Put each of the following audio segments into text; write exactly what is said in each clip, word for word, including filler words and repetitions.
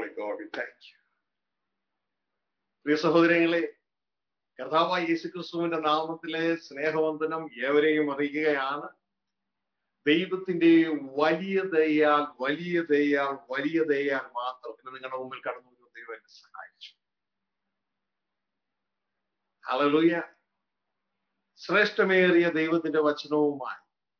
Holy God, we thank you. പ്രിയ സഹോദരങ്ങളെ, കർത്താവായ യേശുക്രിസ്തുവിന്റെ നാമത്തിലെ സ്നേഹവന്ദനം ഏവരെയും അറിയിക്കുകയാണ്. ദൈവത്തിന്റെ വലിയ ദയാൽ വലിയ ദയാൽ വലിയ ദയാൽ മാത്രം ഇന്ന് നിങ്ങളുടെ മുമ്പിൽ കടന്നു വന്ന ദൈവം എന്നെ സഹായിച്ചു. ഹല്ലേലൂയ. ശ്രേഷ്ഠമേറിയ ദൈവത്തിന്റെ വചനവുമായി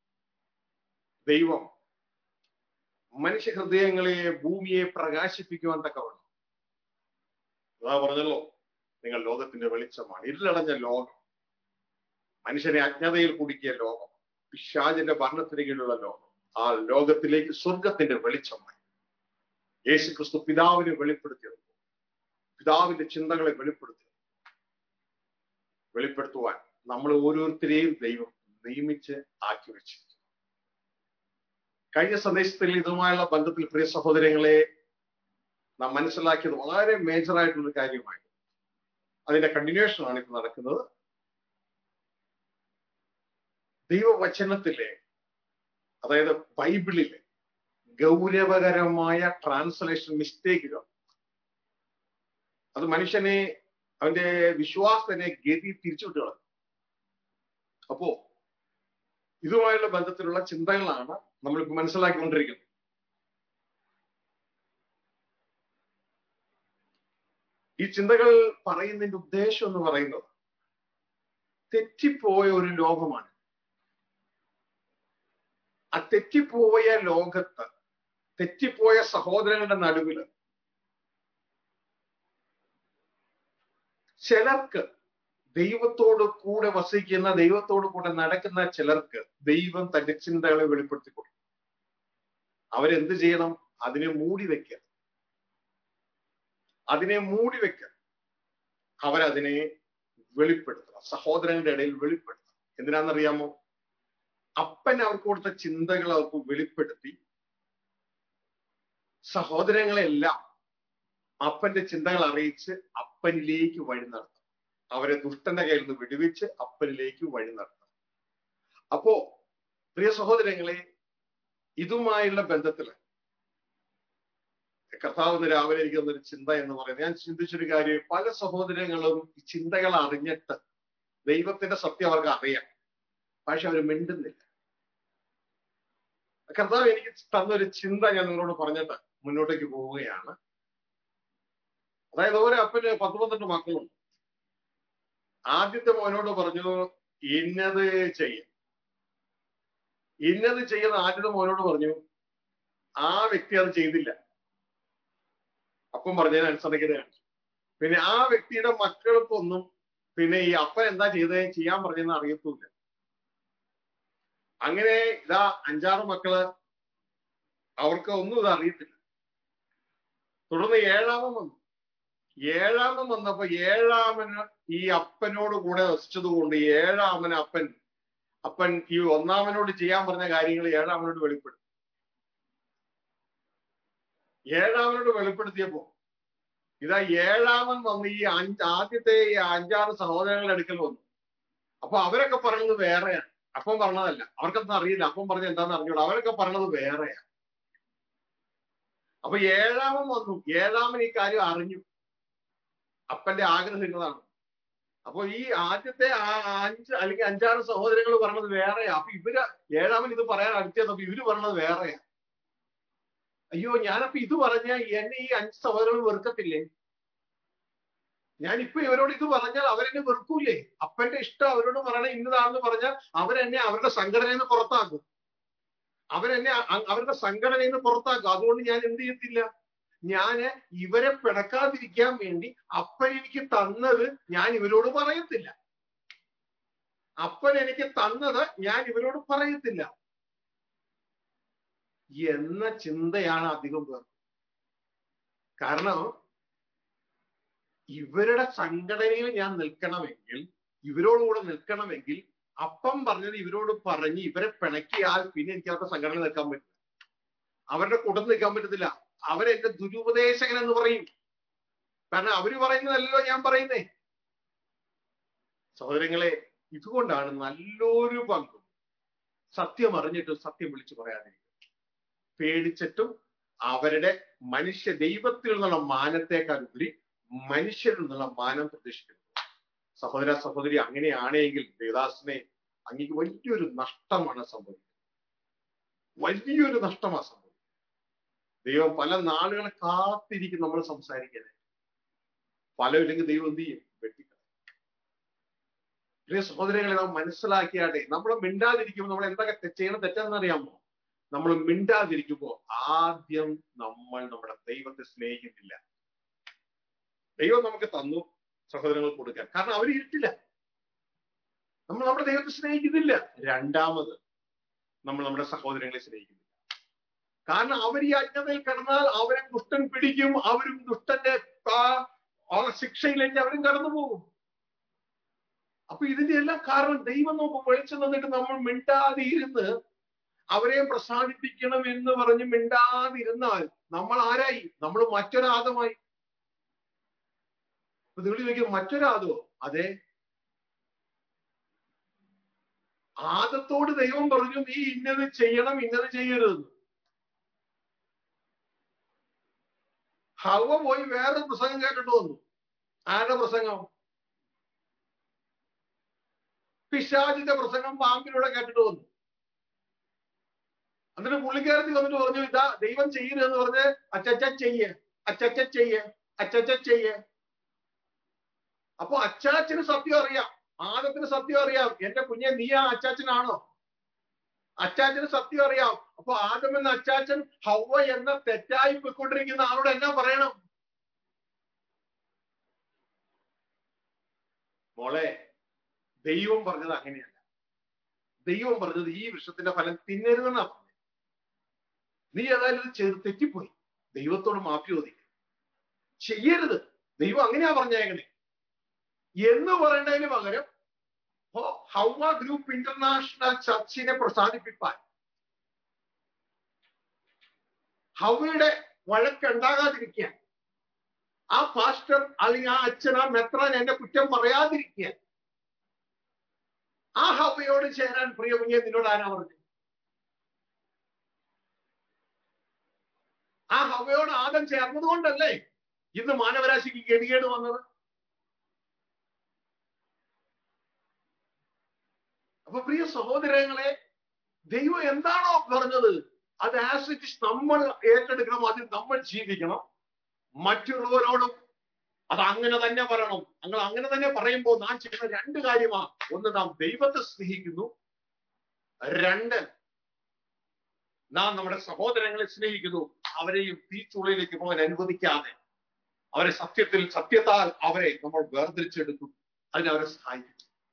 ദൈവം മനുഷ്യ ഹൃദയങ്ങളെ, ഭൂമിയെ പ്രകാശിപ്പിക്കുവാൻ തക്കവണ്ണം അതാ പറഞ്ഞല്ലോ, നിങ്ങൾ ലോകത്തിന്റെ വെളിച്ചമാണ്. ഇരുളടഞ്ഞ ലോകം, മനുഷ്യനെ അജ്ഞതയിൽ കുടുക്കിയ ലോകം, പിശാചിന്റെ ഭരണത്തിന് കീഴിലുള്ള ലോകം, ആ ലോകത്തിലേക്ക് സ്വർഗത്തിന്റെ വെളിച്ചമായി യേശു ക്രിസ്തു പിതാവിനെ വെളിപ്പെടുത്തിയത്, പിതാവിന്റെ ചിന്തകളെ വെളിപ്പെടുത്തി വെളിപ്പെടുത്തുവാൻ നമ്മൾ ഓരോരുത്തരെയും ദൈവം നിയമിച്ച് ആക്കി വെച്ചിരിക്കുന്നു. കഴിഞ്ഞ സന്ദേശത്തിൽ ഇതുമായുള്ള ബന്ധത്തിൽ പ്രിയ സഹോദരങ്ങളെ നാം മനസ്സിലാക്കിയത് വളരെ മേജർ ആയിട്ടുള്ള കാര്യമായി. അതിന്റെ കണ്ടിന്യൂഷൻ ആണ് ഇപ്പൊ നടക്കുന്നത്. ദൈവവചനത്തിലെ, അതായത് ബൈബിളിലെ ഗൗരവകരമായ ട്രാൻസ്ലേഷൻ മിസ്റ്റേക്കുകൾ, അത് മനുഷ്യനെ, അവന്റെ വിശ്വാസത്തിനെ ഗതി തിരിച്ചുവിട്ട് കളഞ്ഞു. അപ്പോ ഇതുമായുള്ള ബന്ധത്തിലുള്ള ചിന്തകളാണ് നമ്മളിപ്പോ മനസ്സിലാക്കിക്കൊണ്ടിരിക്കുന്നത്. ഈ ചിന്തകൾ പറയുന്നതിന്റെ ഉദ്ദേശം എന്ന് പറയുന്നത്, തെറ്റിപ്പോയ ഒരു ലോകമാണ്. ആ തെറ്റിപ്പോയ ലോകത്ത്, തെറ്റിപ്പോയ സഹോദരങ്ങളുടെ നടുവില് ചിലർക്ക്, ദൈവത്തോട് കൂടെ വസിക്കുന്ന, ദൈവത്തോട് കൂടെ നടക്കുന്ന ചിലർക്ക് ദൈവം തന്റെ ചിന്തകളെ വെളിപ്പെടുത്തി കൊടുക്കും. അവരെന്ത് ചെയ്യണം? അതിനെ മൂടി വെക്കുക, അതിനെ മൂടി വെക്കുക. അവരതിനെ വെളിപ്പെടുത്തണം, സഹോദരങ്ങളുടെ ഇടയിൽ വെളിപ്പെടുത്തണം. എന്തിനാണെന്നറിയാമോ? അപ്പൻ അവർക്ക് കൊടുത്ത ചിന്തകൾ അവർക്ക് വെളിപ്പെടുത്തി സഹോദരങ്ങളെല്ലാം അപ്പന്റെ ചിന്തകൾ അറിയിച്ച് അപ്പനിലേക്ക് വഴി നടത്തണം. അവരെ ദുഷ്ടന്റെ കയ്യിൽ നിന്ന് വിടുവിച്ച് അപ്പനിലേക്ക് വഴി നടത്തണം. അപ്പോ പ്രിയ സഹോദരങ്ങളെ, ഇതുമായുള്ള ബന്ധത്തില് കർത്താവ് രാവിലെ എനിക്ക് തന്നൊരു ചിന്ത എന്ന് പറയുന്നത്, ഞാൻ ചിന്തിച്ചൊരു കാര്യം, പല സഹോദരങ്ങളും ഈ ചിന്തകൾ അറിഞ്ഞിട്ട് ദൈവത്തിന്റെ സത്യം അവർക്ക് അറിയാം, പക്ഷെ അവർ മിണ്ടുന്നില്ല. കർത്താവ് എനിക്ക് തന്നൊരു ചിന്ത ഞാൻ നിങ്ങളോട് പറഞ്ഞിട്ട് മുന്നോട്ടേക്ക് പോവുകയാണ്. അതായത് ഓരോ അപ്പന് പത്ത് പന്ത്രണ്ട് മക്കളുണ്ട്. ആദ്യത്തെ മോനോട് പറഞ്ഞു ഇന്നത് ചെയ്യും, ഇന്നത് ചെയ്യുന്ന ആദ്യത്തെ മോനോട് പറഞ്ഞു. ആ വ്യക്തി അത് ചെയ്തില്ല. അപ്പം പറഞ്ഞതിന് അനുസരിക്കുകയാണ്. പിന്നെ ആ വ്യക്തിയുടെ മക്കൾക്കൊന്നും പിന്നെ ഈ അപ്പൻ എന്താ ചെയ്തത് ചെയ്യാൻ പറഞ്ഞതെന്ന് അറിയത്തുമില്ല. അങ്ങനെ ഇതാ അഞ്ചാറ് മക്കള്, അവർക്ക് ഒന്നും ഇത് അറിയത്തില്ല. തുടർന്ന് ഏഴാമൻ വന്നു. ഏഴാമൻ വന്നപ്പോ ഏഴാമന് ഈ അപ്പനോട് കൂടെ വസിച്ചത് കൊണ്ട് ഏഴാമന് അപ്പൻ അപ്പൻ ഈ ഒന്നാമനോട് ചെയ്യാൻ പറഞ്ഞ കാര്യങ്ങൾ ഏഴാമനോട് വെളിപ്പെടുത്തി. ഏഴാമനോട് വെളിപ്പെടുത്തിയപ്പോ ഇതാ ഏഴാമൻ വന്ന് ഈ അഞ്ച് ആദ്യത്തെ ഈ അഞ്ചാറ് സഹോദരങ്ങളുടെ അടുക്കൽ വന്നു. അപ്പൊ അവരൊക്കെ പറഞ്ഞത് വേറെയാണ്, അപ്പം പറഞ്ഞതല്ല. അവർക്കൊന്നും അറിയില്ല, അപ്പം പറഞ്ഞ എന്താന്ന് അറിഞ്ഞൂടാ. അവരൊക്കെ പറഞ്ഞത് വേറെയാണ്. അപ്പൊ ഏഴാമൻ വന്നു. ഏഴാമൻ ഈ കാര്യം അറിഞ്ഞു, അപ്പന്റെ ആഗ്രഹം എന്നതാണ്. അപ്പൊ ഈ ആദ്യത്തെ ആ അഞ്ച് അല്ലെങ്കിൽ അഞ്ചാറ് സഹോദരങ്ങൾ പറഞ്ഞത് വേറെയാ. അപ്പൊ ഇവര് ഏഴാമൻ ഇത് പറയാൻ അടുത്തത് ഇവര് പറഞ്ഞത് വേറെയാ. അയ്യോ, ഞാനപ്പൊ ഇത് പറഞ്ഞ എന്നെ ഈ അഞ്ച് സഹോദരങ്ങൾ വെറുക്കത്തില്ലേ? ഞാനിപ്പോ ഇവരോട് ഇത് പറഞ്ഞാൽ അവരെന്നെ വെറുക്കൂലേ? അപ്പന്റെ ഇഷ്ടം അവരോട് പറയണ ഇന്നതാണെന്ന് പറഞ്ഞാൽ അവരെന്നെ അവരുടെ സംഘടനയിൽ നിന്ന് പുറത്താക്കും. അവരെന്നെ അവരുടെ സംഘടനയിൽ നിന്ന് പുറത്താക്കും. അതുകൊണ്ട് ഞാൻ എന്ത് ചെയ്യത്തില്ല, ഞാന് ഇവരെ പിടക്കാതിരിക്കാൻ വേണ്ടി അപ്പൻ എനിക്ക് തന്നത് ഞാൻ ഇവരോട് പറയത്തില്ല. അപ്പൻ എനിക്ക് തന്നത് ഞാൻ ഇവരോട് പറയത്തില്ല എന്ന ചിന്തയാണ് അധികം പേർ. കാരണം ഇവരുടെ സംഘടനയിൽ ഞാൻ നിൽക്കണമെങ്കിൽ, ഇവരോടുകൂടെ നിൽക്കണമെങ്കിൽ അപ്പം പറഞ്ഞത് ഇവരോട് പറഞ്ഞ് ഇവരെ പിണക്കിയാൽ പിന്നെ എനിക്ക് അവരുടെ സംഘടന നിൽക്കാൻ പറ്റില്ല, അവരുടെ കൂട്ടത്തിൽ നിൽക്കാൻ പറ്റത്തില്ല. അവരെന്റെ ദുരുപദേശകൻ എന്ന് പറയും. കാരണം അവര് പറയുന്നതല്ലോ ഞാൻ പറയുന്നേ. സഹോദരങ്ങളെ, ഇതുകൊണ്ടാണ് നല്ലൊരു പങ്കും സത്യം അറിഞ്ഞിട്ടും സത്യം വിളിച്ചു പറയാതിരിക്കുക. പേടിച്ചിട്ടും അവരുടെ മനുഷ്യ ദൈവത്തിൽ നിന്നുള്ള മാനത്തെക്കാൾ ഉപരി മനുഷ്യരിൽ നിന്നുള്ള മാനം പ്രതീക്ഷിക്കുന്നു. സഹോദര സഹോദരി, അങ്ങനെയാണെങ്കിൽ ദേവദാസനെ അങ്ങേക്ക് വലിയൊരു നഷ്ടമാണ് സംഭവിക്കുന്നത്. വലിയൊരു നഷ്ടമാണ് സംഭവിക്കുന്നത്. ദൈവം പല നാളുകളെ കാത്തിരിക്കും നമ്മൾ സംസാരിക്കാനായി. ഫലമില്ലെങ്കിൽ ദൈവം എന്ത് ചെയ്യും? വെട്ടിക്കളയും. പ്രിയ സഹോദരങ്ങളെ, നാം മനസ്സിലാക്കിയാട്ടെ, നമ്മൾ മിണ്ടാതിരിക്കുമ്പോൾ നമ്മൾ എന്തൊക്കെ ചെയ്യണം തെറ്റാന്ന് അറിയാമോ? നമ്മൾ മിണ്ടാതിരിക്കുമ്പോൾ ആദ്യം നമ്മൾ നമ്മുടെ ദൈവത്തെ സ്നേഹിക്കുന്നില്ല. ദൈവം നമുക്ക് തന്നു സഹോദരങ്ങൾ കൊടുക്കാൻ, കാരണം അവർ ഇരുട്ടില്ല. നമ്മൾ നമ്മുടെ ദൈവത്തെ സ്നേഹിക്കുന്നില്ല. രണ്ടാമത്, നമ്മൾ നമ്മുടെ സഹോദരങ്ങളെ സ്നേഹിക്കുന്നില്ല. കാരണം അവർ ഈ അജ്ഞതയിൽ കിടന്നാൽ അവരെ ദുഷ്ടൻ പിടിക്കും. അവരും ദുഷ്ടന്റെ ആ ശിക്ഷയിലേക്ക് അവരും കടന്നു പോകും. അപ്പൊ ഇതിന്റെ എല്ലാം കാരണം ദൈവം നമുക്ക് വെളിച്ചം തന്നിട്ട് നമ്മൾ മിണ്ടാതിരുന്ന് അവരെയും പ്രസാദിപ്പിക്കണം എന്ന് പറഞ്ഞ് മിണ്ടാതിരുന്നാൽ നമ്മൾ ആരായി? നമ്മൾ മറ്റൊരാദമായി. നിങ്ങൾ ചോദിക്കും, മറ്റൊരാദോ? അതെ, ആദത്തോട് ദൈവം പറഞ്ഞു, നീ ഇന്നത് ചെയ്യണം, ഇന്നത് ചെയ്യരുത്. ഹവ്വ പോയി വേറെ പ്രസംഗം കേട്ടിട്ട് വന്നു. ആരുടെ പ്രസംഗം? പിശാചിന്റെ പ്രസംഗം പാമ്പിലൂടെ കേട്ടിട്ട് വന്നു. എന്നിട്ട് പുള്ളിക്കാരത്തി വന്നിട്ട് പറഞ്ഞു, ഇതാ ദൈവം ചെയ്യരുതെന്ന് പറഞ്ഞ് അച്ചച്ച ചെയ്യേ അച്ചച്ച ചെയ്യേ അച്ചച്ച ചെയ്യേ. അപ്പൊ അച്ചാച്ചന് സത്യം അറിയാം, ആദത്തിന് സത്യം അറിയാം. എന്റെ കുഞ്ഞെ, നീ ആ അച്ചാച്ചനാണോ? അച്ചാച്ചന് സത്യം അറിയാം. അപ്പൊ ആദം എന്ന അച്ചാച്ചൻ ഹവ്വ എന്ന തെറ്റായി പോയിക്കൊണ്ടിരിക്കുന്ന ആളോട് എന്നാ പറയണം? മോളെ, ദൈവം പറഞ്ഞത് അങ്ങനെയല്ല. ദൈവം പറഞ്ഞത് ഈ വൃക്ഷത്തിന്റെ ഫലം തിന്നരുതെന്നാ പറഞ്ഞത്. നീ ഏതായാലും ഇത് തെറ്റിപ്പോയി, ദൈവത്തോട് മാപ്പി ചോദിക്കും, ചെയ്യരുത്, ദൈവം അങ്ങനെയാ പറഞ്ഞേക്കണേ എന്ന് പറയേണ്ടതിന് പകരം ഹവ്വ ഗ്രൂപ്പ് ഇന്റർനാഷണൽ ചർച്ചിനെ പ്രസാദിപ്പിക്കാൻ, ഹവ്വയുടെ വഴക്കുണ്ടാകാതിരിക്കാൻ, ആ പാസ്റ്റർ അല്ലെങ്കിൽ ആ അച്ഛൻ, ആ മെത്രാൻ എന്നെ കുറ്റം പറയാതിരിക്കാൻ, ആ ഹവ്വയോട് ചേരാൻ പ്രിയ കുഞ്ഞെ നിന്നോട് ആരാ പറഞ്ഞു? ആ ഹവ്വയോട് ആദം ചേർന്നത് കൊണ്ടല്ലേ ഇന്ന് മാനവരാശിക്ക് ഗതികേട് വന്നത്? അപ്പൊ പ്രിയ സഹോദരങ്ങളെ, ദൈവം എന്താണോ പറഞ്ഞത് അത് ആസ് ഇറ്റ് ഈസ് നമ്മൾ ഏറ്റെടുക്കണം, അതിൽ നമ്മൾ ജീവിക്കണം. മറ്റുള്ളവരോടും അത് അങ്ങനെ തന്നെ പറയണം. നിങ്ങൾ അങ്ങനെ തന്നെ പറയുമ്പോൾ നാം ചെയ്യുന്ന രണ്ട് കാര്യമാണ്. ഒന്ന്, നാം ദൈവത്തെ സ്നേഹിക്കുന്നു. രണ്ട്, നാം നമ്മുടെ സഹോദരങ്ങളെ സ്നേഹിക്കുന്നു. അവരെയും തീച്ചുളയിലേക്ക് പോകാൻ അനുവദിക്കാതെ അവരെ സത്യത്തിൽ സത്യത്താൽ അവരെ നമ്മൾ വേർതിരിച്ചെടുക്കും, അതിനവരെ സഹായിക്കും.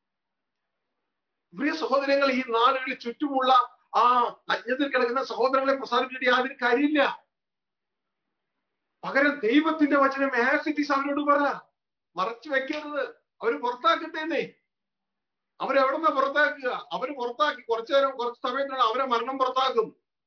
പ്രിയ സഹോദരങ്ങൾ, ഈ നാടുകളിൽ ചുറ്റുമുള്ള ആ അജ്ഞത്തിൽ കിടക്കുന്ന സഹോദരങ്ങളെ പ്രസാദിപ്പിച്ചിട്ട് യാതൊരു കാര്യമില്ല. പകരം ദൈവത്തിന്റെ വചനം ആസിറ്റീസ് അവരോട് പറ, മറച്ചു വെക്കരുത്. അവര് പുറത്താക്കട്ടേന്നേ. അവരെവിടുന്ന പുറത്താക്കുക? അവര് പുറത്താക്കി കുറച്ചു നേരം കുറച്ച് സമയത്തിനാണ് അവരെ മരണം പുറത്താക്കും.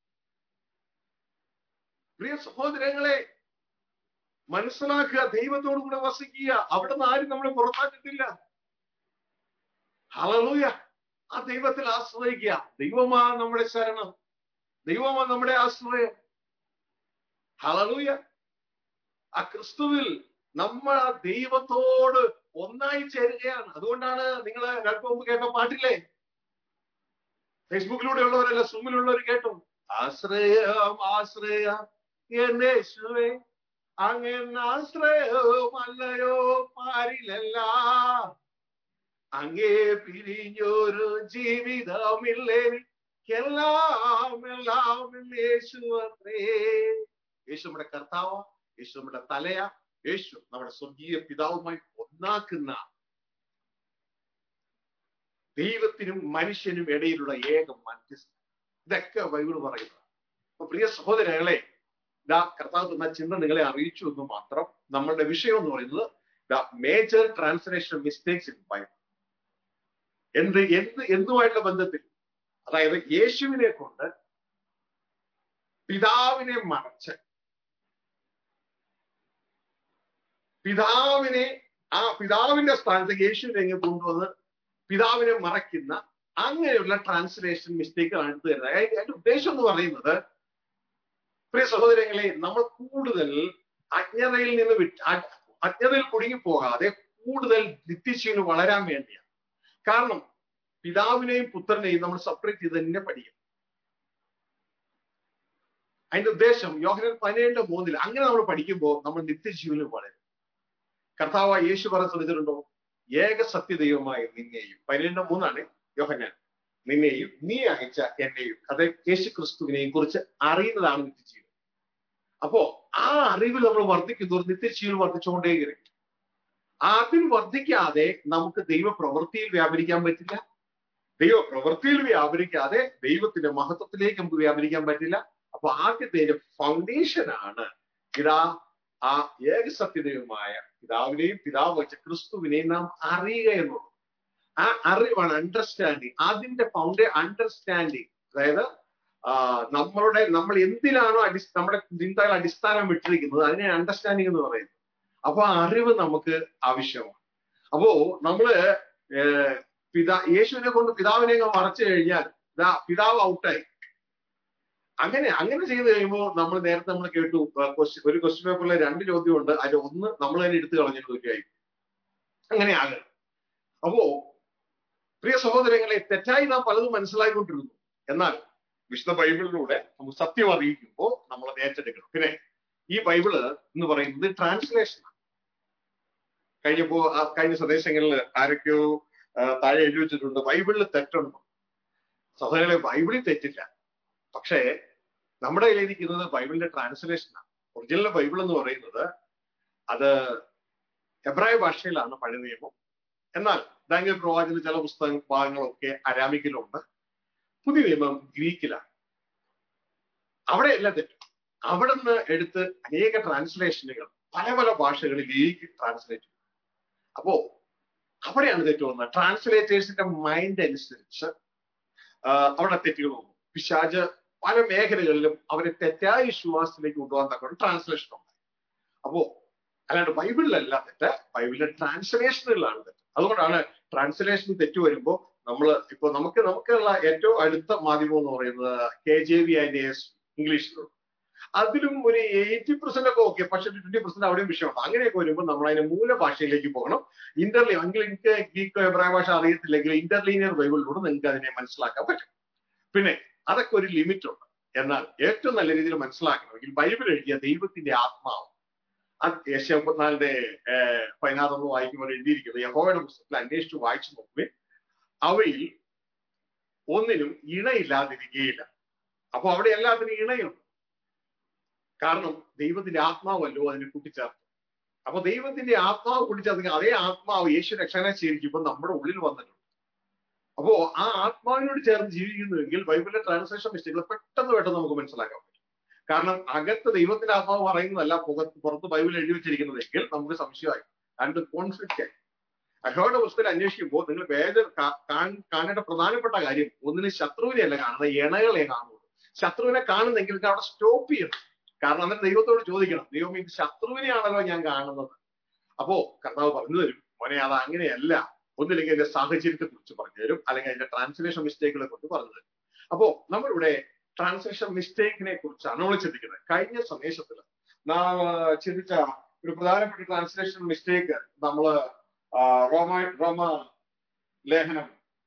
പ്രിയ സഹോദരങ്ങളെ, മനസ്സിലാക്കുക, ദൈവത്തോടു കൂടെ വസിക്കുക. അവിടുന്ന് ആരും നമ്മളെ പുറത്താക്കിട്ടില്ല. ഹല്ലേലൂയ. ആ ദൈവത്തിൽ ആശ്രയിക്കുക. ദൈവമാ നമ്മുടെ ശരണം, ദൈവമാ നമ്മുടെ ആശ്രയം. ഹല്ലേലൂയ. ആ ക്രിസ്തുവിൽ നമ്മൾ ആ ദൈവത്തോട് ഒന്നായി ചേരുകയാണ്. അതുകൊണ്ടാണ് നിങ്ങൾ അല്പം മുമ്പ് കേട്ട പാട്ടില്ലേ, ഫേസ്ബുക്കിലൂടെ ഉള്ളവരല്ല, സൂമിലുള്ളവർ കേട്ടു, ആശ്രയം ആശ്രയം യേശുവേ, അങ്ങൻ ആശ്രയമല്ലയോ പാരിലല്ല, അങ്ങേ പിരിഞ്ഞൊരു ജീവിതമില്ലേ, എല്ലാം എല്ലാം യേശു അത്രേ. യേശു നമ്മുടെ കർത്താവ്, യേശു നമ്മുടെ തലയാ, യേശു നമ്മുടെ സ്വർഗീയ പിതാവുമായി ഒന്നാക്കുന്ന ദൈവത്തിനും മനുഷ്യനും ഇടയിലുള്ള ഏക മധ്യസ്ഥൻ. ഇതൊക്കെ ബൈബിൾ പറയുന്നത്. അപ്പൊ പ്രിയ സഹോദരങ്ങളെ, ദാ കർത്താവ് തന്ന ചിന്ത നിങ്ങളെ അറിയിച്ചു എന്ന് മാത്രം. നമ്മളുടെ വിഷയം എന്ന് പറയുന്നത് the major translation mistakes in Bible. എന്ത് എന്ത് എന്തുമായിട്ടുള്ള ബന്ധത്തിൽ, അതായത് യേശുവിനെ കൊണ്ട് പിതാവിനെ മറച്ച്, പിതാവിനെ ആ പിതാവിന്റെ സ്ഥാനത്ത് യേശുവിനെ കൊണ്ടുവന്ന് പിതാവിനെ മറയ്ക്കുന്ന അങ്ങനെയുള്ള ട്രാൻസ്ലേഷൻ മിസ്റ്റേക്കുകളാണ് എടുത്തു തരുന്നത്. അതിന്റെ ഉദ്ദേശം എന്ന് പറയുന്നത്, പ്രിയ സഹോദരങ്ങളെ, നമ്മൾ കൂടുതൽ അജ്ഞതയിൽ നിന്ന് വിട്ട് അജ്ഞതയിൽ കുടുങ്ങി പോകാതെ കൂടുതൽ നിത്യജീവന് വളരാൻ വേണ്ടിയാണ്. കാരണം പിതാവിനെയും പുത്രനെയും നമ്മൾ സെപ്പറേറ്റ് ചെയ്ത് തന്നെ പഠിക്കും. അതിന്റെ ഉദ്ദേശം യോഹന്നാൻ പതിനേഴ് മൂന്നിൽ അങ്ങനെ നമ്മൾ പഠിക്കുമ്പോൾ നമ്മൾ നിത്യജീവനിൽ വളരും. കർത്താവായ യേശു പറഞ്ഞ ശ്രദ്ധിച്ചിട്ടുണ്ടോ? ഏക സത്യദൈവമായ നിന്നെയും, പതിനേഴ് മൂന്നാണ് യോഹന്നാൻ, നിന്നെയും നീ അയച്ച എന്നെയും, അത് യേശു ക്രിസ്തുവിനെയും കുറിച്ച് അറിയുന്നതാണ് നിത്യജീവൻ. അപ്പോ ആ അറിവിൽ നമ്മൾ വർദ്ധിക്കുന്നതോറും നിത്യജീവൻ വർദ്ധിച്ചുകൊണ്ടേയിരിക്കും. അതിൽ വർദ്ധിക്കാതെ നമുക്ക് ദൈവ പ്രവൃത്തിയിൽ വ്യാപരിക്കാൻ പറ്റില്ല. ദൈവ പ്രവൃത്തിയിൽ വ്യാപരിക്കാതെ ദൈവത്തിന്റെ മഹത്വത്തിലേക്ക് നമുക്ക് വ്യാപരിക്കാൻ പറ്റില്ല. അപ്പൊ ആദ്യത്തെ ഫൗണ്ടേഷൻ ആണ് ഇതാ ആ ഏകസത്യദൈവമായ പിതാവിനെയും പിതാവ് വെച്ച ക്രിസ്തുവിനെയും നാം അറിയുക എന്നുള്ളത്. ആ അറിവാണ് അണ്ടർസ്റ്റാൻഡിങ്. അതിന്റെ ഫൗണ്ടേ അണ്ടർസ്റ്റാൻഡിങ്, അതായത് ആ നമ്മളുടെ നമ്മൾ എന്തിനാണോ അടി നമ്മുടെ ചിന്തകൾ അടിസ്ഥാനം വിട്ടിരിക്കുന്നത് അതിനെ അണ്ടർസ്റ്റാൻഡിങ് എന്ന് പറയുന്നത്. അപ്പൊ ആ അറിവ് നമുക്ക് ആവശ്യമാണ്. അപ്പോ നമ്മള് ഏർ പിതാ യേശുവിനെ കൊണ്ട് പിതാവിനെ മറച്ചു കഴിഞ്ഞാൽ ഇതാ പിതാവ് ഔട്ടായി. അങ്ങനെ അങ്ങനെ ചെയ്ത് കഴിയുമ്പോൾ നമ്മൾ നേരത്തെ നമ്മൾ കേട്ടു ഒരു ക്വസ്റ്റ്യൻ പേപ്പറിലെ രണ്ട് ചോദ്യമുണ്ട്, അതിൽ ഒന്ന് നമ്മൾ തന്നെ എടുത്തു കളഞ്ഞിട്ടൊക്കെയായി. അങ്ങനെ ആകണം. അപ്പോ പ്രിയ സഹോദരങ്ങളെ, തെറ്റായി നാം പലതും മനസ്സിലായിക്കൊണ്ടിരുന്നു. എന്നാൽ വിശുദ്ധ ബൈബിളിലൂടെ നമുക്ക് സത്യം അറിയിക്കുമ്പോൾ നമ്മൾ അത് ഏറ്റെടുക്കണം. പിന്നെ ഈ ബൈബിള് എന്ന് പറയുന്നത് ട്രാൻസ്ലേഷനാണ്. കഴിഞ്ഞപ്പോ കഴിഞ്ഞ സന്ദേശങ്ങളിൽ ആരൊക്കെയോ താഴെ എഴുതി വെച്ചിട്ടുണ്ട് ബൈബിളിൽ തെറ്റുണ്ടോ. സഹോദരങ്ങളെ, ബൈബിളിൽ തെറ്റില്ല. പക്ഷേ നമ്മുടെ കയ്യിലിരിക്കുന്നത് ബൈബിളിന്റെ ട്രാൻസ്ലേഷനാണ്. ഒറിജിനൽ ബൈബിൾ എന്ന് പറയുന്നത് അത് എബ്രായ ഭാഷയിലാണ്, പഴയ നിയമം. എന്നാൽ ദാനിയേൽ പ്രവാചകന്റെ ചില പുസ്തക ഭാഗങ്ങളൊക്കെ അരാമിക്കിലുണ്ട്. പുതിയ നിയമം ഗ്രീക്കിലാണ്. അവിടെയല്ല തെറ്റ്. അവിടെ നിന്ന് എടുത്ത് അനേക ട്രാൻസ്ലേഷനുകൾ പല പല ഭാഷകളിലേക്ക് ട്രാൻസ്ലേറ്റ് ചെയ്യും. അപ്പോ അവിടെയാണ് തെറ്റ് വന്നത്. ട്രാൻസ്ലേറ്റേഴ്സിന്റെ മൈൻഡ് അനുസരിച്ച് അവിടെ തെറ്റുകൾ വന്നു. പിശാച് പല മേഖലകളിലും അവരെ തെറ്റായ വിശ്വാസത്തിലേക്ക് കൊണ്ടുപോകാൻ തക്കൊണ്ട് ട്രാൻസ്ലേഷൻ ഉണ്ടായി. അപ്പോ അല്ലാണ്ട് ബൈബിളിലല്ല തെറ്റ്, ബൈബിളിലെ ട്രാൻസ്ലേഷനുകളിലാണ് തെറ്റ്. അതുകൊണ്ടാണ് ട്രാൻസ്ലേഷൻ തെറ്റ് വരുമ്പോൾ നമ്മൾ ഇപ്പൊ നമുക്ക് നമുക്കുള്ള ഏറ്റവും അടുത്ത മാധ്യമം എന്ന് പറയുന്നത് K J V and S ഇംഗ്ലീഷിലുണ്ട്. അതിലും ഒരു എയ്റ്റി പെർസെന്റ് ഒക്കെ ഓക്കെ, പക്ഷെ ട്വന്റി പെർസെന്റ് അവിടെയും വിഷയമുണ്ട്. അങ്ങനെയൊക്കെ വരുമ്പോൾ നമ്മൾ അതിന്റെ മൂലഭാഷയിലേക്ക് പോകണം. ഇന്റർലീ എങ്കിൽ എനിക്ക് ഗ്രീക്കോ എബ്രായ ഭാഷ അറിയത്തില്ലെങ്കിൽ ഇന്റർലീനിയർ ബൈബിളിലൂടെ നിങ്ങൾക്ക് അതിനെ മനസ്സിലാക്കാൻ പറ്റും. പിന്നെ അതൊക്കെ ഒരു ലിമിറ്റ് ഉണ്ട്. എന്നാൽ ഏറ്റവും നല്ല രീതിയിൽ മനസ്സിലാക്കണമെങ്കിൽ ബൈബിൾ എഴുതിയ ദൈവത്തിന്റെ ആത്മാവ്, യേശയ്യാ മുപ്പത്തിനാലിന്റെ ഏർ പതിനാറൊന്ന് വായിക്കുമ്പോൾ എഴുതിയിരിക്കുന്നത് യഹോവയുടെ പുസ്തകത്തിൽ അന്വേഷിച്ച് വായിച്ചു നോക്കുവിൻ, അവയിൽ ഒന്നിനും ഇണയില്ലാതിരിക്കുകയില്ല. അപ്പൊ അവിടെ എല്ലാത്തിനും ഇണയുണ്ട്. കാരണം ദൈവത്തിന്റെ ആത്മാവല്ലോ അതിനെ കൂട്ടിച്ചേർത്തു. അപ്പൊ ദൈവത്തിന്റെ ആത്മാവ് കൂട്ടിച്ചേർത്ത് അതേ ആത്മാവ് യേശു രക്ഷകനെ സ്വീകരിക്കുമ്പോൾ നമ്മുടെ ഉള്ളിൽ വന്നിട്ടുണ്ട്. അപ്പോ ആ ആത്മാവിനോട് ചേർന്ന് ജീവിക്കുന്നുവെങ്കിൽ ബൈബിളിലെ ട്രാൻസ്ലേഷൻ മിസ്റ്റേക്കുകൾ പെട്ടെന്ന് പെട്ടെന്ന് നമുക്ക് മനസ്സിലാക്കാൻ പറ്റും. കാരണം അകത്ത് ദൈവത്തിന്റെ ആത്മാവ് പറയുന്നതല്ല പുറത്ത് പുറത്ത് ബൈബിൾ എഴുതി വെച്ചിരിക്കുന്നതെങ്കിൽ നമുക്ക് സംശയമായി, രണ്ട് കോൺഫ്ലിക്റ്റ് ആയി. യഹോവയുടെ പുസ്തകത്തിൽ അന്വേഷിക്കുമ്പോൾ നിങ്ങൾ വേദ കാണേണ്ട പ്രധാനപ്പെട്ട കാര്യം ഒന്നിന് ശത്രുവിനെ അല്ല കാണുന്നത്, ഇണകളെ കാണുള്ളൂ. ശത്രുവിനെ കാണുന്നെങ്കിൽ അവിടെ സ്റ്റോപ്പ് ചെയ്യണം. കാരണം എന്നിട്ട് ദൈവത്തോട് ചോദിക്കണം, ദൈവം ഇത് ശത്രുവിനെയാണല്ലോ ഞാൻ കാണുന്നത്. അപ്പോ കർത്താവ് പറഞ്ഞു തരും, മോനെ അത് അങ്ങനെയല്ല, ഒന്നില്ലെങ്കിൽ അതിന്റെ സാഹചര്യത്തെ കുറിച്ച് പറഞ്ഞു തരും, അല്ലെങ്കിൽ അതിന്റെ ട്രാൻസ്ലേഷൻ മിസ്റ്റേക്കുകളെ കുറിച്ച് പറഞ്ഞു തരും. അപ്പോ നമ്മളിവിടെ ട്രാൻസ്ലേഷൻ മിസ്റ്റേക്കിനെ കുറിച്ചാണ് നമ്മൾ ചിന്തിക്കുന്നത്. കഴിഞ്ഞ സന്ദേശത്തിൽ നാം ചിന്തിച്ച ഒരു പ്രധാനപ്പെട്ട ട്രാൻസ്ലേഷൻ മിസ്റ്റേക്ക് നമ്മള് റോമ റോമ ലേഖനം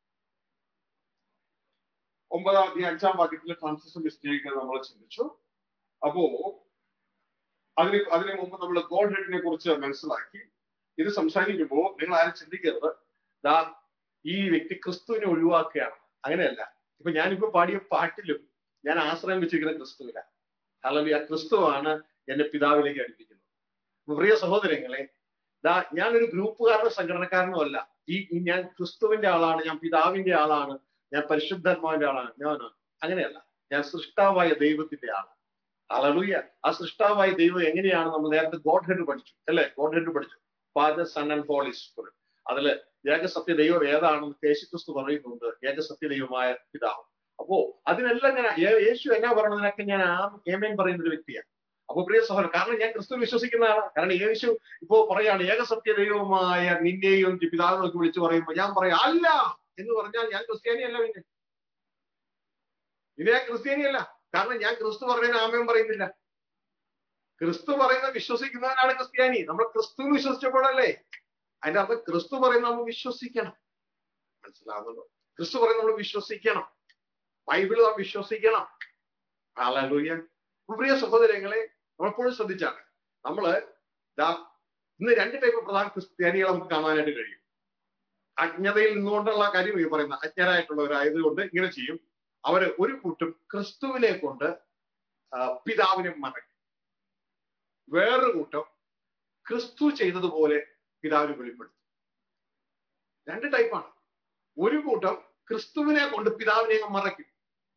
ഒമ്പതാം അധ്യായം അഞ്ചാം വാക്യത്തിലെ ട്രാൻസ്ലേഷൻ മിസ്റ്റേക്ക് നമ്മൾ ചിന്തിച്ചു. അപ്പോ അതിന് അതിനു മുമ്പ് നമ്മൾ ഗോഡ് ഹെഡിനെ കുറിച്ച് മനസ്സിലാക്കി. ഇത് സംസാരിക്കുമ്പോൾ നിങ്ങൾ ആരും ചിന്തിക്കരുത് ദാ ഈ വ്യക്തി ക്രിസ്തുവിനെ ഒഴിവാക്കുകയാണ്. അങ്ങനെയല്ല. ഇപ്പൊ ഞാനിപ്പോ പാടിയ പാട്ടിലും ഞാൻ ആശ്രയം വെച്ചിരിക്കുന്ന ക്രിസ്തുവില്ല. അല്ലെങ്കിൽ ആ ക്രിസ്തുവാണ് എന്നെ പിതാവിലേക്ക് അടുപ്പിക്കുന്നത്. പ്രിയ സഹോദരങ്ങളെ, ദാ ഞാനൊരു ഗ്രൂപ്പുകാരനോ സംഘടനക്കാരനോ അല്ല. ഈ ഞാൻ ക്രിസ്തുവിന്റെ ആളാണ്, ഞാൻ പിതാവിന്റെ ആളാണ്, ഞാൻ പരിശുദ്ധാത്മാവിന്റെ ആളാണ്. ഞാൻ അങ്ങനെയല്ല. ഞാൻ സൃഷ്ടാവായ ദൈവത്തിന്റെ ആളാണ്. ഹല്ലേലൂയ. ആ സൃഷ്ടാവായ ദൈവം എങ്ങനെയാണ് നമ്മൾ നേരത്തെ ഗോഡ് ഹെഡ് പഠിച്ചു അല്ലെ? ഗോഡ് ഹെഡ് പഠിച്ചു, father, son and holy spirit. അതില് ഏകസത്യ ദൈവം ഏതാണെന്ന് യേശുക്രിസ്തു പറയുന്നുണ്ട്, ഏകസത്യ ദൈവമായ പിതാവ്. അപ്പോ അതിനെല്ലാം ഞാൻ യേശു എന്നാ പറയണതിനൊക്കെ ഞാൻ ആ ഏമേൻ പറയുന്ന ഒരു വ്യക്തിയാണ്. അപ്പൊ പ്രിയ സഹോദരൻ, കാരണം ഞാൻ ക്രിസ്തു വിശ്വസിക്കുന്നതാണ്. കാരണം യേശു ഇപ്പോ പറയാണ് ഏകസത്യ ദൈവമായ നിന്റെയും പിതാവിനൊക്കെ വിളിച്ചു പറയുമ്പോൾ ഞാൻ പറയാം അല്ല എന്ന് പറഞ്ഞാൽ ഞാൻ ക്രിസ്ത്യാനിയല്ല. പിന്നെ പിന്നെ ഞാൻ ക്രിസ്ത്യാനിയല്ല. കാരണം ഞാൻ ക്രിസ്തു പറയുന്നതിന് ആമേൻ പറയുന്നില്ല. ക്രിസ്തു പറയുന്നത് വിശ്വസിക്കുന്നവനാണ് ക്രിസ്ത്യാനി. നമ്മൾ ക്രിസ്തു വിശ്വസിച്ചപ്പോഴല്ലേ. അതിന്റെ അർത്ഥം ക്രിസ്തു പറയുന്നത് നമ്മൾ വിശ്വസിക്കണം. മനസ്സിലാകുന്നുണ്ടോ? ക്രിസ്തു പറയുന്നത് നമ്മൾ വിശ്വസിക്കണം. ബൈബിള് നാം വിശ്വസിക്കണം. ഹല്ലേലൂയ. പ്രിയ സഹോദരങ്ങളെ, നമ്മളെപ്പോഴും ശ്രദ്ധിച്ചാണ് നമ്മള് ഇന്ന് രണ്ട് ടൈപ്പ് പ്രധാന ക്രിസ്ത്യാനികളെ നമുക്ക് കാണാനായിട്ട് കഴിയും. അജ്ഞതയിൽ നിന്നുകൊണ്ടുള്ള കാര്യം ഈ പറയുന്ന അജ്ഞരായിട്ടുള്ളവരായതുകൊണ്ട് ഇങ്ങനെ ചെയ്യും. അവര് ഒരു കൂട്ടം ക്രിസ്തുവിനെ കൊണ്ട് പിതാവിനെ മറയ്ക്കും. വേറൊരു കൂട്ടം ക്രിസ്തു ചെയ്തതുപോലെ പിതാവിനെ വെളിപ്പെടുത്തും. രണ്ട് ടൈപ്പാണ്. ഒരു കൂട്ടം ക്രിസ്തുവിനെ കൊണ്ട് പിതാവിനെ മറയ്ക്കും.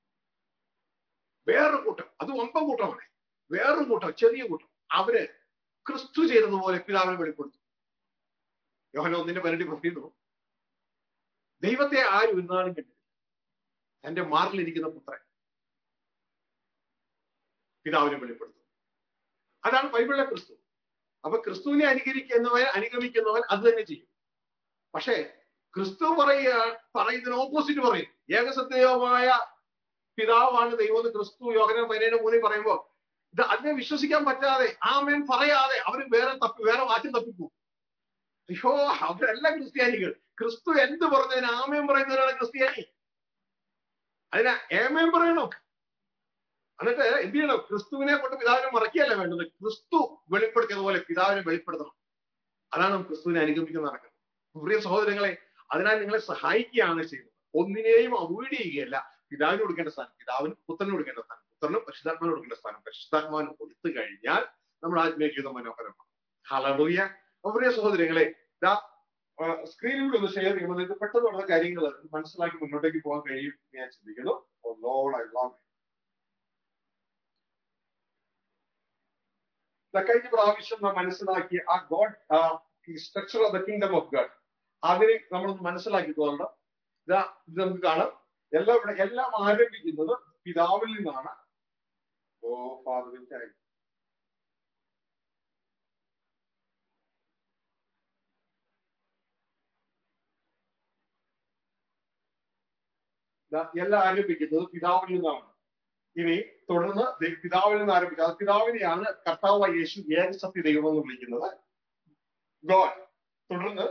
വേറൊരു കൂട്ടം, അത് ഒമ്പത് കൂട്ടമാണ്. വേറൊരു കൂട്ടം, ചെറിയ കൂട്ടം, അവര് ക്രിസ്തു ചെയ്തതുപോലെ പിതാവിനെ വെളിപ്പെടുത്തും. യോഹന്നാൻ ഒന്നിന്റെ പതിനെട്ടിൽ പറയുന്നു, ദൈവത്തെ ആരും ഇന്നാളും കണ്ടിട്ടില്ല, തന്റെ മാറിലിരിക്കുന്ന പുത്രൻ പിതാവിനെ വെളിപ്പെടുത്തും. അതാണ് ബൈബിളിലെ ക്രിസ്തു. അപ്പൊ ക്രിസ്തുവിനെ അനുകരിക്കുന്നവൻ അനുഗമിക്കുന്നവൻ അത് തന്നെ ചെയ്യും. പക്ഷേ ക്രിസ്തു പറയുക പറയുന്നതിന് ഓപ്പോസിറ്റ് പറയും. ഏകസത്യമായ പിതാവാണ് ദൈവം എന്ന് ക്രിസ്തു യോഹന്നാൻ പതിനേഴ് മൂന്നിൽ പറയുമ്പോ ഇത് അതിനെ വിശ്വസിക്കാൻ പറ്റാതെ ആമേൻ പറയാതെ അവര് വേറെ തപ്പി വേറെ വാക്യം തപ്പിപ്പോകും. അയ്യോ, അവരെല്ലാം ക്രിസ്ത്യാനികൾ. ക്രിസ്തു എന്ത് പറഞ്ഞതിന് ആമേൻ പറയുന്നവരാണ് ക്രിസ്ത്യാനി. അതിന് ആമേൻ പറയണോ? എന്നിട്ട് എന്ത് ചെയ്യണം? ക്രിസ്തുവിനെ കൊണ്ട് പിതാവിനെ മറക്കുകയല്ല വേണ്ടത്. ക്രിസ്തു വെളിപ്പെടുത്തിയതുപോലെ പിതാവിനെ വെളിപ്പെടുത്തണം. അതാണ് ക്രിസ്തുവിനെ അനുഗമിക്കുന്ന നടക്കുന്നത്. പ്രിയ സഹോദരങ്ങളെ, അതിനാൽ നിങ്ങളെ സഹായിക്കുകയാണ് ചെയ്യുന്നത്. ഒന്നിനെയും അവോയ്ഡ് ചെയ്യുകയല്ല. പിതാവിന് കൊടുക്കേണ്ട സ്ഥാനം പിതാവിന്, പുത്രന് കൊടുക്കേണ്ട സ്ഥാനം പുത്രനും, പരിശുദ്ധാത്മാവിന് കൊടുക്കേണ്ട സ്ഥാനം പരിശുദ്ധാത്മാവിന് കൊടുത്തു കഴിഞ്ഞാൽ നമ്മുടെ ആത്മീയ ജീവിതം മനോഹരമാണ്. ഹല്ലേലൂയ. പ്രിയ സഹോദരങ്ങളെ, ഇതാ സ്ക്രീനിലൂടെ ഒന്ന് ഷെയർ ചെയ്യുമ്പോൾ ഇത് പെട്ടെന്നുള്ള കാര്യങ്ങൾ മനസ്സിലാക്കി മുന്നോട്ടേക്ക് പോകാൻ കഴിയും ഞാൻ ചിന്തിക്കുന്നു. കഴിഞ്ഞ പ്രാവശ്യം നാം മനസ്സിലാക്കിയ ആ God structure of the kingdom of God, അതിനെ നമ്മൾ മനസ്സിലാക്കിക്കൊണ്ട് ഇതാ ഇത് നമുക്ക് കാണാം. എല്ലാം ഇവിടെ എല്ലാം ആരംഭിക്കുന്നത് പിതാവിൽ നിന്നാണ്. ഓ ഫാദർ, എല്ലാം ആരംഭിക്കുന്നത് പിതാവിൽ നിന്നാണ്. ഇനി തുടർന്ന് പിതാവിൽ നിന്ന് ആരംഭിക്കുക. അത് പിതാവിനെയാണ് കർത്താവായ യേശു ഏകസത്യ ദൈവം എന്ന് വിളിക്കുന്നത്, ഗോഡ്. തുടർന്ന്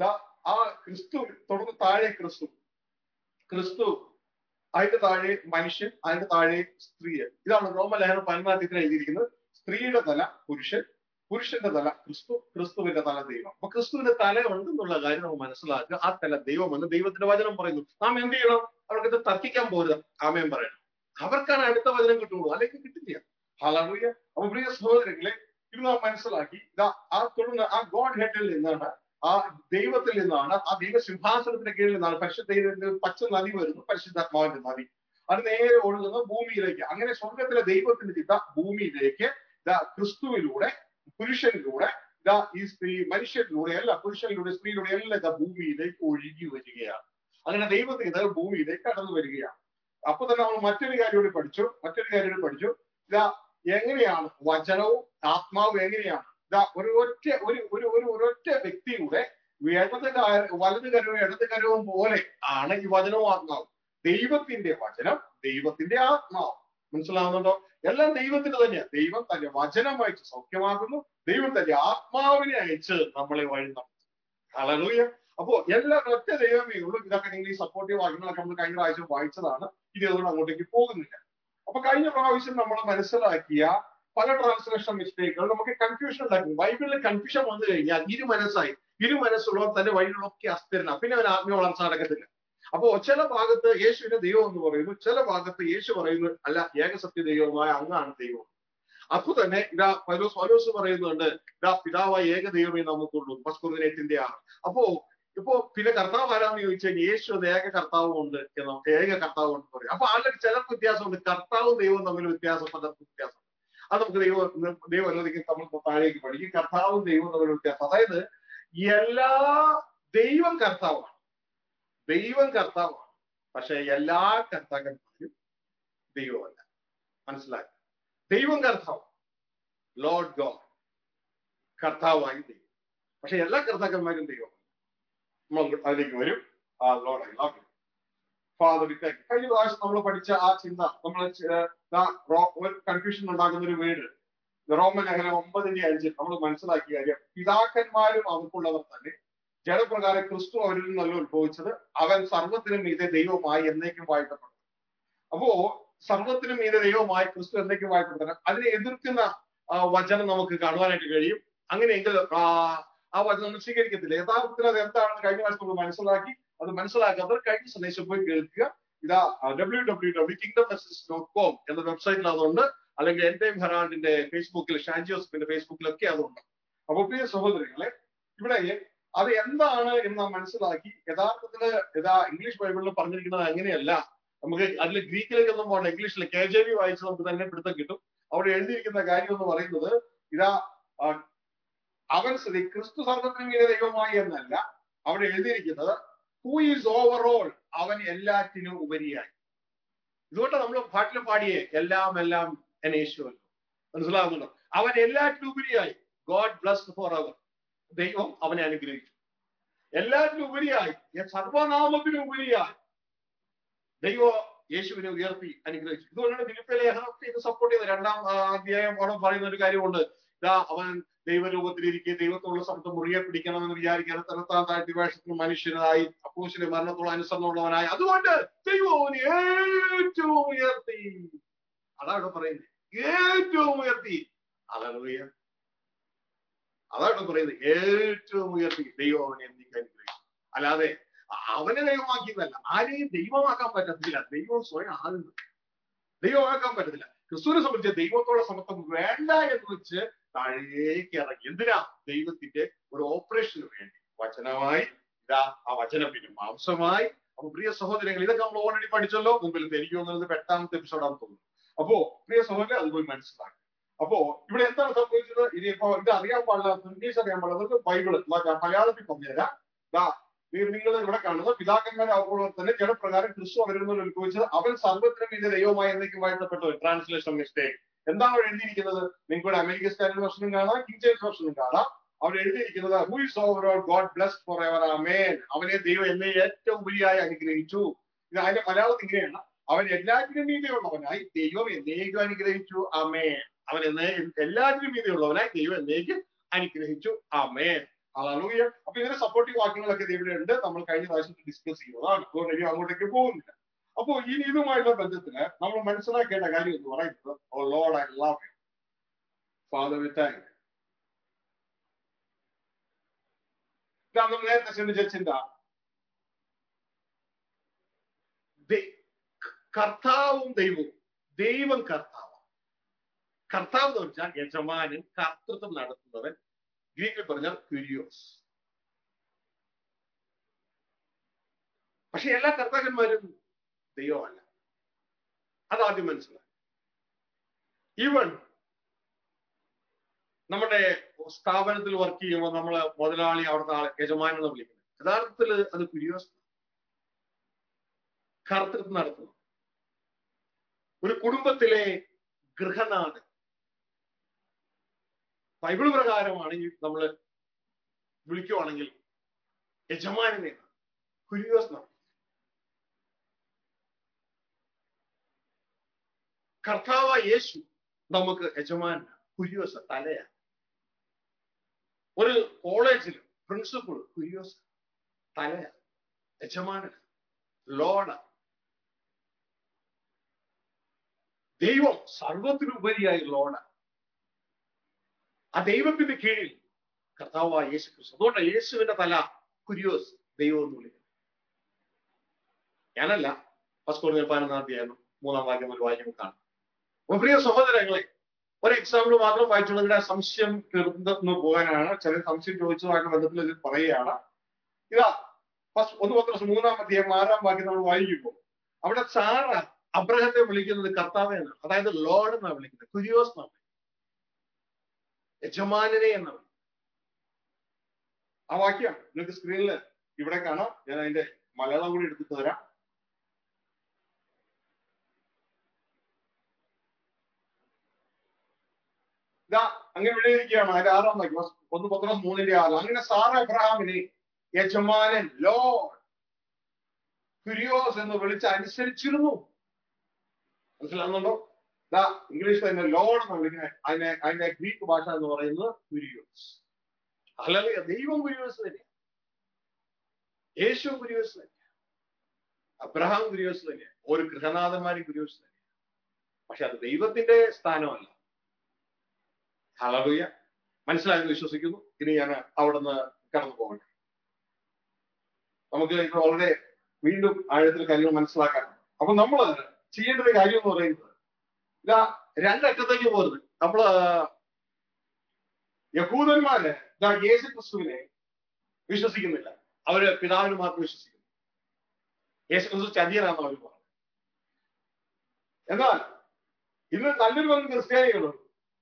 ആ ക്രിസ്തു, തുടർന്ന് താഴെ ക്രിസ്തു ക്രിസ്തു അതിന്റെ താഴെ മനുഷ്യൻ, അതിന്റെ താഴെ സ്ത്രീ. ഇതാണ് റോമലേഖനം പതിനാലാം എഴുതിയിരിക്കുന്നത്. സ്ത്രീയുടെ തല പുരുഷൻ, പുരുഷന്റെ തല ക്രിസ്തു, ക്രിസ്തുവിന്റെ തല ദൈവം. അപ്പൊ ക്രിസ്തുവിന്റെ തല ഉണ്ടെന്നുള്ള കാര്യം നമുക്ക് മനസ്സിലാക്കുക. ആ തല ദൈവമെന്ന് ദൈവത്തിന്റെ വചനം പറയുന്നു. നാം എന്ത് ചെയ്യണം? അവർക്കിത് തർക്കിക്കാൻ പോരുത്, ആമേൻ പറയണം. അവർക്കാണ് അടുത്ത വചനം കിട്ടുള്ളൂ, അല്ലെങ്കിൽ കിട്ടില്ല. ഹല്ലേലൂയ. അപ്പൊ പ്രിയ സഹോദരങ്ങളെ, ഇത് നാം മനസ്സിലാക്കി. ആ തുടർന്ന് ആ ഗോഡ് ഹെഡിൽ നിന്നാണ്, ആ ദൈവത്തിൽ നിന്നാണ്, ആ ദൈവസിംഹാസനത്തിന്റെ കീഴിൽ നിന്നാണ് പരിശുദ്ധ പച്ച നദി വരുന്നു, പരിശുദ്ധാത്മാവിന്റെ നദി. അത് നേരെ ഒഴുകുന്ന ഭൂമിയിലേക്ക്. അങ്ങനെ സ്വർഗത്തിലെ ദൈവത്തിന്റെ ചിന്ത ഭൂമിയിലേക്ക് ക്രിസ്തുവിലൂടെ, പുരുഷനിലൂടെ, ഇതാ ഈ സ്ത്രീ മനുഷ്യരിലൂടെ അല്ല, പുരുഷനിലൂടെ സ്ത്രീയിലൂടെ എല്ലാം ഇതാ ഭൂമിയിലേക്ക് ഒഴുകി വരികയാണ്. അങ്ങനെ ദൈവത്തിന്റെ ഭൂമിയിലേക്ക് കടന്നു വരികയാണ്. അപ്പൊ തന്നെ നമ്മൾ മറ്റൊരു കാര്യം കൂടി പഠിച്ചു മറ്റൊരു കാര്യം കൂടി പഠിച്ചു ഇതാ എങ്ങനെയാണ് വചനവും ആത്മാവും എങ്ങനെയാണ് ഇതാ ഒരു ഒറ്റ ഒരു ഒരു ഒരു ഒരൊറ്റ വ്യക്തിയുടെ ഇടത് വലത് കരവും ഇടത് കരവും പോലെ ആണ് ഈ വചനവും ആത്മാവും. ദൈവത്തിന്റെ വചനം, ദൈവത്തിന്റെ ആത്മാവ്. മനസ്സിലാവുന്നുണ്ടോ? എല്ലാം ദൈവത്തിന്റെ തന്നെയാണ്. ദൈവം തന്റെ വചനം അയച്ച് സൗഖ്യമാക്കുന്നു, ദൈവം തന്റെ ആത്മാവിനെ അയച്ച് നമ്മളെ വഴി നടത്തും. ഹല്ലേലൂയ. അപ്പോ എല്ലാം ഒറ്റ ദൈവമേ ഉള്ളൂ. ഇതൊക്കെ നിങ്ങൾ ഈ സപ്പോർട്ടീവ് വാക്യങ്ങളൊക്കെ നമ്മൾ കഴിഞ്ഞ പ്രാവശ്യം വായിച്ചതാണ്. ഇനി അതുകൊണ്ട് അങ്ങോട്ടേക്ക് പോകുന്നില്ല. അപ്പൊ കഴിഞ്ഞ പ്രാവശ്യം നമ്മൾ മനസ്സിലാക്കിയ പല ട്രാൻസ്ലേഷൻ മിസ്റ്റേക്കുകൾ നമുക്ക് കൺഫ്യൂഷൻ ഉണ്ടാക്കും. ബൈബിളിൽ കൺഫ്യൂഷൻ വന്നു കഴിഞ്ഞാൽ ഇരു മനസ്സായി, ഇരു മനസ്സുള്ളവർ തന്റെ വഴികളൊക്കെ അസ്ഥിരനാണ്, പിന്നെ അവൻ ആത്മീയ വളർച്ച നടക്കത്തില്ല. അപ്പോ ചില ഭാഗത്ത് യേശുവിന്റെ ദൈവം എന്ന് പറയുന്നു, ചില ഭാഗത്ത് യേശു പറയുന്നു അല്ല, ഏകസത്യ ദൈവമായ അങ്ങാണ് ദൈവം. അപ്പൊ തന്നെ ഇതാ പൗലോസ് പൗലോസ് പറയുന്നുണ്ട്, ഇതാ പിതാവായ ഏക ദൈവമേ നമുക്കുള്ളൂ, പസ്കുറിനേറ്റിന്റെ ആണ്. അപ്പോ ഇപ്പോ പിന്നെ കർത്താവ് ആരാന്ന് ചോദിച്ചാൽ യേശു അത് ഏക കർത്താവും ഉണ്ട് എന്ന് ഏക കർത്താവ് എന്ന് പറയും. അപ്പൊ അതിലൊക്കെ ചിലർക്ക് വ്യത്യാസമുണ്ട്. കർത്താവും ദൈവവും തമ്മിൽ വ്യത്യാസം, പലർക്കും വ്യത്യാസം. അത് നമുക്ക് ദൈവം ദൈവം അനുവദിക്കും, നമ്മൾ താഴേക്ക് പഠിക്കും. കർത്താവും ദൈവവും തമ്മിൽ വ്യത്യാസം. അതായത് എല്ലാ ദൈവം കർത്താവാണ്, ദൈവം കർത്താവാണ്, പക്ഷെ എല്ലാ കർത്താക്കന്മാരും ദൈവമല്ല. മനസ്സിലാക്കി? ദൈവം കർത്താവ്, ലോർഡ് ഗോഡ്, കർത്താവായി ദൈവം. പക്ഷെ എല്ലാ കർത്താക്കന്മാരും ദൈവം. നമ്മൾ അതിലേക്ക് വരും. ആ Lord I love you. Father വിത്തേക്ക്. കഴിഞ്ഞ പ്രാവശ്യം നമ്മൾ പഠിച്ച ആ ചിന്ത, നമ്മൾ കൺഫ്യൂഷൻ ഉണ്ടാക്കുന്ന ഒരു വേർഡ് റോമൻ ലേഖനം ഒമ്പതിന്റെ അഞ്ചിൽ നമ്മൾ മനസ്സിലാക്കിയ കാര്യം, പിതാക്കന്മാരും അവർക്കുള്ളവർ തന്നെ ജഡപ്രകാരം ക്രിസ്തു അവരിൽ നിന്നല്ല ഉത്ഭവിച്ചത്, അവൻ സർവ്വത്തിനും മീതെ ദൈവമായി എന്നേക്കും വാഴ്ത്തപ്പെട്ടു. അപ്പോ സർവ്വത്തിനും മീതെ ദൈവമായി ക്രിസ്തു എന്നേക്കും വാഴ്ത്തപ്പെട്ടത്, അതിനെ എതിർക്കുന്ന വചനം നമുക്ക് കാണുവാനായിട്ട് കഴിയും. അങ്ങനെയെങ്കിൽ ആ ആ വചനം നമ്മൾ സ്വീകരിക്കത്തില്ല. യഥാർത്ഥത്തിൽ അത് എന്താണെന്ന് കഴിഞ്ഞ പ്രാവശ്യം നമ്മൾ മനസ്സിലാക്കി. അത് മനസ്സിലാക്കാത്തവർ കഴിഞ്ഞ സന്ദേശം പോയി കേൾക്കുക. ഇതാ W W W kingdom message dot com എന്ന വെബ്സൈറ്റിൽ അതുണ്ട്, അല്ലെങ്കിൽ എന്റെ ഹെറാൾഡിന്റെ ഫേസ്ബുക്കിൽ, ഷാൻജിയോസിന്റെ ഫേസ്ബുക്കിലൊക്കെ അതുണ്ട്. അപ്പൊ പ്രിയ സഹോദരങ്ങളെ, ഇവിടെ അത് എന്താണ് എന്ന് നാം മനസ്സിലാക്കി. യഥാർത്ഥത്തില് ഇതാ ഇംഗ്ലീഷ് ബൈബിളിൽ പറഞ്ഞിരിക്കുന്നത് അങ്ങനെയല്ല. നമുക്ക് അതിൽ ഗ്രീക്കിലേക്കൊന്നും പോകണ്ട, ഇംഗ്ലീഷിൽ കെ ജെ വി വായിച്ച് നമുക്ക് തന്നെ പിടുത്തം കിട്ടും. അവിടെ എഴുതിയിരിക്കുന്ന കാര്യം എന്ന് പറയുന്നത് ഇതാ അവൻ സ്ഥിതി ക്രിസ്തു സർവ്വത്തിനും മീതെ ദൈവമായി എന്നല്ല, അവിടെ എഴുതിയിരിക്കുന്നത് ഹൂ ഈസ് ഓവറോൾ, അവൻ എല്ലാറ്റിനും ഉപരിയായി. ഇതുകൊണ്ട് നമ്മൾ പാട്ടിൽ പാടിയേ എല്ലാം എല്ലാം എന്നെ യേശുവല്ലോ, മനസ്സിലാകുന്നുണ്ടോ? അവൻ എല്ലാറ്റിനും ഉപരിയായി. ഗോഡ് ബ്ലസ്ഡ് ഫോർ അവർ, ദൈവം അവനെ അനുഗ്രഹിച്ചു. എല്ലാറ്റിനും ഉപരിയായി, സർവനാമത്തിനും ഉപരിയായി ദൈവം യേശുവിനെ ഉയർത്തി അനുഗ്രഹിച്ചു. ഇതുകൊണ്ടാണ് ഫിലിപ്പിയ ലേഖനത്തെ ഇത് സപ്പോർട്ട് ചെയ്തത്. രണ്ടാം അധ്യായം അവിടെ പറയുന്ന ഒരു കാര്യമുണ്ട്, ഇതാ അവൻ ദൈവരൂപത്തിലിരിക്കെ ദൈവത്തോടുള്ള സമത്വം മുറിയെ പിടിക്കണമെന്ന് വിചാരിക്കാതെ തന്നെത്താൻ താഴ്ത്തി വേഷത്തിന് മനുഷ്യനായി അപ്പോസ്തലന്റെ മരണത്തോളം അനുസരണമുള്ളവനായി, അതുകൊണ്ട് ദൈവം അവനെ ഏറ്റവും ഉയർത്തി. അതാണ് പറയുന്നത്, ഏറ്റവും ഉയർത്തി. ഹല്ലേലൂയ. അതാണ് പറയുന്നത്, ഏറ്റവും ഉയർത്തി ദൈവം അവനെ എന്നേക്കും അനുഗ്രഹിച്ചു. അല്ലാതെ അവനെ ദൈവമാക്കിയതല്ല. ആരെയും ദൈവമാക്കാൻ പറ്റത്തില്ല. ദൈവം സ്വയം ആകുന്നു, ദൈവമാക്കാൻ പറ്റത്തില്ല. ക്രിസ്തുവിനെ സംബന്ധിച്ച് ദൈവത്തോടെ സമത്വം വേണ്ട എന്ന് വെച്ച് താഴേക്ക് ഇറങ്ങി. എന്തിനാ? ദൈവത്തിന്റെ ഒരു ഓപ്പറേഷന് വേണ്ടി. വചനമായി ഇതാ ആ വചനം പിന്നെ മാംസമായി. അപ്പൊ പ്രിയ സഹോദരങ്ങൾ, ഇതൊക്കെ നമ്മൾ ഓൾറെഡി പഠിച്ചല്ലോ. മുമ്പിൽ എനിക്ക് തോന്നുന്നത് എട്ടാമത്തെ എപ്പിസോഡാണെന്ന് തോന്നുന്നു. അപ്പോ പ്രിയ സഹോദരൻ, അത് പോയി മനസ്സിലാക്കി. അപ്പോ ഇവിടെ എന്താണ് സംഭവിച്ചത്? ഇനിയിപ്പോ ഇത് അറിയാൻ പാടില്ല, ഇംഗ്ലീഷ് അറിയാൻ പാടില്ല, ബൈബിള് മലയാളത്തിൽ പറഞ്ഞുതരാം. നിങ്ങൾ ഇവിടെ കാണുന്നത്, പിതാക്കന്മാരെ അവർക്കുള്ളവർ തന്നെ ജഡപ്രകാരം ക്രിസ്തു അവരിൽ നിന്ന് ഉത്ഭവിച്ചത്, അവൻ സർവ്വത്തിനും മീതെ ദൈവമായി എന്നേക്കും വാഴ്ത്തപ്പെട്ടു. Translation mistake. എന്താണ് അവിടെ എഴുതിയിരിക്കുന്നത്? നിങ്ങൾക്ക് അമേരിക്കൻ സ്റ്റാൻഡേർഡ് വെർഷനും കാണാം, കിങ് ജെയിംസ് വെർഷനും കാണാം. അവിടെ എഴുതിയിരിക്കുന്നത് who is over all God blessed forever, ആമേൻ. അവനെ ദൈവം എന്നെ ഏറ്റവും ഉപരിയായി അനുഗ്രഹിച്ചു. ഇത് അതിന്റെ മലയാളത്തിൽ ഇങ്ങനെയാണ്, അവൻ എല്ലാറ്റിനും മീതെയുള്ളവനായി ദൈവം എന്നേക്കും അനുഗ്രഹിച്ചു, ആമേൻ. അവൻ എന്നേ എല്ലാറ്റിനും മീതെയുള്ളവനായി ദൈവം എന്നേക്കും അനുഗ്രഹിച്ചു, ആമേൻ. ഹല്ലേലൂയ. അപ്പൊ ഇതിന്റെ സപ്പോർട്ടീവ് വാക്യങ്ങളൊക്കെ ഇവിടെ ഉണ്ട്, നമ്മൾ കഴിഞ്ഞ പ്രാവശ്യം ഡിസ്കസ് ചെയ്യുന്നതാണ്. അതുകൊണ്ട് ഇനി അങ്ങോട്ടേക്ക് പോകുന്നില്ല. അപ്പോ ഇനി ഇതുമായുള്ള ബന്ധത്തിന് നമ്മൾ മനസ്സിലാക്കേണ്ട കാര്യം എന്ന് പറയുന്നത്, oh Lord I love you, father we thank you. നമ്മൾ നേരത്തെ ചിന്തിച്ച ചിന്ത, കർത്താവും ദൈവവും. ദൈവം കർത്താവ്. കർത്താവ് എന്ന് വെച്ചാൽ യജമാനൻ, കർത്തൃത്വം നടത്തുന്നവൻ. ഗ്രീക്കിൽ പറഞ്ഞാൽ ക്യൂരിയോസ്. പക്ഷെ എല്ലാ കർത്താക്കന്മാരും ദൈവമല്ല, അതാദ്യം മനസ്സിലായി. ഈവൻ നമ്മുടെ സ്ഥാപനത്തിൽ വർക്ക് ചെയ്യുമ്പോൾ നമ്മള് മുതലാളി, അവിടുത്തെ ആളെ യജമാനൻ എന്ന് വിളിക്കുന്നത്, യഥാർത്ഥത്തിൽ അത് ക്യൂരിയോസ്, കർത്തൃത്വം നടത്തുന്നു. ഒരു കുടുംബത്തിലെ ഗൃഹനാഥൻ ബൈബിൾ പ്രകാരമാണെങ്കിൽ നമ്മൾ വിളിക്കുവാണെങ്കിൽ യജമാനനെ ക്യൂരിയോസ് എന്നാണ്. കർത്താവായ യേശു നമുക്ക് യജമാനാണ്, ക്യൂരിയോസ് തലയാണ്. ഒരു കോളേജിൽ പ്രിൻസിപ്പൾ ക്യൂരിയോസ് തലയാണ്, യജമാനാണ്, ലോർഡാണ്. ദൈവം സർവത്തിനുപരിയായി ലോർഡാണ്. ആ ദൈവത്തിന്റെ കീഴിൽ കർത്താവായ യേശു ക്രിസ്തു. അതുകൊണ്ട് യേശുവിന്റെ തല ക്യൂരിയോസ്, ദൈവം എന്ന് വിളിക്കുന്നു. ഞാനല്ല, ഫസ്റ്റ് കൊരിന്ത്യർ പതിനൊന്നാം അധ്യായം മൂന്നാം വാക്യം ഒരു വാക്യം കാണാം. അപ്പൊ പ്രിയ സഹോദരങ്ങളെ, ഒരു എക്സാമ്പിൾ മാത്രം വായിച്ചുകൊണ്ടിവിടെ സംശയം തീർന്നു പോകാനാണ്. ചില സംശയം ചോദിച്ചതുമായിട്ട് ബന്ധത്തിൽ ഇത് പറയുകയാണ്. ഇതാ ഫസ്റ്റ് ഒന്ന് പത്രോസ് മൂന്നാം അധ്യായം ആറാം വാക്യം നമ്മൾ വായിക്കുമ്പോൾ അവിടെ സാറ അബ്രഹത്തെ വിളിക്കുന്നത് കർത്താവെ എന്നാണ്, അതായത് ലോർഡ് എന്നാണ് വിളിക്കുന്നത്, ക്യൂരിയോസ് എന്നാണ്, യജമാനനെ എന്നാണ്. ആ വാക്യമാണ് നിങ്ങൾക്ക് സ്ക്രീനിൽ ഇവിടെ കാണാം. ഞാൻ അതിന്റെ മലയാളം കൂടി എടുത്തിട്ട് തരാം. ഇതാ അങ്ങനെ എഴുതിയിരിക്കുകയാണ്. അതിന്റെ ആറാം വാക്യം, ഒന്ന് പത്രോസ് മൂന്നിന്റെ ആറ്. അങ്ങനെ സാറ അബ്രഹാമിനെ യജമാനൻ, ലോർഡ്, ക്യൂരിയോസ് എന്ന് വിളിച്ച് അനുസരിച്ചിരുന്നു. മനസ്സിലാകുന്നുണ്ടോ? ദാ ഇംഗ്ലീഷ് തന്നെ ലോഡ് എന്ന് വിളിക്കുന്നത്, അതിനെ അതിന്റെ ഗ്രീക്ക് ഭാഷ എന്ന് പറയുന്നത് ക്യൂരിയോസ്. അല്ലെങ്കിൽ ദൈവം ക്യൂരിയോസ് തന്നെയാണ്, യേശു ക്യൂരിയോസ് തന്നെയാണ്, അബ്രഹാം ക്യൂരിയോസ് തന്നെയാണ്, ഓരോ ഗൃഹനാഥന്മാരും ക്യൂരിയോസ് തന്നെയാണ്. പക്ഷെ അത് ദൈവത്തിന്റെ സ്ഥാനമല്ല. ഹല്ലേലൂയ. മനസ്സിലായെന്ന് വിശ്വസിക്കുന്നു. ഇനി ഞാൻ അവിടുന്ന് കടന്നു പോകട്ടെ. നമുക്ക് ഇപ്പോൾ വളരെ വീണ്ടും ആഴത്തിൽ കാര്യങ്ങൾ മനസ്സിലാക്കാൻ. അപ്പൊ നമ്മൾ ചെയ്യേണ്ട ഒരു കാര്യം എന്ന് പറയുന്നത്, ഇതാ രണ്ടറ്റത്തേക്ക് പോരുത്. നമ്മള് യഹൂദന്മാര് ഇതാ യേശു ക്രിസ്തുവിനെ വിശ്വസിക്കുന്നില്ല, അവര് പിതാവിന് മാത്രം വിശ്വസിക്കുന്നു. യേശു ക്രിസ്തു ചതിയനാണെന്ന് അവർ പറഞ്ഞു. എന്നാൽ ഇന്ന് നല്ലൊരു പങ്ക് ക്രിസ്ത്യാനികളുണ്ട്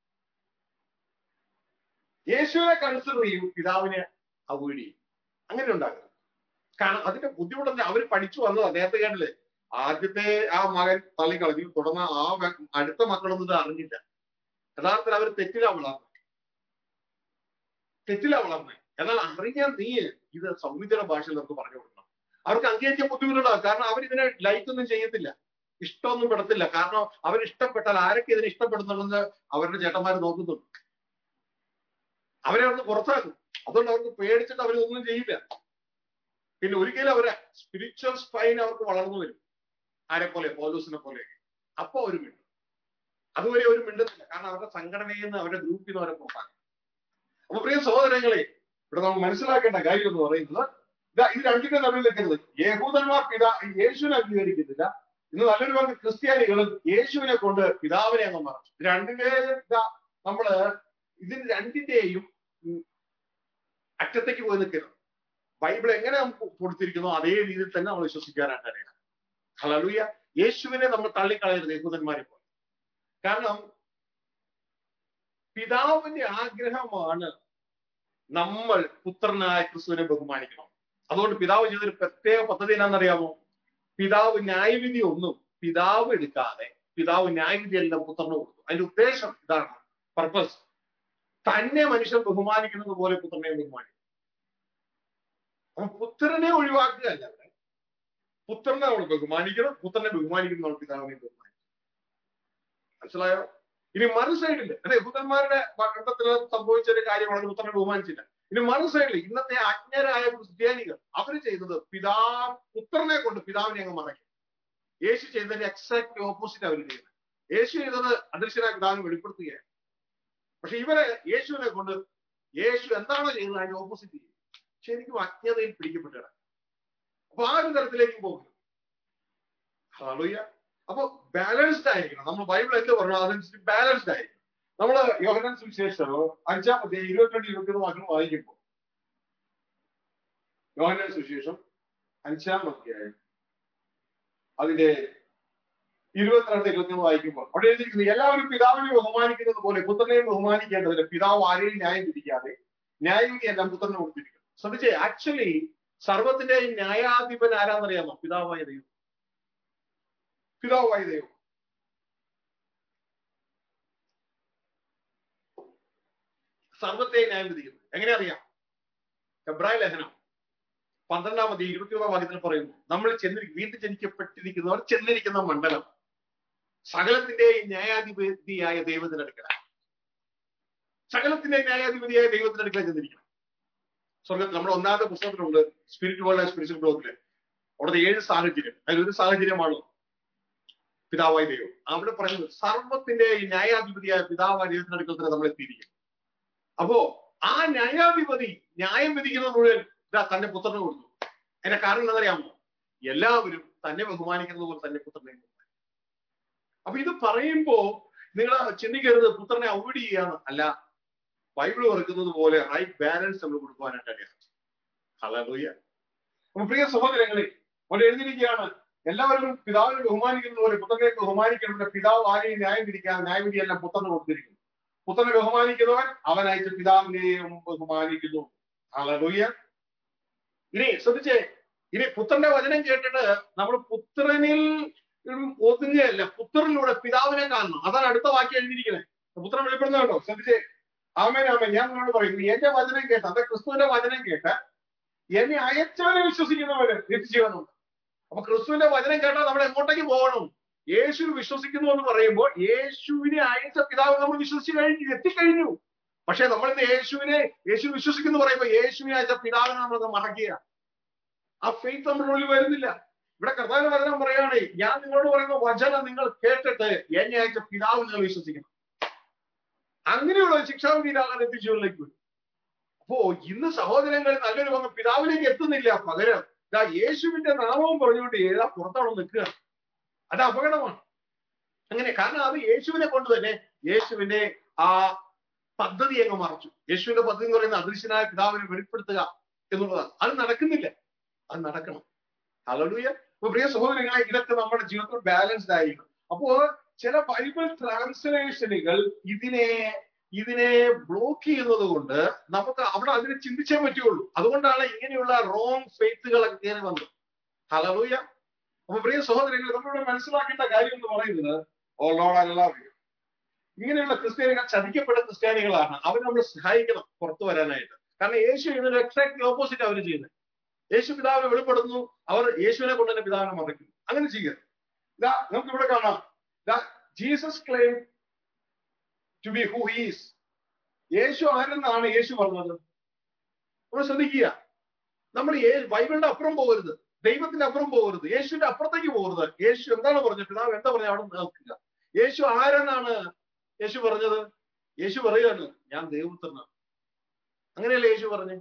യേശുവിനെ കൺസിഡർ ചെയ്യും, പിതാവിനെ അവോയ്ഡ് ചെയ്യും. അങ്ങനെ ഉണ്ടാകുന്നത്. കാരണം അതിന്റെ ബുദ്ധിമുട്ട് അവർ പഠിച്ചു വന്നത് നേരത്തെ കേട്ടില്ലേ, ആദ്യത്തെ ആ മകൻ തള്ളിക്കളഞ്ഞു, തുടർന്ന് ആ അടുത്ത മക്കളൊന്നും ഇത് അറിഞ്ഞില്ല. യഥാർത്ഥത്തിൽ അവർ തെറ്റിലാ വളർന്നത്, തെറ്റിലാ വളർന്നത്. എന്നാൽ അറിയാൻ നീ ഇത് സൗമ്യതയുടെ ഭാഷയിൽ നമുക്ക് പറഞ്ഞു കൊടുക്കണം. അവർക്ക് അംഗീകരിക്കാൻ ബുദ്ധിമുട്ടുണ്ടാകും. കാരണം അവരിതിനെ ലൈക്ക് ഒന്നും ചെയ്യത്തില്ല, ഇഷ്ടമൊന്നും പെടത്തില്ല. കാരണം അവരിഷ്ടപ്പെട്ടാൽ ആരൊക്കെ ഇതിനെ ഇഷ്ടപ്പെടുന്നുണ്ടെന്ന് അവരുടെ ചേട്ടന്മാർ നോക്കുന്നുണ്ട്. അവരെ അവർക്ക് പുറത്താക്കും. അതുകൊണ്ട് അവർക്ക് പേടിച്ചിട്ട് അവരൊന്നും ചെയ്യില്ല. പിന്നെ ഒരിക്കലും അവരെ സ്പിരിച്വൽ സ്പൈൻ അവർക്ക് വളർന്നു വരും, ആരെ പോലെ, പൗലോസിനെ പോലെ. അപ്പൊ അവർ മിണ്ടും. അതുവരെ അവർ മിണ്ടുന്നില്ല, കാരണം അവരുടെ സംഘടനയിൽ നിന്ന്, അവരുടെ ഗ്രൂപ്പിൽ നിന്ന് അവരെ പുറത്താക്കും. അപ്പൊ പ്രിയ സഹോദരങ്ങളെ, ഇവിടെ നമ്മൾ മനസ്സിലാക്കേണ്ട കാര്യം എന്ന് പറയുന്നത്, ഇതാ ഇത് രണ്ടിന്റെ തമ്മിൽ നിൽക്കുന്നത്. യഹൂദന്മാർ പിതാ യേശുവിനെ അംഗീകരിക്കുന്നില്ല. ഇന്ന് നല്ലൊരു പങ്ക് ക്രിസ്ത്യാനികളും യേശുവിനെ കൊണ്ട് പിതാവിനെ അങ്ങ് മറച്ചു. രണ്ടിന്റെ ഇതാ നമ്മള് ഇതിന് രണ്ടിന്റെയും അറ്റത്തേക്ക് പോയി നിൽക്കണം. ബൈബിൾ എങ്ങനെ നമുക്ക് കൊടുത്തിരിക്കുന്നോ അതേ രീതിയിൽ തന്നെ നമ്മൾ വിശ്വസിക്കാനായിട്ട് അറിയണം. ഹല്ലേലൂയ. യേശുവിനെ നമ്മൾ തള്ളിക്കളയരുത് യഹൂദന്മാരെ പോലെ. കാരണം പിതാവിന്റെ ആഗ്രഹമാണ് നമ്മൾ പുത്രനായ ക്രിസ്തുവിനെ ബഹുമാനിക്കണം. അതുകൊണ്ട് പിതാവ് ചെയ്തൊരു പ്രത്യേക പദ്ധതി എന്നാണെന്നറിയാമോ? പിതാവ് ന്യായവിധി ഒന്നും പിതാവ് എടുക്കാതെ പിതാവ് ന്യായവിധി എല്ലാം പുത്രന് കൊടുത്തു. അതിന്റെ ഉദ്ദേശം ഇതാണ്, പർപ്പസ്. തന്നെ മനുഷ്യൻ ബഹുമാനിക്കുന്നത് പോലെ പുത്രനെ ബഹുമാനിക്കും. അപ്പൊ പുത്രനെ ഒഴിവാക്കുക അല്ല, പുത്രനെ നമ്മൾ ബഹുമാനിക്കണം, പുത്രനെ ബഹുമാനിക്കണം, നമ്മൾ പിതാവിനെ ബഹുമാനിക്കണം. മനസ്സിലായോ? ഇനി മറു സൈഡില് അതെ യഹൂദന്മാരുടെ ഘട്ടത്തിൽ സംഭവിച്ച ഒരു കാര്യമാണ് പുത്രനെ ബഹുമാനിച്ചില്ല. ഇനി മറു സൈഡിൽ ഇന്നത്തെ അജ്ഞരായ ക്രിസ്ത്യാനികൾ അവർ ചെയ്തത് പിതാ പുത്രനെ കൊണ്ട് പിതാവിനെ അങ്ങ് മറയ്ക്കും. യേശു ചെയ്തതിന്റെ എക്സാക്ട് ഓപ്പോസിറ്റ് അവർ ചെയ്യുന്നത്. യേശു ചെയ്തത് അദൃശ്യനായ പിതാവിനെ വെളിപ്പെടുത്തുകയാണ്. പക്ഷെ ഇവരെ യേശുവിനെ കൊണ്ട് യേശു എന്താണോ ചെയ്യുന്നത് അതിന്റെ ഓപ്പോസിറ്റ് ചെയ്യും. ശരിക്കും അജ്ഞതയിൽ പിടിക്കപ്പെട്ടാണ്. അപ്പൊ ആ ഒരു തരത്തിലേക്കും പോകുന്നു. ഹല്ലേലൂയ. അപ്പൊ ബാലൻസ്ഡ് ആയിരിക്കണം. നമ്മൾ ബൈബിൾ എന്ത് പറഞ്ഞു അതനുസരിച്ച് ബാലൻസ്ഡ് ആയിരിക്കണം. നമ്മള് യോഹന്നാൻ സുവിശേഷം അഞ്ചാം അധ്യായം ഇരുപത്തിരണ്ട് ഇരുപത്തിയൊന്ന് വാക്യം വായിക്കുമ്പോൾ, യോഹന്നാൻ സുവിശേഷം അഞ്ചാം അധ്യായം അതിന്റെ ഇരുപത്തിരണ്ട് ഇരുപത്തിയൊന്ന് വായിക്കുമ്പോൾ അവിടെ എഴുതിയിരിക്കുന്നത്, എല്ലാവരും പിതാവിനെ ബഹുമാനിക്കുന്നത് പോലെ പുത്രനെയും ബഹുമാനിക്കേണ്ടതില്ല. പിതാവ് ആരെയും ന്യായം വിധിക്കാതെ ന്യായവിധി എല്ലാം പുത്രനെ കൊടുത്തിരിക്കുന്നു. ശ്രദ്ധിച്ചേ, ആക്ച്വലി സർവത്തിന്റെ ന്യായാധിപൻ ആരാന്നറിയാമോ? പിതാവായ ദൈവം. പിതാവായ ദൈവം. സർവത്തെ ന്യായം വിധിക്കുന്നു. എങ്ങനെ അറിയാം? എബ്രായ ലേഖനം പന്ത്രണ്ടാം അധ്യായം ഇരുപത്തിയൊന്നാം വാക്യത്തിൽ പറയുന്നു, നമ്മൾ ചെന്നിരിക്കും വീണ്ടും ജനിക്കപ്പെട്ടിരിക്കുന്നവർ ചെന്നിരിക്കുന്ന മണ്ഡലം സകലത്തിന്റെ ന്യായാധിപതിയായ ദൈവത്തിന്റെ അടുക്കലാണ്. സകലത്തിന്റെ ന്യായാധിപതിയായ ദൈവത്തിന്റെ അടുക്കലാണ് ചെന്നിരിക്കണം. സ്വർഗത്തിൽ നമ്മുടെ ഒന്നാമത്തെ പുസ്തകത്തിലുണ്ട് സ്പിരിറ്റ് വേൾഡ് ആൻഡ് സ്പിരിച്വൽ ഗ്രോത്തിൽ. അവിടുത്തെ ഏഴ് സാഹചര്യം, അതിലൊരു സാഹചര്യമാണ് പിതാവായ ദൈവം. അവിടെ പറയുന്നത് സർവത്തിന്റെ ന്യായാധിപതിയായ പിതാവായ ദൈവത്തിന്റെ അടുക്കൽ തന്നെ നമ്മൾ എത്തിയിരിക്കും. അപ്പോ ആ ന്യായാധിപതി ന്യായം വിധിക്കുന്നത് മുഴുവൻ ഇതാ തന്റെ പുത്രന് കൊടുത്തു. അതിന്റെ കാരണം എന്താണെന്നറിയാമോ? എല്ലാവരും തന്നെ ബഹുമാനിക്കുന്നത് പോലെ തന്നെ പുത്രനെ ബഹുമാനിക്കും. അപ്പൊ ഇത് പറയുമ്പോ നിങ്ങൾ ചിന്തിക്കരുത് പുത്രനെ അവോയ്ഡ് ചെയ്യാണ്. അല്ല, ബൈബിൾ വെറുക്കുന്നത് പോലെ റൈറ്റ് ബാലൻസ് നമ്മൾ കൊടുക്കുവാനായിട്ട് അറിയാം. ഹല്ലേലൂയ. അപ്പൊ പ്രിയ സഹോദരങ്ങളെ, അവിടെ എഴുതിയിരിക്കുകയാണ്, എല്ലാവരും പിതാവിനെ ബഹുമാനിക്കുന്നത് പോലെ പുത്രനെ ബഹുമാനിക്കണം. പിതാവ് ആരെയും ന്യായം വിധിക്കാൻ ന്യായവിധിയെല്ലാം പുത്രന് കൊടുത്തിരിക്കുന്നു. പുത്രനെ ബഹുമാനിക്കുന്നവൻ അവനായിട്ട് പിതാവിനെയും ബഹുമാനിക്കുന്നു. ഹല്ലേലൂയ. ഇനി ശ്രദ്ധിച്ചേ, ഇനി പുത്രന്റെ വചനം കേട്ടിട്ട് നമ്മൾ പുത്രനിൽ ഒതുങ്ങുകയല്ല, പുത്രനിലൂടെ പിതാവിനെ കാണണം. അതാണ് അടുത്ത വാക്യം എഴുതിയിരിക്കുന്നത്. പുത്രൻ വെളിപ്പെടുന്നുണ്ടോ? ശ്രദ്ധിച്ചേ. ആമേൻ ആമേൻ. ഞാൻ നിങ്ങളോട് പറയുന്നു, എന്റെ വചനം കേട്ട്, അതെ ക്രിസ്തുവിന്റെ വചനം കേട്ട് എന്നെ അയച്ചവനെ വിശ്വസിക്കുന്നവര് രക്ഷിച്ചുവെന്നുണ്ട്. അപ്പൊ ക്രിസ്തുവിന്റെ വചനം കേട്ടാൽ നമ്മൾ എങ്ങോട്ടേക്ക് പോകണം? യേശു വിശ്വസിക്കുന്നു എന്ന് പറയുമ്പോൾ യേശുവിനെ അയച്ച പിതാവ് നമ്മൾ വിശ്വസിച്ച് കഴിഞ്ഞു, എത്തിക്കഴിഞ്ഞു. പക്ഷെ നമ്മൾ ഇന്ന് യേശുവിനെ യേശു വിശ്വസിക്കുന്നു പറയുമ്പോൾ യേശുവിനെ അയച്ച പിതാവിനെ നമ്മൾ മറക്കുക. ആ ഫെയ്ത്ത് നമ്മുടെ ഉള്ളിൽ വരുന്നില്ല. ഇവിടെ കർത്താവിന്റെ വചനം പറയുകയാണേ, ഞാൻ നിങ്ങളോട് പറയുന്ന വചനം നിങ്ങൾ കേട്ടിട്ട് എന്നെ അയച്ച പിതാവ് നിങ്ങൾ വിശ്വസിക്കണം. അങ്ങനെയുള്ള ശിക്ഷാവിധിയിലാകാൻ എത്തിച്ചുകളിലേക്ക് വരും. അപ്പോ ഇന്ന് സഹോദരങ്ങൾ നല്ലൊരു വന്ന പിതാവിലേക്ക് എത്തുന്നില്ല, പകരം ഇതാ യേശുവിന്റെ നാമവും പറഞ്ഞുകൊണ്ട് ഏതാ പുറത്തവിടെ നിൽക്കുക. അത് അപകടമാണ്. അങ്ങനെ കാരണം അത് യേശുവിനെ കൊണ്ട് തന്നെ യേശുവിന്റെ ആ പദ്ധതി അങ്ങ് മറച്ചു. യേശുവിന്റെ പദ്ധതി എന്ന് പറയുന്നത് അദൃശ്യനായ പിതാവിനെ വെളിപ്പെടുത്തുക എന്നുള്ളതാണ്. അത് നടക്കുന്നില്ല, അത് നടക്കണം. ഹല്ലേലൂയ. അപ്പൊ പ്രിയ സഹോദരങ്ങളെ, ഇതൊക്കെ നമ്മുടെ ജീവിതത്തിൽ ബാലൻസ്ഡ് ആയിരിക്കും. അപ്പോ ചില ബൈബിൾ ട്രാൻസ്ലേഷനുകൾ ഇതിനെ ഇതിനെ ബ്ലോക്ക് ചെയ്യുന്നത് കൊണ്ട് നമുക്ക് അവിടെ അതിനെ ചിന്തിച്ചേ പറ്റുള്ളൂ. അതുകൊണ്ടാണ് ഇങ്ങനെയുള്ള റോങ് ഫെയ്ത്തുകളൊക്കെ കയറി വന്നത്. ഹല്ലേലൂയ. അപ്പൊ പ്രിയ സഹോദരങ്ങൾ, നമ്മളിവിടെ മനസ്സിലാക്കേണ്ട കാര്യം എന്ന് പറയുന്നത്, oh Lord I love you, ഇങ്ങനെയുള്ള ക്രിസ്ത്യാനികൾ ചതിക്കപ്പെട്ട ക്രിസ്ത്യാനികളാണ്. അവർ നമ്മൾ സഹായിക്കണം പുറത്തു വരാനായിട്ട്. കാരണം യേശു ഇതിന് എക്സാക്ട്ലി ഓപ്പോസിറ്റ് അവർ ചെയ്യുന്നത്. യേശു പിതാവിനെ വെളിപ്പെടുത്തുന്നു, അവർ യേശുവിനെ കൊണ്ട് തന്നെ പിതാവിനെ മറയ്ക്കുന്നു. അങ്ങനെ ചെയ്യുക. ഇതാ നമുക്ക് ഇവിടെ കാണാം, Jesus claim to be who he is. യേശു ആരെന്നാണ് യേശു പറഞ്ഞത്? നമ്മൾ ശ്രദ്ധിക്കുക. നമ്മൾ ബൈബിളിന്റെ അപ്പുറം പോകരുത്, ദൈവത്തിന്റെ അപ്പുറം പോകരുത്, യേശുവിന്റെ അപ്പുറത്തേക്ക് പോകരുത്. യേശു എന്താണ് പറഞ്ഞത്? പിതാവ് എന്താ പറഞ്ഞത് അവിടെ നിൽക്കുക. യേശു ആരെന്നാണ് യേശു പറഞ്ഞത്? യേശു പറയുകയാണ്, ഞാൻ ദൈവപുത്രനാണ്. അങ്ങനെയല്ലേ യേശു പറഞ്ഞേ?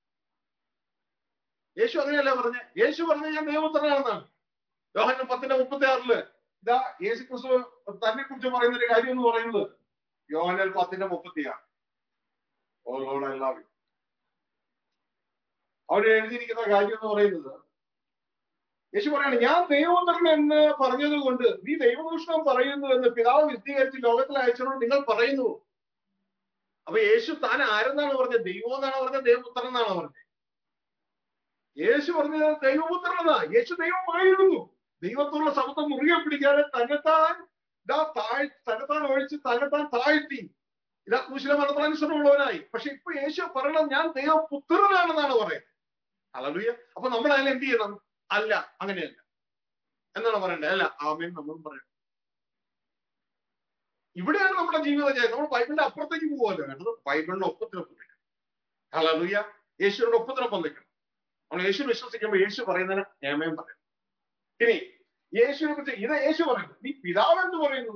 യേശു അങ്ങനെയല്ലേ പറഞ്ഞേ? യേശു പറഞ്ഞത് ഞാൻ ദൈവപുത്രനാണെന്നാണ്. യോഹന്നാൻ പത്തിന്റെ മുപ്പത്തി ആറില് ഇതാ യേശു ക്രിസ്തു തന്നെ കുറിച്ച് പറയുന്ന ഒരു കാര്യം എന്ന് പറയുന്നത് യോഹന്നാൻ പത്തിന്റെ മുപ്പത്തി ആറ്. Oh Lord I love you. അവിടെ എഴുതിയിരിക്കുന്ന കാര്യം എന്ന് പറയുന്നത്, യേശു പറയാണ്, ഞാൻ ദൈവപുത്രൻ എന്ന് പറഞ്ഞത് കൊണ്ട് നീ ദൈവദൂഷണം പറയുന്നു എന്ന് പിതാവ് വിശദീകരിച്ച് ലോകത്തിൽ അയച്ചതോട് നിങ്ങൾ പറയുന്നു. അപ്പൊ യേശു താൻ ആരെന്നാണ് പറഞ്ഞത്? ദൈവം എന്നാണ് പറഞ്ഞത്? ദൈവപുത്രൻ എന്നാണ് പറഞ്ഞത്? യേശു പറഞ്ഞത് ദൈവപുത്രൻ എന്നാ. യേശു ദൈവമായിരുന്നു. ദൈവത്തോടുള്ള സമത്വം മുറുകെ പിടിക്കാതെ തന്നെത്താൻ ഇതാ താഴ് തന്നെത്താൻ ഒഴിച്ച് തന്നെത്താൻ താഴ്ത്തി ഇതാ ക്രൂശിലെ മരണത്തിനനുസരണമുള്ളവനായി. പക്ഷെ ഇപ്പൊ യേശു പറയണം, ഞാൻ ദൈവപുത്രനാണെന്നാണ് പറയുന്നത്. ഹല്ലേലൂയ. അപ്പൊ നമ്മൾ അതിൽ എന്ത് ചെയ്യണം? അല്ല, അങ്ങനെയല്ല എന്നാണ് പറയണ്ടത്. അല്ല, ആമേൻ നമ്മളും പറയണം. ഇവിടെയാണ് നമ്മുടെ ജീവിതം ചെയ്യുന്നത്. നമ്മൾ ബൈബിളിന്റെ അപ്പുറത്തേക്ക് പോകുമല്ലോ വേണ്ടത്, ബൈബിളിന്റെ ഒപ്പത്തിനൊപ്പം നിൽക്കണം. ഹല്ലേലൂയ. യേശുവിന്റെ ഒപ്പത്തിനൊപ്പം നിൽക്കണം. നമ്മൾ യേശു വിശ്വസിക്കുമ്പോൾ യേശു പറയുന്നതിന് ആമേൻ പറയണം. ഇനി യേശുവിനെ കുറിച്ച് ഇത് യേശു പറയുന്നു, നീ പിതാവ് എന്ന് പറയുന്നു.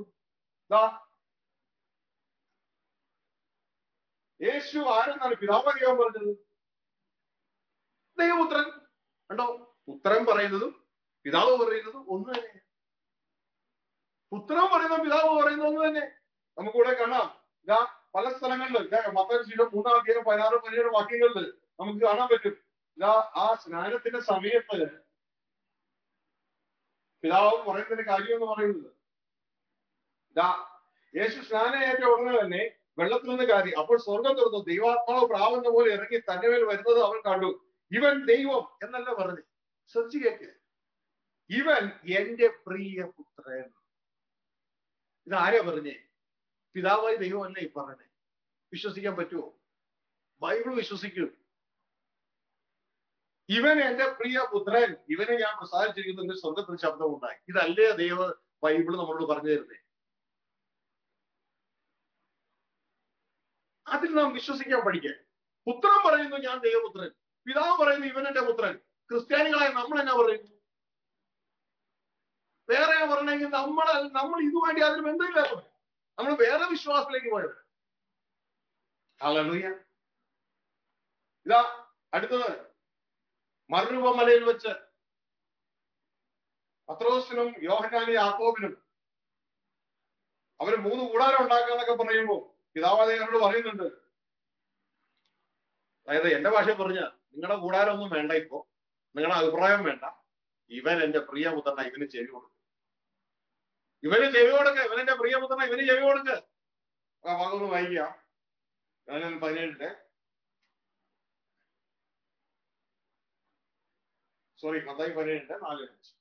യേശു ആരെന്നാണ് പിതാവ് അറിയാൻ പറഞ്ഞത്? ദൈവപുത്രൻ. കണ്ടോ, പുത്രൻ പറയുന്നതും പിതാവ് പറയുന്നതും ഒന്ന് തന്നെ. പുത്രൻ പറയുന്നതും പിതാവ് പറയുന്നത് ഒന്ന് തന്നെ. നമുക്കിവിടെ കാണാം, ഇതാ പല സ്ഥലങ്ങളിലും മത്തായി മൂന്നാം അധ്യായം പതിനാറ് പതിനേഴ് വാക്യങ്ങളിൽ നമുക്ക് കാണാൻ പറ്റും. ഇതാ ആ സ്നാനത്തിന്റെ സമയത്ത് പിതാവ് പറയുന്നതിന്റെ കാര്യം എന്ന് പറയുന്നത്, ഇതാ യേശു സ്നാനം ഏറ്റ ഉടനെ തന്നെ വെള്ളത്തിൽ നിന്ന് കയറി. അപ്പോൾ സ്വർഗം തുറന്നു, ദൈവാത്മാവ് പ്രാവുന്ന പോലെ ഇറങ്ങി തന്റെ മേൽ വരുന്നത് അവൻ കണ്ടു. ഇവൻ ദൈവം എന്നല്ല പറഞ്ഞു. ശ്രദ്ധിച്ചു കേക്ക്, ഇവൻ എന്റെ പ്രിയ പുത്രൻ. ഇത് ആരാ പറഞ്ഞേ? പിതാവായി ദൈവമല്ലേ ഈ പറഞ്ഞേ. വിശ്വസിക്കാൻ പറ്റുമോ? ബൈബിൾ വിശ്വസിക്കൂ. ഇവൻ എന്റെ പ്രിയ പുത്രൻ, ഇവനെ ഞാൻ പ്രസാദിച്ചിരിക്കുന്ന സ്വർഗത്തിൽ ശബ്ദം ഉണ്ടായി. ഇതല്ലേ ദൈവ ബൈബിൾ നമ്മളോട് പറഞ്ഞു തരുന്നേ. അതിൽ നാം വിശ്വസിക്കാൻ പഠിക്കാൻ. പുത്രൻ പറയുന്നു ഞാൻ ദൈവപുത്രൻ, പിതാവ് പറയുന്നു ഇവൻ എന്റെ പുത്രൻ. ക്രിസ്ത്യാനികളായി നമ്മൾ എന്നാ പറയുന്നു? വേറെ പറഞ്ഞെങ്കിൽ നമ്മൾ നമ്മൾ ഇതുവേണ്ടി അതിന് ബന്ധമില്ല. നമ്മൾ വേറെ വിശ്വാസത്തിലേക്ക് പോയത്. ഹല്ലേലൂയ. ഇതാ അടുത്തത് മറുരൂപ മലയിൽ വെച്ച് പത്രോസിനും യോഹന്നാനും യാക്കോബിനും അവര് മൂന്ന് കൂടാരം ഉണ്ടാക്കാന്നൊക്കെ പറയുമ്പോ പിതാവാദി അവരോട് പറയുന്നുണ്ട്, അതായത് എന്റെ ഭാഷ പറഞ്ഞ നിങ്ങളുടെ കൂടാരം ഒന്നും വേണ്ട, ഇപ്പോ നിങ്ങളുടെ അഭിപ്രായം വേണ്ട, ഇവൻ എന്റെ പ്രിയപുത്രന, ഇവന് ചെവി കൊടുക്കുക, ഇവന് ചെവി കൊടുക്കുക, ഇവൻ എന്റെ പ്രിയപുത്രന, ഇവന് ചെവി കൊടുക്കുക. ആ ഭാഗമൊന്ന് വായിക്കാം. പതിനേഴിന്റെ സോറി മത്തായി പതിനേഴിന്റെ നാല് അഞ്ച്.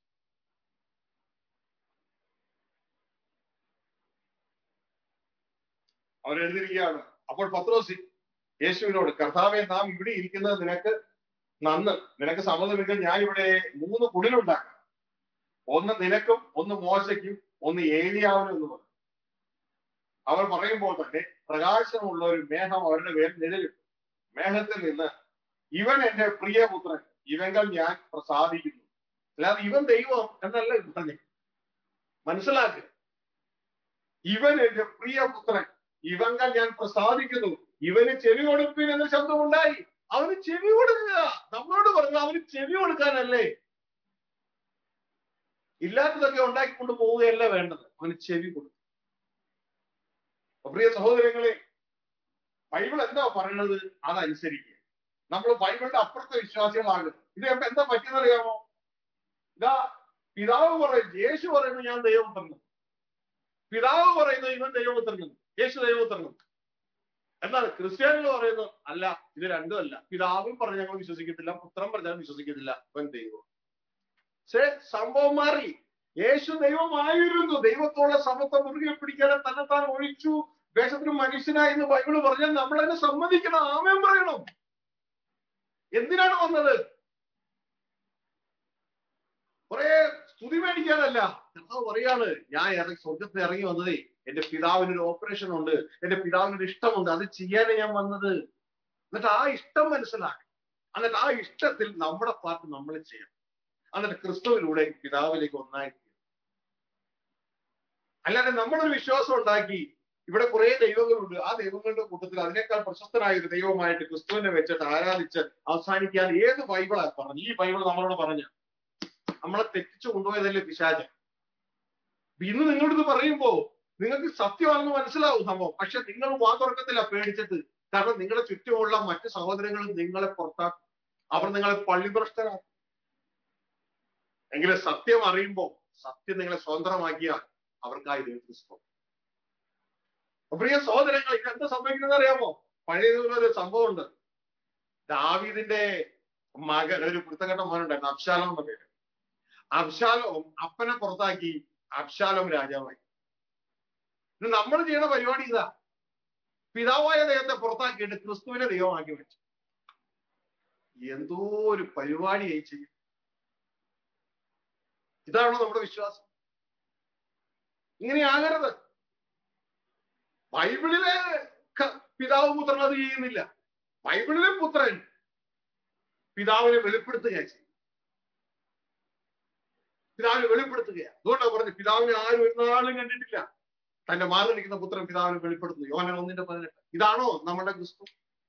അവരെഴുതിയിരിക്കുകയാണ്. അപ്പോൾ പത്രോസ് യേശുവിനോട്, കർത്താവെ, നാം ഇവിടെ ഇരിക്കുന്നത് നിനക്ക് നന്ന്, നിനക്ക് സമ്മതമെങ്കിൽ ഞാൻ ഇവിടെ മൂന്ന് കുടിലുണ്ടാക്കാം, ഒന്ന് നിനക്കും ഒന്ന് മോശയ്ക്കും ഒന്ന് ഏലിയാവിനും എന്ന് പറഞ്ഞു. അവർ പറയുമ്പോൾ തന്നെ പ്രകാശമുള്ള ഒരു മേഘം അവരുടെ മേൽ നിഴലും. മേഘത്തിൽ നിന്ന് ഇവൻ എന്റെ പ്രിയപുത്രൻ, ഇവങ്കൽ ഞാൻ പ്രസാദിക്കുന്നു. അല്ലാതെ ഇവൻ ദൈവം എന്നല്ല പറഞ്ഞേ, മനസ്സിലാക്കുക. ഇവൻ എന്റെ പ്രിയപുത്രൻ, ഇവങ്കൽ ഞാൻ പ്രസാദിക്കുന്നു, ഇവന് ചെവി കൊടുപ്പിൻ എന്ന ശബ്ദമുണ്ടായി. അവന് ചെവി കൊടുക്കുക. നമ്മളോട് പറഞ്ഞു അവന് ചെവി കൊടുക്കാനല്ലേ. ഇല്ലാത്തതൊക്കെ ഉണ്ടാക്കിക്കൊണ്ട് പോവുകയല്ല വേണ്ടത്, അവന് ചെവി കൊടുക്കും. പ്രിയ സഹോദരങ്ങളെ, ബൈബിൾ എന്താ പറയുന്നത് അതനുസരിക്കുക. നമ്മൾ ബൈബിളിന്റെ അപ്പുറത്തെ വിശ്വാസികളാകും. ഇത് എന്താ പറ്റുന്നറിയാമോ? ഇതാ പിതാവ് പറയുന്നു, യേശു പറയുന്നു ഞാൻ ദൈവപുത്രൻ, പിതാവ് പറയുന്നു ഇവൻ ദൈവപുത്രൻ, യേശു ദൈവപുത്രൻ. എന്നാൽ ക്രിസ്ത്യാനികൾ പറയുന്നു അല്ല, ഇത് രണ്ടും അല്ല. പിതാവും പറഞ്ഞ് ഞങ്ങൾ വിശ്വസിക്കത്തില്ല, പുത്രൻ പറഞ്ഞാലും വിശ്വസിക്കത്തില്ല, ഇവൻ ദൈവം. പക്ഷേ സംഭവം മാറി. യേശു ദൈവമായിരുന്നു. ദൈവത്തോടെ സമത്വം മുറുകെ പിടിക്കാതെ തന്നെ താൻ ഒഴിച്ചു, വേഷത്തിന് മനുഷ്യനായി എന്ന് ബൈബിള് പറഞ്ഞാൽ നമ്മൾ അതിനെ സമ്മതിക്കണം, ആമേൻ പറയണം. എന്തിനാണ് വന്നത്? കുറെ സ്തുതി മേടിക്കാനല്ല. കർത്താവ് പറയാണ്, ഞാൻ ഇറങ്ങി സ്വർഗത്തിൽ ഇറങ്ങി വന്നതേ എന്റെ പിതാവിനൊരു ഓപ്പറേഷൻ ഉണ്ട്, എന്റെ പിതാവിനൊരു ഇഷ്ടമുണ്ട്, അത് ചെയ്യാനേ ഞാൻ വന്നത്. എന്നിട്ട് ആ ഇഷ്ടം മനസ്സിലാക്കി, എന്നിട്ട് ആ ഇഷ്ടത്തിൽ നമ്മുടെ പാർട്ട് നമ്മൾ ചെയ്യണം. എന്നിട്ട് ക്രിസ്തുവിലൂടെ പിതാവിലേക്ക് ഒന്നായി. അല്ലാതെ നമ്മളൊരു വിശ്വാസം ഉണ്ടാക്കി ഇവിടെ കുറെ ദൈവങ്ങളുണ്ട്, ആ ദൈവങ്ങളുടെ കൂട്ടത്തിൽ അതിനേക്കാൾ പ്രശസ്തനായ ഒരു ദൈവമായിട്ട് ക്രിസ്തുവിനെ വെച്ചിട്ട് ആരാധിച്ച് അവസാനിക്കാൻ ഏത് ബൈബിളാ പറഞ്ഞു? ഈ ബൈബിൾ നമ്മളോട് പറഞ്ഞ നമ്മളെ തെറ്റിച്ചു കൊണ്ടുപോയതല്ലേ പിശാച്. ഇന്ന് നിങ്ങളിത് പറയുമ്പോ നിങ്ങൾക്ക് സത്യമാണെന്ന് മനസ്സിലാവും സംഭവം. പക്ഷെ നിങ്ങൾ വാതുറക്കത്തില്ല, പേടിച്ചിട്ട്. കാരണം നിങ്ങളുടെ ചുറ്റുമുള്ള മറ്റു സഹോദരങ്ങളും നിങ്ങളെ പുറത്താക്കും, അവർ നിങ്ങളെ പള്ളിഭ്രഷ്ടരാക്കും. എങ്കിലും സത്യം അറിയുമ്പോ സത്യം നിങ്ങളെ സ്വതന്ത്രമാക്കിയാൽ അവർക്കായി ദൈവക്രിസ്തു. പ്രിയ സഹോദരങ്ങൾ, ഇതെന്താ സംഭവിക്കുന്നത് അറിയാമോ? പഴയതൊരു സംഭവം ഉണ്ട്. ദാവീദിന്റെ മകൻ, ഒരു വൃത്തഘട്ട മകനുണ്ടായിരുന്നു, അബ്ശാലോം എന്ന പേര്. അബ്ശാലോം അപ്പനെ പുറത്താക്കി, അബ്ശാലോം രാജാവായി. നമ്മൾ ചെയ്യുന്ന പരിപാടി ഇതാ, പിതാവായ ദൈവത്തെ പുറത്താക്കിയിട്ട് ക്രിസ്തുവിനെ ദൈവമാക്കി വെച്ചു. എന്തോ ഒരു പരിപാടിയായി ചെയ്യും. ഇതാണോ നമ്മുടെ വിശ്വാസം? ഇങ്ങനെയാകരുത്. ബൈബിളിലെ പിതാവ് പുത്രൻ അത് ചെയ്യുന്നില്ല. ബൈബിളിലെ പുത്രൻ പിതാവിനെ വെളിപ്പെടുത്തുകയാണ് ചെയ്യും. പിതാവിനെ വെളിപ്പെടുത്തുകയാണ്. അതുകൊണ്ടാണ് പറഞ്ഞു, പിതാവിനെ ആരും ഒരു നാളും കണ്ടിട്ടില്ല, തന്റെ മാറിലിരിക്കുന്ന പുത്രൻ പിതാവിനെ വെളിപ്പെടുത്തുന്നു. യോഹന്നാൻ ഒന്നിന്റെ പതിനെട്ട്. ഇതാണോ നമ്മുടെ ക്രിസ്തു?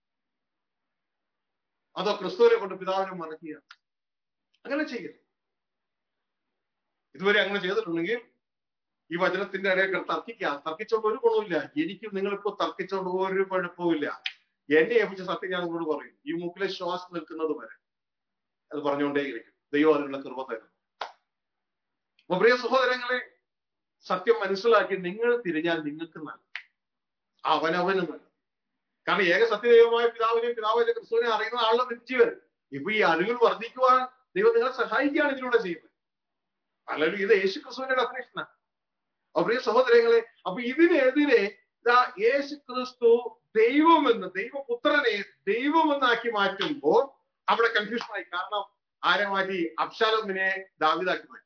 അതോ ക്രിസ്തുവിനെ കൊണ്ട് പിതാവിനെ മറക്കുകയാണ്? അങ്ങനെ ചെയ്യരുത്. ഇതുവരെ അങ്ങനെ ചെയ്തിട്ടുണ്ടെങ്കിൽ ഈ വചനത്തിന്റെ ഇടയിൽ തർക്കിക്കാം. തർക്കിച്ചോണ്ട് ഒരു ഗുണവുമില്ല. എനിക്കും നിങ്ങളിപ്പോ തർക്കിച്ചോണ്ട് ഒരു കുഴപ്പമില്ല. എന്നെ ഏൽപ്പിച്ച സത്യം ഞാൻ നിങ്ങളോട് പറയും, ഈ മൂക്കിലെ ശ്വാസം നിൽക്കുന്നത് വരെ അത് പറഞ്ഞുകൊണ്ടേയിരിക്കും. ദൈവം അതിനുള്ള കൃപ തരുന്നു. അപ്പൊ പ്രിയ സഹോദരങ്ങളെ, സത്യം മനസ്സിലാക്കി നിങ്ങൾ തിരിഞ്ഞാൽ നിങ്ങൾക്ക് നല്ലത്, അവനവനും നല്ലത്. കാരണം ഏക സത്യദൈവമായ പിതാവിനെയും പിതാവിനെ ക്രിസ്തുവിനെ അറിയുന്ന ആളുടെ നിത്യവൻ. ഇപ്പൊ ഈ അറിവിൽ വർദ്ധിക്കുവാൻ ദൈവം നിങ്ങളെ സഹായിക്കുകയാണ് ഇതിലൂടെ ചെയ്യുന്നത്. അല്ലെങ്കിൽ ഇത് യേശു ക്രിസ്തുവിന്റെ ഡെഫിനേഷനാണ്. അപ്പൊ പ്രിയ സഹോദരങ്ങളെ, അപ്പൊ ഇതിനെതിരെ യേശു ക്രിസ്തു ദൈവമെന്ന്, ദൈവപുത്രനെ ദൈവമെന്നാക്കി മാറ്റുമ്പോൾ അവിടെ കൺഫ്യൂഷനായി. കാരണം ആരെ മാറ്റി? അബ്ശാലോമിനെ ദാവീദാക്കി മാറ്റി,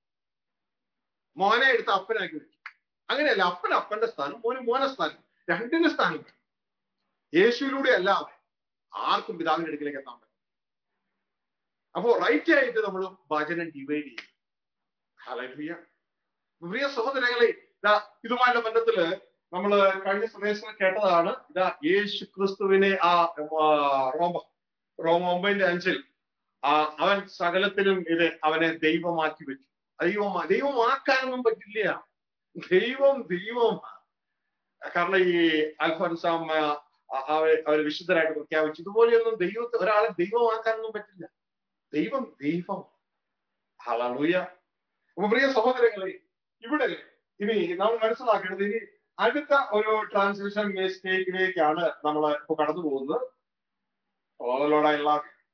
മോനെ എടുത്ത് അപ്പനാക്കി വെച്ചു. അങ്ങനെയല്ല, അപ്പൻ അപ്പന്റെ സ്ഥാനം, മോന് മോനെ സ്ഥാനം, രണ്ടിന്റെ സ്ഥാനം. യേശുവിലൂടെ അല്ലാതെ ആർക്കും പിതാവിന്റെ അടുക്കിലേക്ക് എത്താൻ പറ്റും. അപ്പോ റൈറ്റ് ആയിട്ട് നമ്മൾ വചനം ഡിവൈഡ് ചെയ്യും. ഹല്ലേലൂയ. പ്രിയ സഹോദരങ്ങളെ, ഇതാ ഇതുമായുള്ള ബന്ധത്തില് നമ്മള് കഴിഞ്ഞ സന്ദേശങ്ങൾ കേട്ടതാണ്. ഇതാ യേശു ക്രിസ്തുവിനെ ആ റോമ റോമ ഒമ്പതിന്റെ അഞ്ചിൽ ആ അവൻ സകലത്തിലും ഇത് അവനെ ദൈവമാക്കി വെച്ചു. ദൈവമാ ദൈവമാക്കാനൊന്നും പറ്റില്ല. ദൈവം ദൈവം. കാരണം ഈ അൽഫോൻസാം അവർ വിശുദ്ധരായിട്ട് പ്രഖ്യാപിച്ചു. ഇതുപോലെയൊന്നും ദൈവത്തെ ഒരാളെ ദൈവമാക്കാനൊന്നും പറ്റില്ല. ദൈവം ദൈവം. ഹല്ലേലൂയ. അപ്പൊ പ്രിയ സഹോദരങ്ങളെ, ഇവിടെ ഇനി നമ്മൾ മനസ്സിലാക്കേണ്ടത്, ഇനി അടുത്ത ഒരു ട്രാൻസ്ലേഷൻ മിസ്റ്റേക്കിലേക്കാണ് നമ്മൾ ഇപ്പൊ കടന്നു പോകുന്നത്. ഓലോടായുള്ള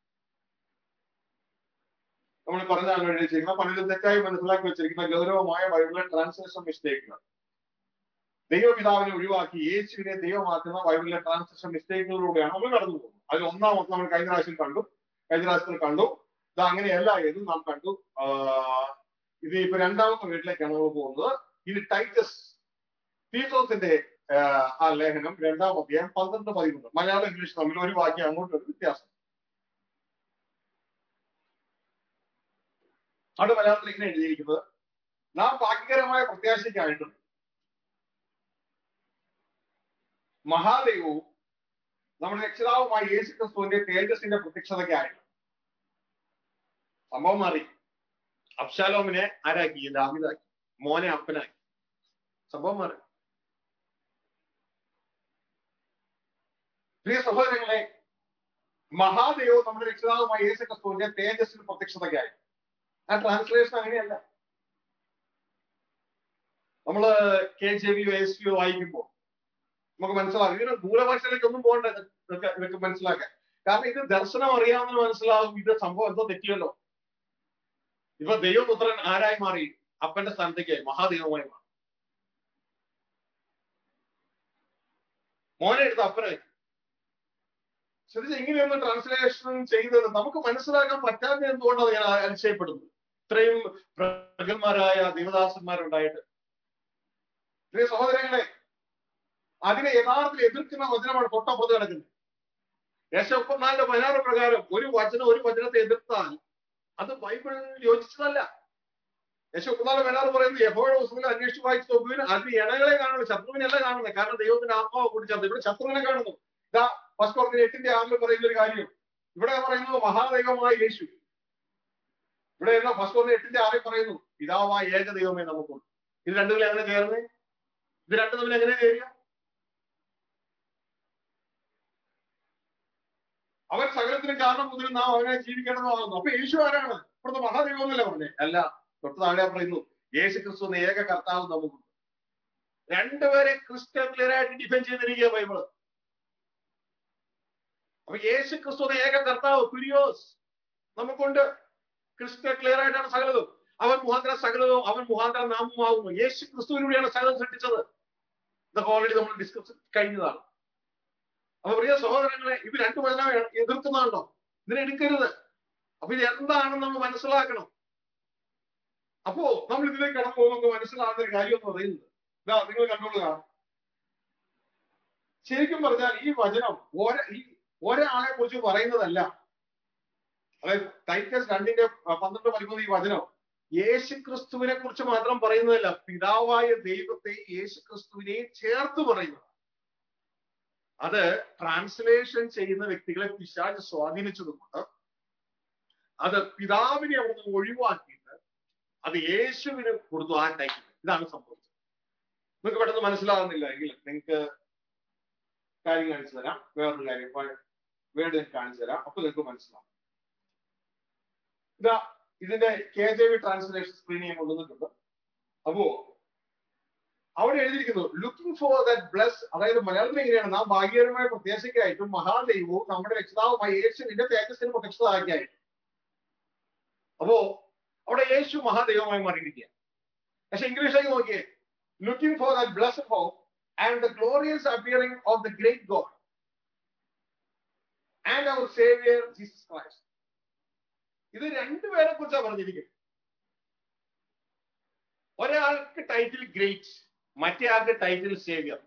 നമ്മൾ പറഞ്ഞാൽ എഴുതിയിരിക്കുന്ന പലരും തെറ്റായി മനസ്സിലാക്കി വെച്ചിരിക്കുന്ന ഗൗരവമായ ബൈബിളിലെ ട്രാൻസ്ലേഷൻ മിസ്റ്റേക്കുകൾ. ദൈവപിതാവിനെ ഒഴിവാക്കി യേശുവിനെ ദൈവമാക്കുന്ന ബൈബിളിലെ ട്രാൻസ്ലേഷൻ മിസ്റ്റേക്കുകളിലൂടെയാണ് നമ്മൾ കടന്നു പോകുന്നത്. അതിൽ ഒന്നാമത് നമ്മൾ കഴിഞ്ഞ പ്രാവശ്യം കണ്ടു കഴിഞ്ഞ പ്രാവശ്യത്തിൽ കണ്ടു ഇത് അങ്ങനെയല്ല എന്നും നാം കണ്ടു. ഇത് ഇപ്പൊ രണ്ടാമത്തെ വീട്ടിലേക്കാണ് നമ്മൾ പോകുന്നത്. ഇത് ടൈറ്റസ് തീത്തോസിന്റെ ആ ലേഖനം രണ്ടാം അധ്യായം പന്ത്രണ്ട് പതിമൂന്ന്. മലയാളം ഇംഗ്ലീഷ് തമ്മിൽ ഒരു വാക്യം അങ്ങോട്ടൊരു വ്യത്യാസം. അവിടെ മലയാളത്തിൽ ഇങ്ങനെ എഴുതിയിരിക്കുന്നത്, നാം ഭാഗ്യകരമായ പ്രത്യാശയ്ക്കായിട്ടും മഹാദൈവവും നമ്മുടെ രക്ഷിതാവുമായ യേശു ക്രിസ്തുവിന്റെ തേജസ്സിന്റെ പ്രത്യക്ഷതയ്ക്കായിട്ടും. സംഭവം മാറി. അബ്ശാലോമിനെ ആരാക്കി? ദാവീദാക്കി. മോനെ അപ്പനാക്കി. സംഭവം മാറി. പ്രിയ സഹോദരങ്ങളെ, മഹാദൈവവും നമ്മുടെ രക്ഷിതാവുമായ യേശു ക്രിസ്തുവിന്റെ തേജസ്സിന്റെ പ്രത്യക്ഷതയ്ക്കായി. ആ ട്രാൻസ്ലേഷൻ അങ്ങനെയല്ല. നമ്മള് കെ ജെ വിയോ എസ് വിയോ വായിക്കുമ്പോൾ നമുക്ക് മനസ്സിലാകും. ഇതിന് ദൂരഭാഷയിലേക്ക് ഒന്നും പോകണ്ട ഇതൊക്കെ ഇതൊക്കെ മനസ്സിലാക്കാൻ. കാരണം ഇത് ദർശനം അറിയാവുന്ന മനസ്സിലാകും ഇത് സംഭവം എന്തോ തെറ്റിയല്ലോ. ഇപ്പൊ ദൈവപുത്രൻ ആരായി മാറി? അപ്പന്റെ സ്ഥാനത്തേക്ക് മഹാദൈവമായി മാറി. മോനെ എടുത്ത് അപ്പനായി. ശ്രദ്ധിച്ച്, ഇങ്ങനെയൊന്നും ട്രാൻസ്ലേഷൻ ചെയ്തത് നമുക്ക് മനസ്സിലാക്കാൻ പറ്റാതെ എന്തുകൊണ്ടാണ് ഞാൻ അതിശയപ്പെടുന്നത്. ഇത്രയും പ്രഗത്ഭന്മാരായ ദൈവദാസന്മാരുണ്ടായിട്ട്. പ്രിയ സഹോദരങ്ങളെ, അതിനെ യഥാർത്ഥത്തിൽ എതിർക്കുന്ന വചനമാണ് തൊട്ടപ്പുറത്ത് കിടക്കുന്നത്. യേശ മുപ്പത്തിനാലിന്റെ പതിനാറ് പ്രകാരം ഒരു വചനം ഒരു വചനത്തെ എതിർത്താൽ അത് ബൈബിളിൽ യോജിച്ചതല്ല. യേശ മുപ്പത്തിനാല് പതിനാറ് പറയുന്നത് യഹോവയുടെ പുസ്തകത്തിൽ അന്വേഷിച്ച് വായിച്ച് നോക്കുവിൻ, അതിൽ ഇണകളെ കാണുന്നു, ശത്രുവിനല്ല കാണുന്നത്. കാരണം ദൈവത്തിന്റെ ആത്മാവ് കൂട്ടിച്ചേർത്ത് ഇവിടെ ശത്രുവിനെ കാണുന്നു. ഇതാ ഫസ്റ്റ് കൊറിന്ത്യർ എട്ടിന്റെ ആറിൽ പറയുന്ന ഒരു കാര്യം. ഇവിടെ പറയുന്നത് മഹാദൈവമായ യേശു. ഇവിടെ എന്താ ഫസ്റ്റ് കൊറിന്ത്യർ എട്ടിന്റെ ആറിൽ പറയുന്നു പിതാവായ ഏക ദൈവമേ നമുക്കുണ്ട്. ഇത് രണ്ടു തമ്മിൽ എങ്ങനെ ചേർന്ന്? ഇത് രണ്ടു തമ്മിൽ എങ്ങനെ ചേരുക? അവൻ സകലത്തിനും കാരണം മുതൽ നാം അവനെ ജീവിക്കണമെന്നാകുന്നു. അപ്പൊ യേശു ആരാണ്? ഇവിടുത്തെ മഹാദൈവം എന്നല്ല പറഞ്ഞേ? അല്ല, തൊട്ട് താഴെ പറയുന്നു യേശു ക്രിസ്തു എന്ന ഏക കർത്താവ് നമുക്കുണ്ട്. രണ്ടുപേരെ ക്രിസ്റ്റൽ ക്ലിയർ ആയിട്ട് ഡിഫൈൻ ചെയ്തിരിക്കുക ബൈബിള്. അപ്പൊ യേശു ക്രിസ്തു എന്ന ഏക കർത്താവ് കുരിയോസ് നമുക്കുണ്ട്. ക്രിസ്റ്റൽ ക്ലിയർ ആയിട്ടാണ് സകലതും. അവൻ മുഖാന്തര സകലവും അവൻ മുഖാന്തര നാമമാകുന്നു. യേശു ക്രിസ്തുവിലൂടെയാണ് സകലം സൃഷ്ടിച്ചത്. ഇതൊക്കെ ഓൾറെഡി നമ്മൾ ഡിസ്കസ് കഴിഞ്ഞതാണ്. അപ്പൊ പ്രിയ സഹോദരങ്ങളെ, ഇത് രണ്ടു വചനം എതിർക്കുന്നുണ്ടോ? ഇതിനെ എടുക്കരുത്. അപ്പൊ ഇത് എന്താണെന്ന് നമ്മൾ മനസ്സിലാക്കണം. അപ്പോ നമ്മൾ ഇതിലേക്ക് കടന്നു പോകുമ്പോൾ മനസ്സിലാകുന്ന ഒരു കാര്യം എന്ന് പറയുന്നത്, ഇതാ നിങ്ങൾ കണ്ടോളുക. ശരിക്കും പറഞ്ഞാൽ ഈ വചനം ഒര ഈ ഒരാളെ കുറിച്ച് പറയുന്നതല്ല. അതായത് ടൈറ്റസ് രണ്ടിന്റെ പന്ത്രണ്ട് പതിമൂന്ന് ഈ വചനം യേശു ക്രിസ്തുവിനെ കുറിച്ച് മാത്രം പറയുന്നതല്ല, പിതാവായ ദൈവത്തെ യേശു ക്രിസ്തുവിനെ ചേർത്ത് പറയുന്നത്. അത് ട്രാൻസ്ലേഷൻ ചെയ്യുന്ന വ്യക്തികളെ പിശാച് സ്വാധീനിച്ചതുകൊണ്ട് അത് പിതാവിനെ അവിടുന്ന് ഒഴിവാക്കിയിട്ട് അത് യേശുവിന് കൊടുത്തു ആ ടൈറ്റിൽ. ഇതാണ് സംഭവിച്ചത്. നിങ്ങൾക്ക് പെട്ടെന്ന് മനസ്സിലാകുന്നില്ല എങ്കിൽ നിങ്ങൾക്ക് കാര്യം കാണിച്ചു തരാം. വേറൊരു കാര്യം വേർഡ് ഞാൻ കാണിച്ചു തരാം. അപ്പൊ നിങ്ങൾക്ക് മനസ്സിലാവും. ഇതാ ഇതിന്റെ കെ ജെ വി ട്രാൻസ്ലേഷൻ സ്ക്രീനിൽ കൊണ്ടുവന്നിട്ടുണ്ട്. അപ്പോ അവിടെ എഴുതിയിരിക്കുന്നു ലുക്കിംഗ് ഫോർ ദാറ്റ് ബ്ലസ്. അതായത് മലയാളത്തിൽ എങ്ങനെയാണ്? നാം ഭാഗ്യകരമായ പ്രത്യാശയ്ക്കായിട്ടും മഹാദൈവവും നമ്മുടെ രക്ഷിതാവുമായ യേശുവിന്റെ തേജസ്സിന് പ്രത്യക്ഷതയാക്കിയായിട്ടും. അപ്പോ അവിടെ യേശു മഹാദൈവമായി മാറിയിരിക്കുക. പക്ഷെ ഇംഗ്ലീഷിലേക്ക് നോക്കിയേ, looking for that blessed hope and the glorious appearing of the great God and our saviour Jesus Christ. ഇത് രണ്ടുപേരെ കുറിച്ചാണ് പറഞ്ഞിരിക്കുന്നത്. ഒരാൾക്ക് ടൈറ്റിൽ ഗ്രേറ്റ്, മറ്റേ ആൾക്ക് title saviour.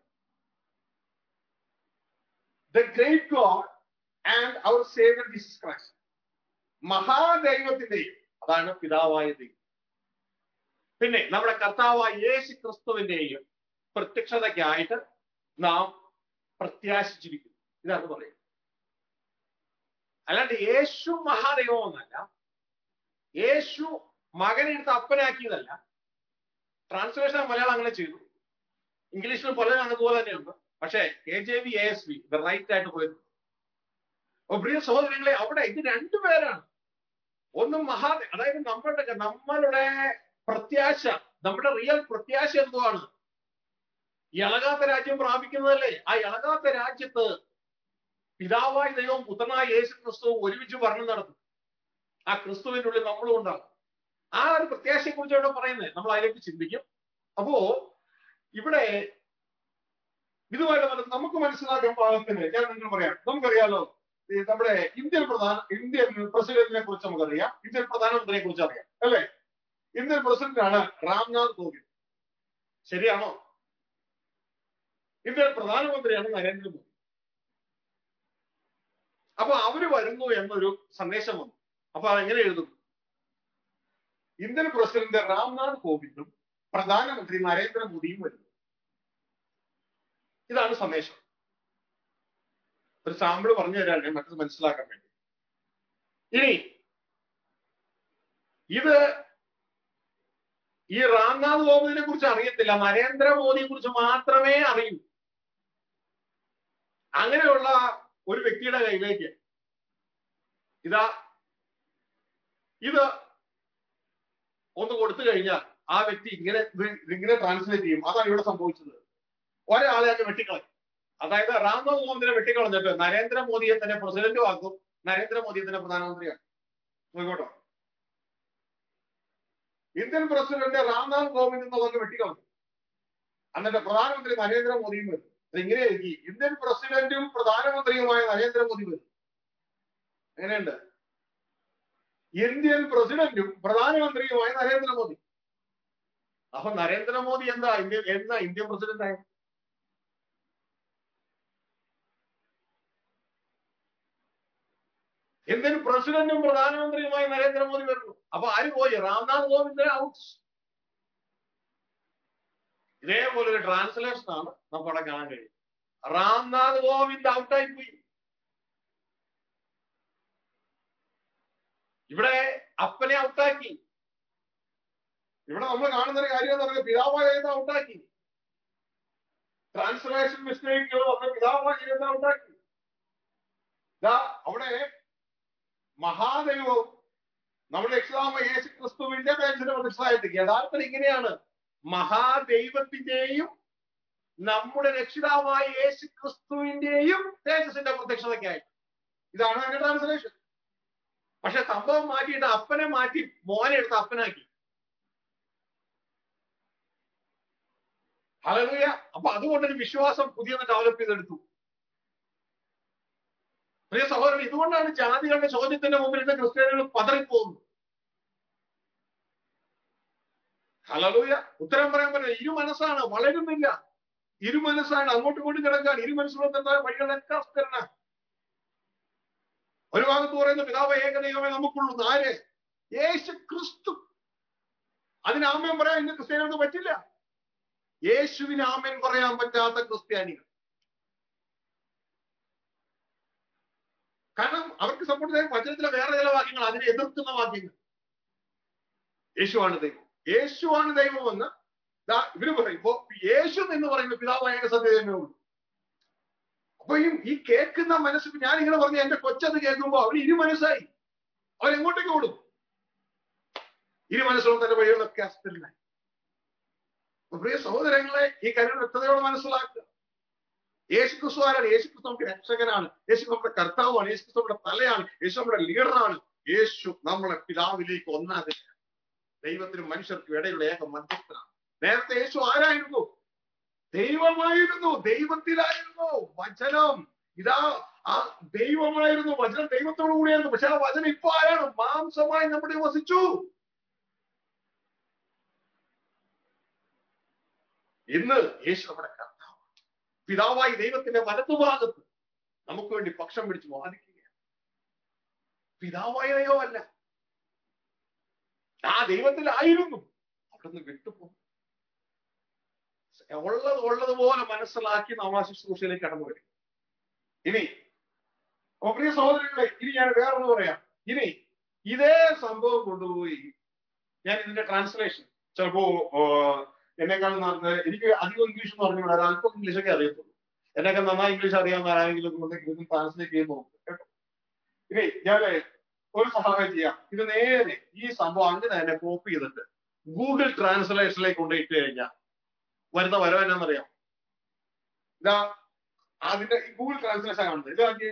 The great God and our saviour Jesus Christ. മഹാദൈവത്തിന്റെയും, അതാണ് പിതാവായ ദൈവം, പിന്നെ നമ്മുടെ കർത്താവായ യേശു ക്രിസ്തുവിന്റെയും പ്രത്യക്ഷതയ്ക്കായിട്ട് നാം പ്രത്യാശിച്ചിരിക്കുന്നു. ഇതാണ് പറയുന്നത്. അല്ലാണ്ട് യേശു മഹാദൈവം എന്നല്ല, യേശു മകനെടുത്ത് അപ്പനാക്കിയതല്ല. ട്രാൻസ്ലേഷൻ മലയാളം അങ്ങനെ ചെയ്തു, ഇംഗ്ലീഷിലും പലരും അതുപോലെ തന്നെയുണ്ട്. പക്ഷേ K J V A S V ഇത് റൈറ്റ് ആയിട്ട് പോയത്. അപ്പൊ പ്രിയ സഹോദരങ്ങളെ, അവിടെ ഇത് രണ്ടുപേരാണ്. ഒന്നും മഹാ, അതായത് നമ്മളുടെ നമ്മളുടെ പ്രത്യാശ, നമ്മുടെ റിയൽ പ്രത്യാശ എന്തുവാണ്? ഇളകാത്ത രാജ്യം പ്രാപിക്കുന്നതല്ലേ. ആ ഇളകാത്ത രാജ്യത്ത് പിതാവായ ദൈവവും പുത്രനായ യേശു ക്രിസ്തുവും ഒരുമിച്ച് ഭരണം നടത്തും. ആ ക്രിസ്തുവിന്റെ ഉള്ളിൽ നമ്മളും ഉണ്ടാകും. ആ ഒരു പ്രത്യാശയെ കുറിച്ച് ഇവിടെ പറയുന്നത്, നമ്മൾ അതിലേക്ക് ചിന്തിക്കും. അപ്പോ ഇവിടെ ഇതുമായിട്ട് നമുക്ക് മനസ്സിലാക്കാൻ പാകത്തിന് ഞാൻ നിങ്ങൾ പറയാം. നമുക്കറിയാലോ, നമ്മുടെ ഇന്ത്യൻ പ്രധാന ഇന്ത്യൻ പ്രസിഡന്റിനെ കുറിച്ച് നമുക്കറിയാം, ഇന്ത്യൻ പ്രധാനമന്ത്രിയെ കുറിച്ച് അറിയാം, അല്ലേ? ഇന്ത്യൻ പ്രസിഡന്റാണ് രാംനാഥ് കോവിന്ദ്. ശരിയാണോ? ഇന്ത്യൻ പ്രധാനമന്ത്രിയാണ് നരേന്ദ്രമോദി. അപ്പൊ അവര് വരുന്നു എന്നൊരു സന്ദേശം വന്നു. അപ്പൊ അതെങ്ങനെ എഴുതും? ഇന്ത്യൻ പ്രസിഡന്റ് രാംനാഥ് കോവിന്ദും പ്രധാനമന്ത്രി നരേന്ദ്രമോദിയും വരുന്നു. ഇതാണ് സന്ദേശം. ഒരു സാമ്പിൾ പറഞ്ഞു തരാൻ മറ്റത് മനസ്സിലാക്കാൻ വേണ്ടി. ഇനി ഇത് ഈ രാംനാഥ് കോവിന്ദിനെ കുറിച്ച് അറിയത്തില്ല, നരേന്ദ്രമോദിയെ കുറിച്ച് മാത്രമേ അറിയൂ. അങ്ങനെയുള്ള ഒരു വ്യക്തിയുടെ കയ്യിലേക്ക് ഇതാ ഇത് ഒന്ന് കൊടുത്തു കഴിഞ്ഞാൽ ആ വ്യക്തി ഇങ്ങനെ ഇങ്ങനെ ട്രാൻസ്ലേറ്റ് ചെയ്യും. അതാണ് ഇവിടെ സംഭവിച്ചത്. ഒരാളെ അങ്ങ് വെട്ടിക്കളയും. അതായത് രാംനാഥ് കോവിന്ദിനെ വെട്ടിക്കളഞ്ഞിട്ട് നരേന്ദ്രമോദിയെ തന്നെ പ്രസിഡന്റും ആക്കും, നരേന്ദ്രമോദിയെ തന്നെ പ്രധാനമന്ത്രിയാക്കും. നോക്കോട്ടോ, ഇന്ത്യൻ പ്രസിഡന്റ് രാംനാഥ് കോവിന്ദ് എന്നുള്ളത് വെട്ടിക്കളഞ്ഞു, എന്നിട്ട് പ്രധാനമന്ത്രി നരേന്ദ്രമോദിയും വരും. ഇങ്ങനെ എഴുതി, ഇന്ത്യൻ പ്രസിഡന്റും പ്രധാനമന്ത്രിയുമായ നരേന്ദ്രമോദി വരും. എങ്ങനെയുണ്ട്? ഇന്ത്യൻ പ്രസിഡന്റും പ്രധാനമന്ത്രിയുമായ നരേന്ദ്രമോദി. അപ്പൊ നരേന്ദ്രമോദി എന്താ ഇന്ത്യ എന്താ ഇന്ത്യൻ പ്രസിഡന്റ് ആയ? ഇന്ത്യൻ പ്രസിഡന്റും പ്രധാനമന്ത്രിയുമായി നരേന്ദ്രമോദി വരുന്നു. അപ്പൊ ആര് പോയി? രാംനാഥ് കോവിന്ദ് ഔട്ട്. ഇതേപോലെ ഒരു ട്രാൻസ്ലേഷൻ ആണ് നമുക്ക് അവിടെ കാണാൻ കഴിയും. രാംനാഥ് കോവിന്ദ് ഔട്ടായി പോയി. ഇവിടെ അപ്പനെ ഔട്ടാക്കി. ഇവിടെ നമ്മൾ കാണുന്ന ഒരു കാര്യം എന്ന് പറയുന്നത് പിതാവായ ഔട്ടാക്കി. ട്രാൻസ്ലേഷൻ മിസ്റ്റേക്കുകൾ വന്ന പിതാവായ ഔട്ടാക്കി. ഇതാ അവിടെ മഹാദൈവവും നമ്മുടെ രക്ഷിതാവായ യേശു ക്രിസ്തുവിന്റെ തേജസ്സിന്റെ പ്രത്യക്ഷമായിട്ട് യഥാർത്ഥത്തിൽ ഇങ്ങനെയാണ്. മഹാദൈവത്തിന്റെയും നമ്മുടെ രക്ഷിതാവായ യേശു ക്രിസ്തുവിന്റെയും തേജസ്സിന്റെ പ്രത്യക്ഷതയ്ക്കായി. ഇതാണ് അതിന്റെ ട്രാൻസ്ലേഷൻ. പക്ഷെ സംഭവം മാറ്റിയിട്ട് അപ്പനെ മാറ്റി മോനെ എടുത്ത് അപ്പനാക്കി. ഹല്ലേലൂയ. അപ്പൊ അതുകൊണ്ടൊരു വിശ്വാസം പുതിയൊന്ന് ഡെവലപ്പ് ചെയ്തെടുത്തു. പ്രിയ സഹോദരൻ, ഇതുകൊണ്ടാണ് ജാതികളുടെ ചോദ്യത്തിന്റെ മുമ്പിൽ ഇന്ന് ക്രിസ്ത്യാനികൾ പതറിപ്പോകുന്നു. ഹല്ലേലൂയ. ഉത്തരം പറയാൻ പറ്റില്ല. ഇരു മനസ്സാണ്, വളരുന്നില്ല. ഇരു മനസ്സാണ്, അങ്ങോട്ടും ഇങ്ങോട്ടും കിടക്കാൻ. ഇരു മനസ്സിലുള്ള വഴികളൊക്കെ അസ്തരണം. ഒരു ഭാഗത്ത് പറയുന്ന പിതാവ് ഏകദൈവമേ നമുക്കുള്ളൂ. ആര്? യേശു ക്രിസ്തു. അതിന് ആമേൻ പറയാൻ ഇന്ന് ക്രിസ്ത്യാനികൾക്ക് പറ്റില്ല. യേശുവിന് ആമേൻ പറയാൻ പറ്റാത്ത ക്രിസ്ത്യാനികൾ. കാരണം അവർക്ക് സപ്പോർട്ട് ചെയ്യാൻ വചനത്തിലെ വേറെ ചില വാക്യങ്ങൾ, അതിനെ എതിർക്കുന്ന വാക്യങ്ങൾ. യേശുവാണ് ദൈവം, യേശുവാണ് ദൈവമെന്ന് ഇവര് പറയുമ്പോ യേശു എന്ന് പറയുന്ന പിതാവായ സത്യദൈവമേ ഉള്ളൂ. അപ്പൊ ഈ കേൾക്കുന്ന മനസ്സ്, ഞാൻ ഇങ്ങനെ പറഞ്ഞ എന്റെ കൊച്ചത് കേൾക്കുമ്പോ അവർ ഇരു മനസ്സായി. അവരെങ്ങോട്ടേക്ക് ഓടും? ഇരു മനസ്സുള്ള തന്റെ വഴികളൊക്കെ അസ്ഥിരനായി. പ്രിയ സഹോദരങ്ങളെ, ഈ കാര്യം വ്യക്തതയോടെ മനസ്സിലാക്കുക. യേശു ക്രിസ്തു ആരാണ്? യേശു ക്രിസ്തു നമുക്ക് രക്ഷകനാണ്. യേശു നമ്മുടെ കർത്താവാണ്. യേശു ക്രിസ്തു നമ്മുടെ തലയാണ്. യേശു നമ്മുടെ ലീഡറാണ്. യേശു നമ്മളെ പിതാവിലേക്ക് ഒന്നാകുക, ദൈവത്തിനും മനുഷ്യർക്കും ഇടയിലുള്ള ഏക മധ്യസ്ഥനാണ്. നേരത്തെ യേശു ആരായിരുന്നു? ദൈവമായിരുന്നു, ദൈവത്തിലായിരുന്നു. വചനം ഇതാ ആ ദൈവമായിരുന്നു, വചനം ദൈവത്തോടു കൂടിയായിരുന്നു. പക്ഷെ ആ വചനം ഇപ്പൊ ആരാണ്? മാംസമായി നമ്മുടെ വസിച്ചു. ഇന്ന് യേശു നമ്മുടെ കർത്താവ്, പിതാവായി ദൈവത്തിന്റെ വലതുഭാഗത്ത് നമുക്ക് വേണ്ടി പക്ഷം പിടിച്ച് വാദിക്കുകയാണ്. പിതാവായ ദൈവമല്ല, ആ ദൈവത്തിലായിരുന്നു, അവിടുന്ന് വിട്ടുപോകും. ഉള്ളത് ഉള്ളതുപോലെ മനസ്സിലാക്കി നാം ആ ശുശ്രൂഷയിലേക്ക് കടന്നു വരും. ഇനി പ്രിയ സഹോദരങ്ങളെ, ഇനി ഞാൻ വേറൊന്ന് പറയാം. ഇനി ഇതേ സംഭവം കൊണ്ടുപോയി ഞാൻ ഇതിന്റെ ട്രാൻസ്ലേഷൻ ചിലപ്പോ എന്നെക്കാൾ എനിക്ക് അധികം ഇംഗ്ലീഷ് എന്ന് പറഞ്ഞു വരാൻ അല്പം ഇംഗ്ലീഷൊക്കെ അറിയത്തുള്ളൂ. എന്നെക്കാൾ നന്നായി ഇംഗ്ലീഷ് അറിയാവുന്ന ആരെങ്കിലും ഉണ്ടെങ്കിൽ ട്രാൻസ്ലേറ്റ് ചെയ്ത് നോക്കും കേട്ടോ. ഇനി ഞാൻ ഒരു സഹായം ചെയ്യാം. ഇത് നേരെ ഈ സംഭവം അങ്ങനെ തന്നെ കോപ്പി ചെയ്തിട്ട് ഗൂഗിൾ ട്രാൻസ്ലേഷനിലേക്ക് കൊണ്ടുപോയിട്ട് കഴിഞ്ഞാൽ വരുന്ന വരവ് എന്നാന്നറിയാം. ഇതാ അതിന്റെ ഗൂഗിൾ ട്രാൻസ്ലേഷൻ കാണുന്നത്. ഇതാക്കി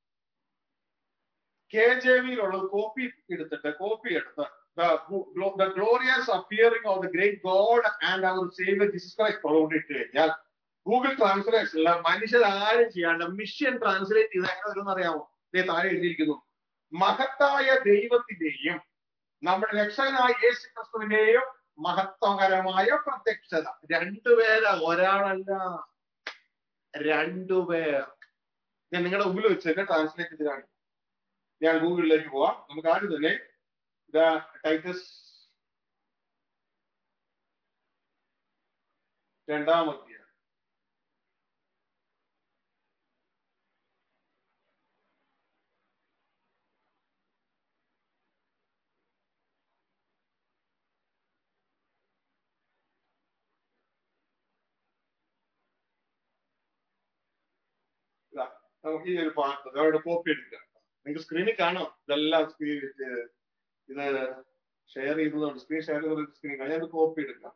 കെ ജെ വിയിലുള്ളത് കോപ്പി എടുത്തിട്ട് കോപ്പി എടുത്ത് the glorious appearing of the great God and our Savior Jesus Christ കൊണ്ടിട്ട് കഴിഞ്ഞാൽ ഗൂഗിൾ ട്രാൻസ്ലേഷനിൽ മനുഷ്യർ ആരും ചെയ്യാണ്ട് മിഷ്യൻ ട്രാൻസ്ലേറ്റ് ചെയ്ത് എങ്ങനെ വരുമെന്ന് അറിയാമോ? ഇതേ താഴെ എഴുതിയിരിക്കുന്നു, മഹത്തായ ദൈവത്തിന്റെയും നമ്മുടെ രക്ഷകനായ യേശു ക്രിസ്തുവിന്റെയും മഹത്വകരമായ പ്രത്യക്ഷത. രണ്ടുപേരാ, ഒരാളല്ല, രണ്ടുപേർ. ഞാൻ നിങ്ങളുടെ മുമ്പിൽ വെച്ച് തന്നെ ട്രാൻസ്ലേറ്റ് ചെയ്ത് കാണിക്കും. ഞാൻ ഗൂഗിളിലേക്ക് പോവാം. നമുക്ക് ആദ്യം തന്നെ ദ ടൈറ്റസ് രണ്ടാമത്തെ നമുക്ക് ഈ ഒരു പാട്ട് അവിടെ കോപ്പി എടുക്കാം. നിങ്ങൾക്ക് സ്ക്രീനിൽ കാണാം. ഇതെല്ലാം സ്ക്രീൻ ഇത് ഷെയർ ചെയ്തതുകൊണ്ട് സ്ക്രീൻ ഷെയർ ചെയ്ത് സ്ക്രീൻ കാണാം. ഞാൻ കോപ്പി എടുക്കാം.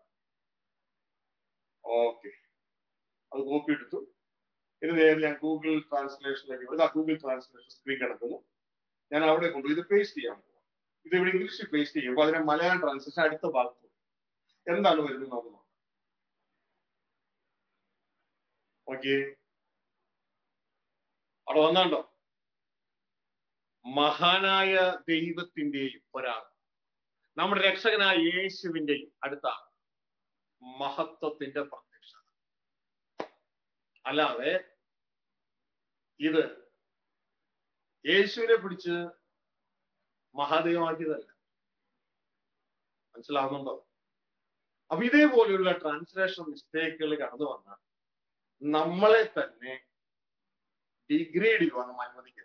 ഓക്കെ, അത് കോപ്പി എടുത്തു. ഇത് നേരെ ഞാൻ ഗൂഗിൾ ട്രാൻസ്ലേഷനിലേക്ക് ഇതാ ഗൂഗിൾ ട്രാൻസ്ലേഷൻ സ്ക്രീൻ കിടക്കുന്നു. ഞാൻ അവിടെ കൊണ്ടു ഇത് പേസ്റ്റ് ചെയ്യാൻ പോകും. ഇത് ഇവിടെ ഇംഗ്ലീഷിൽ പേസ്റ്റ് ചെയ്യുമ്പോൾ അതിനെ മലയാളം ട്രാൻസ്ലേഷൻ അടുത്ത ഭാഗത്ത് എന്താണ് വരുന്നത് നോക്കണം. ഓക്കെ, അവിടെ വന്നാണ്ടോ? മഹാനായ ദൈവത്തിന്റെയും ഒരാൾ, നമ്മുടെ രക്ഷകനായ യേശുവിന്റെയും അടുത്ത മഹത്വത്തിന്റെ പ്രത്യക്ഷത. അല്ലാതെ ഇത് യേശുവിനെ പിടിച്ച് മഹാദൈവമാക്കിയതല്ല. മനസ്സിലാവുന്നുണ്ടോ? അപ്പൊ ഇതേപോലെയുള്ള ട്രാൻസ്ലേഷൻ മിസ്റ്റേക്കുകൾ കടന്നു വന്നാൽ നമ്മളെ തന്നെ ഡിഗ്രേഡ് ചെയ്യുവാൻ അനുവദിക്കരുത്.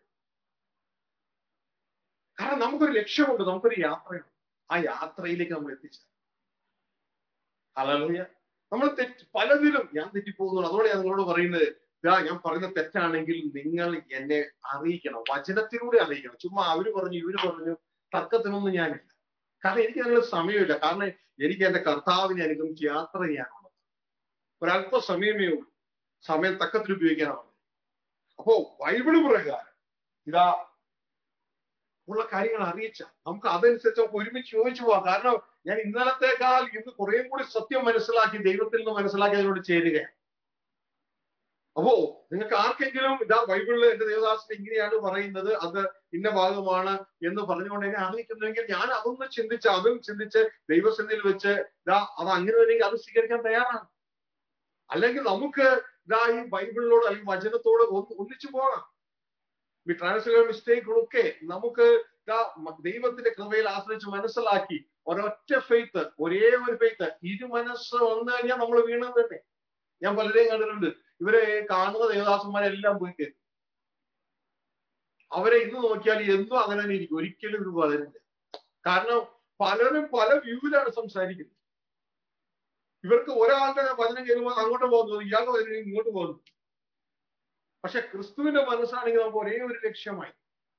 കാരണം നമുക്കൊരു ലക്ഷ്യമുണ്ട്, നമുക്കൊരു യാത്രയുണ്ട്. ആ യാത്രയിലേക്ക് നമ്മൾ എത്തിച്ചേരും. ഹല്ലേലൂയ. നമ്മൾ തെറ്റ് പലതിലും ഞാൻ തെറ്റിപ്പോകുന്നു. അതോടെ ഞാൻ നിങ്ങളോട് പറയുന്നത്, ഇതാ ഞാൻ പറയുന്ന തെറ്റാണെങ്കിൽ നിങ്ങൾ എന്നെ അറിയിക്കണം, വചനത്തിലൂടെ അറിയിക്കണം. ചുമ്മാ അവര് പറഞ്ഞു ഇവര് പറഞ്ഞു തർക്കത്തിനൊന്നും ഞാനില്ല. കാരണം എനിക്ക് അതിനുള്ള സമയമില്ല. കാരണം എനിക്ക് എന്റെ കർത്താവിനെ അനുഗമിച്ച് യാത്ര ചെയ്യാനുള്ളത് ഒരല്പ സമയമേ ഉള്ളൂ. സമയം തക്കത്തിൽ ഉപയോഗിക്കാനാണ്. അപ്പോ ബൈബിള് പ്രകാരം ഇതാ ഉള്ള കാര്യങ്ങൾ അറിയിച്ച നമുക്ക് അതനുസരിച്ച് നമുക്ക് ഒരുമിച്ച് യോജിച്ചു പോവാം. കാരണം ഞാൻ ഇന്നലത്തേക്കാൾ ഇന്ന് കുറേയും കൂടി സത്യം മനസ്സിലാക്കി, ദൈവത്തിൽ നിന്ന് മനസ്സിലാക്കി അതിനോട് ചേരുകയാണ്. അപ്പോ നിങ്ങൾക്ക് ആർക്കെങ്കിലും ഇതാ ബൈബിളിൽ എന്റെ ദേവദാസൻ ഇങ്ങനെയാണ് പറയുന്നത്, അത് ഇന്ന ഭാഗമാണ് എന്ന് പറഞ്ഞുകൊണ്ട് എന്നെ അറിയിക്കുന്നുവെങ്കിൽ ഞാൻ അതൊന്ന് ചിന്തിച്ച് അതും ചിന്തിച്ച് ദൈവസന്നിധിയിൽ വെച്ച് ഇതാ അത് അങ്ങനെ തന്നെ അത് സ്വീകരിക്കാൻ തയ്യാറാണ്. അല്ലെങ്കിൽ നമുക്ക് ഇതാ ഈ ബൈബിളിനോട് അല്ലെങ്കിൽ വചനത്തോട് ഒന്നിച്ചു പോകണം. ഈ ട്രാൻസ്ലേഷൻ മിസ്റ്റേക്കുകളൊക്കെ നമുക്ക് ഇതാ ദൈവത്തിന്റെ കൃപയിൽ ആശ്രയിച്ച് മനസ്സിലാക്കി ഒരൊറ്റ ഫെയ്ത്ത്, ഒരേ ഒരു ഫെയ്ത്ത്, ഇരു മനസ്സ് വന്നു കഴിഞ്ഞാൽ നമ്മൾ വീണത് തന്നെ. ഞാൻ പലരെയും കണ്ടിട്ടുണ്ട്, ഇവരെ കാണുന്ന ദേവദാസന്മാരെല്ലാം പോയി കേൾക്കും. അവരെ ഇന്ന് നോക്കിയാൽ എന്നും അങ്ങനെ തന്നെ ഇരിക്കും, ഒരിക്കലും ഇത് വളരില്ല. കാരണം പലരും പല വ്യൂവിലാണ് സംസാരിക്കുന്നത്. ഇവർക്ക് ഒരാളുടെ വചനം കേൾക്കുമ്പോൾ അങ്ങോട്ട് പോകുന്നത്, ഇയാളുടെ വചനം ഇങ്ങോട്ട് പോകുന്നു. പക്ഷെ ക്രിസ്തുവിന്റെ മനസ്സാണെങ്കിൽ നമുക്ക് ഒരേ ഒരു ലക്ഷ്യമായി.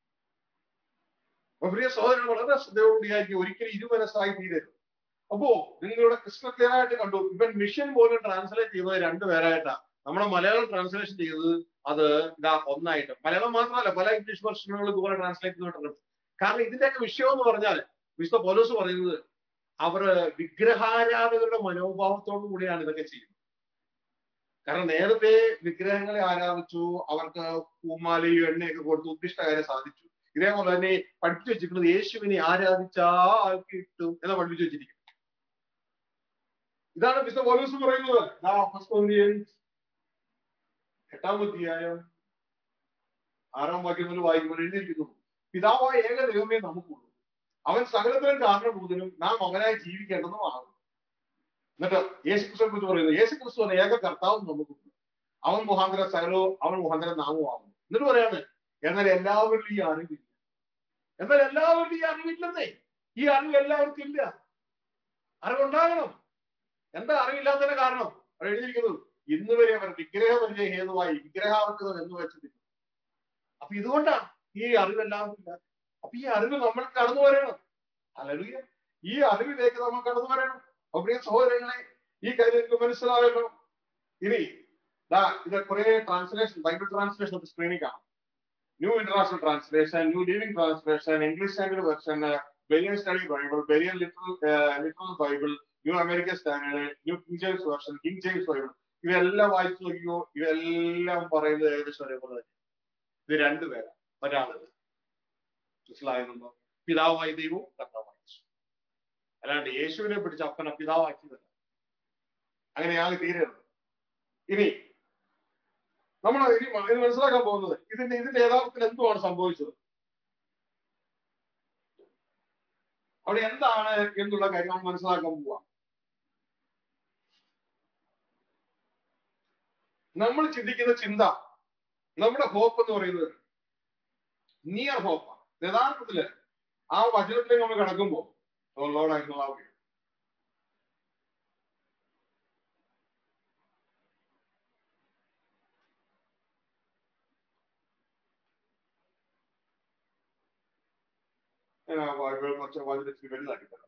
പ്രിയ സഹോദരൻ, വളരെ ശ്രദ്ധയോടുകൂടിയായിരിക്കും, ഒരിക്കലും ഇരുമനസ്സായി തീരരുത്. അപ്പോ നിങ്ങളുടെ ക്രിസ്ത്യനായിട്ട് കണ്ടു. ഇവൻ മിഷൻ പോലും ട്രാൻസ്ലേറ്റ് ചെയ്തത് രണ്ടുപേരായിട്ടാ. നമ്മുടെ മലയാളം ട്രാൻസ്ലേഷൻ ചെയ്തത് അത് ഇതാ ഒന്നായിട്ട്. മലയാളം മാത്രമല്ല, പല ഇംഗ്ലീഷ് വെർഷനുകൾ ഇതുപോലെ ട്രാൻസ്ലേറ്റ് ചെയ്തിട്ടുണ്ട്. കാരണം ഇതിന്റെയൊക്കെ വിഷയം എന്ന് പറഞ്ഞാൽ വിശുദ്ധ പൗലോസ് പറയുന്നത് അവർ വിഗ്രഹാരാധകരുടെ മനോഭാവത്തോടു കൂടിയാണ് ഇതൊക്കെ ചെയ്യുന്നത്. കാരണം നേരത്തെ വിഗ്രഹങ്ങളെ ആരാധിച്ചു, അവർക്ക് പൂമാലയും എണ്ണയൊക്കെ കൊടുത്ത് ഉദ്ദിഷ്ടകാര്യം സാധിച്ചു. ഇതേപോലെ തന്നെ പഠിപ്പിച്ചു വെച്ചിരിക്കുന്നത് യേശുവിനെ ആരാധിച്ചാൽ കിട്ടും എന്ന് പഠിപ്പിച്ചു വെച്ചിരിക്കുന്നത്. ഇതാണ് വിശുദ്ധ പൗലോസ് പറയുന്നത്. എട്ടാം അധ്യായം ആറാം വാക്യം മുതൽ വായിക്കുമ്പോൾ എഴുതിയിരിക്കുന്നു, പിതാവായ ഏക ദൈവമേ നമുക്കുള്ളൂ, അവൻ സകലത്തിനും കാരണഭൂതനും നാം അവനായി ജീവിക്കേണ്ടതുമാണ്. എന്നിട്ട് യേശുക്രിസ്തുവിനെ കുറിച്ച് പറയുന്നത്, യേശുക്രിസ്തു ഏക കർത്താവും നമുക്കുണ്ട്, അവൻ മുഖാന്തരം സകലവും അവൻ മുഖാന്തരം നാമവും ആകുന്നു. എന്നിട്ട് പറയാണ്, എന്നാൽ എല്ലാവരിലും ഈ അറിവില്ല. എന്നാൽ എല്ലാവരിലും ഈ അറിവില്ലെന്നേ. ഈ അറിവ് എല്ലാവർക്കും ഇല്ല. അറിവുണ്ടാകണം. എന്താ അറിവില്ലാത്തതിന്റെ കാരണം? അവിടെ എഴുതിയിരിക്കുന്നത്, ഇന്ന് വരെ അവർ വിഗ്രഹപരിചയ ഹേതുവായി വിഗ്രഹാവർത്തനം എന്ന് വെച്ചിരിക്കുന്നു. അപ്പൊ ഇതുകൊണ്ടാണ് ഈ അറിവെല്ലാവർക്കും ഇല്ല. അപ്പൊ ഈ അറിവ് നമ്മൾ കടന്നു വരണം. ഹല്ലേലൂയ. ഈ അറിവിലേക്ക് നമ്മൾ കടന്നു വരണം. പ്രിയ സഹോദരങ്ങളെ, ഈ കാര്യം എനിക്ക് മനസ്സിലായല്ലോ. ഇനി ഇത് കുറെ ട്രാൻസ്ലേഷൻ, ബൈബിൾ ട്രാൻസ്ലേഷൻ സ്ക്രീനിൽ കാണാം. New international translation, new living translation, English standard version, Berean study Bible, Berean literal literal Bible, new American standard, new King James version, King James Bible. ഇവയെല്ലാം വായിച്ചു നോക്കിയോ, ഇവയെല്ലാം പറയുന്നത് ഏകദേശം ഒരേപോലെ തന്നെ. ഇത് രണ്ടുപേരാ, ഒരാള്. മനസ്സിലാകുന്നുണ്ടോ? പിതാവായ ദൈവവും കർത്താവായ യേശു. അല്ലാണ്ട് യേശുവിനെ പിടിച്ച് അപ്പനെ പിതാവാക്കിയതല്ല. അങ്ങനെയാണ് തീരരുത്. ഇനി നമ്മൾ ഇനി ഇത് മനസ്സിലാക്കാൻ പോകുന്നത് ഇതിന്റെ ഇതിന്റെ യഥാർത്ഥത്തിൽ എന്തുമാണ് സംഭവിച്ചത്, അവിടെ എന്താണ് എന്നുള്ള കാര്യം നമ്മൾ മനസ്സിലാക്കാൻ പോവാം. നമ്മൾ ചിന്തിക്കുന്ന ചിന്ത, നമ്മുടെ ഹോപ്പ് എന്ന് പറയുന്നത് നിയർ ഹോപ്പാണ്. യഥാർത്ഥത്തില് ആ വചനത്തിലേക്ക് നമ്മൾ കിടക്കുമ്പോ ലോഡായിട്ടുള്ള കുറച്ച് വചനത്തിൽ വലുതാക്കി തരാം.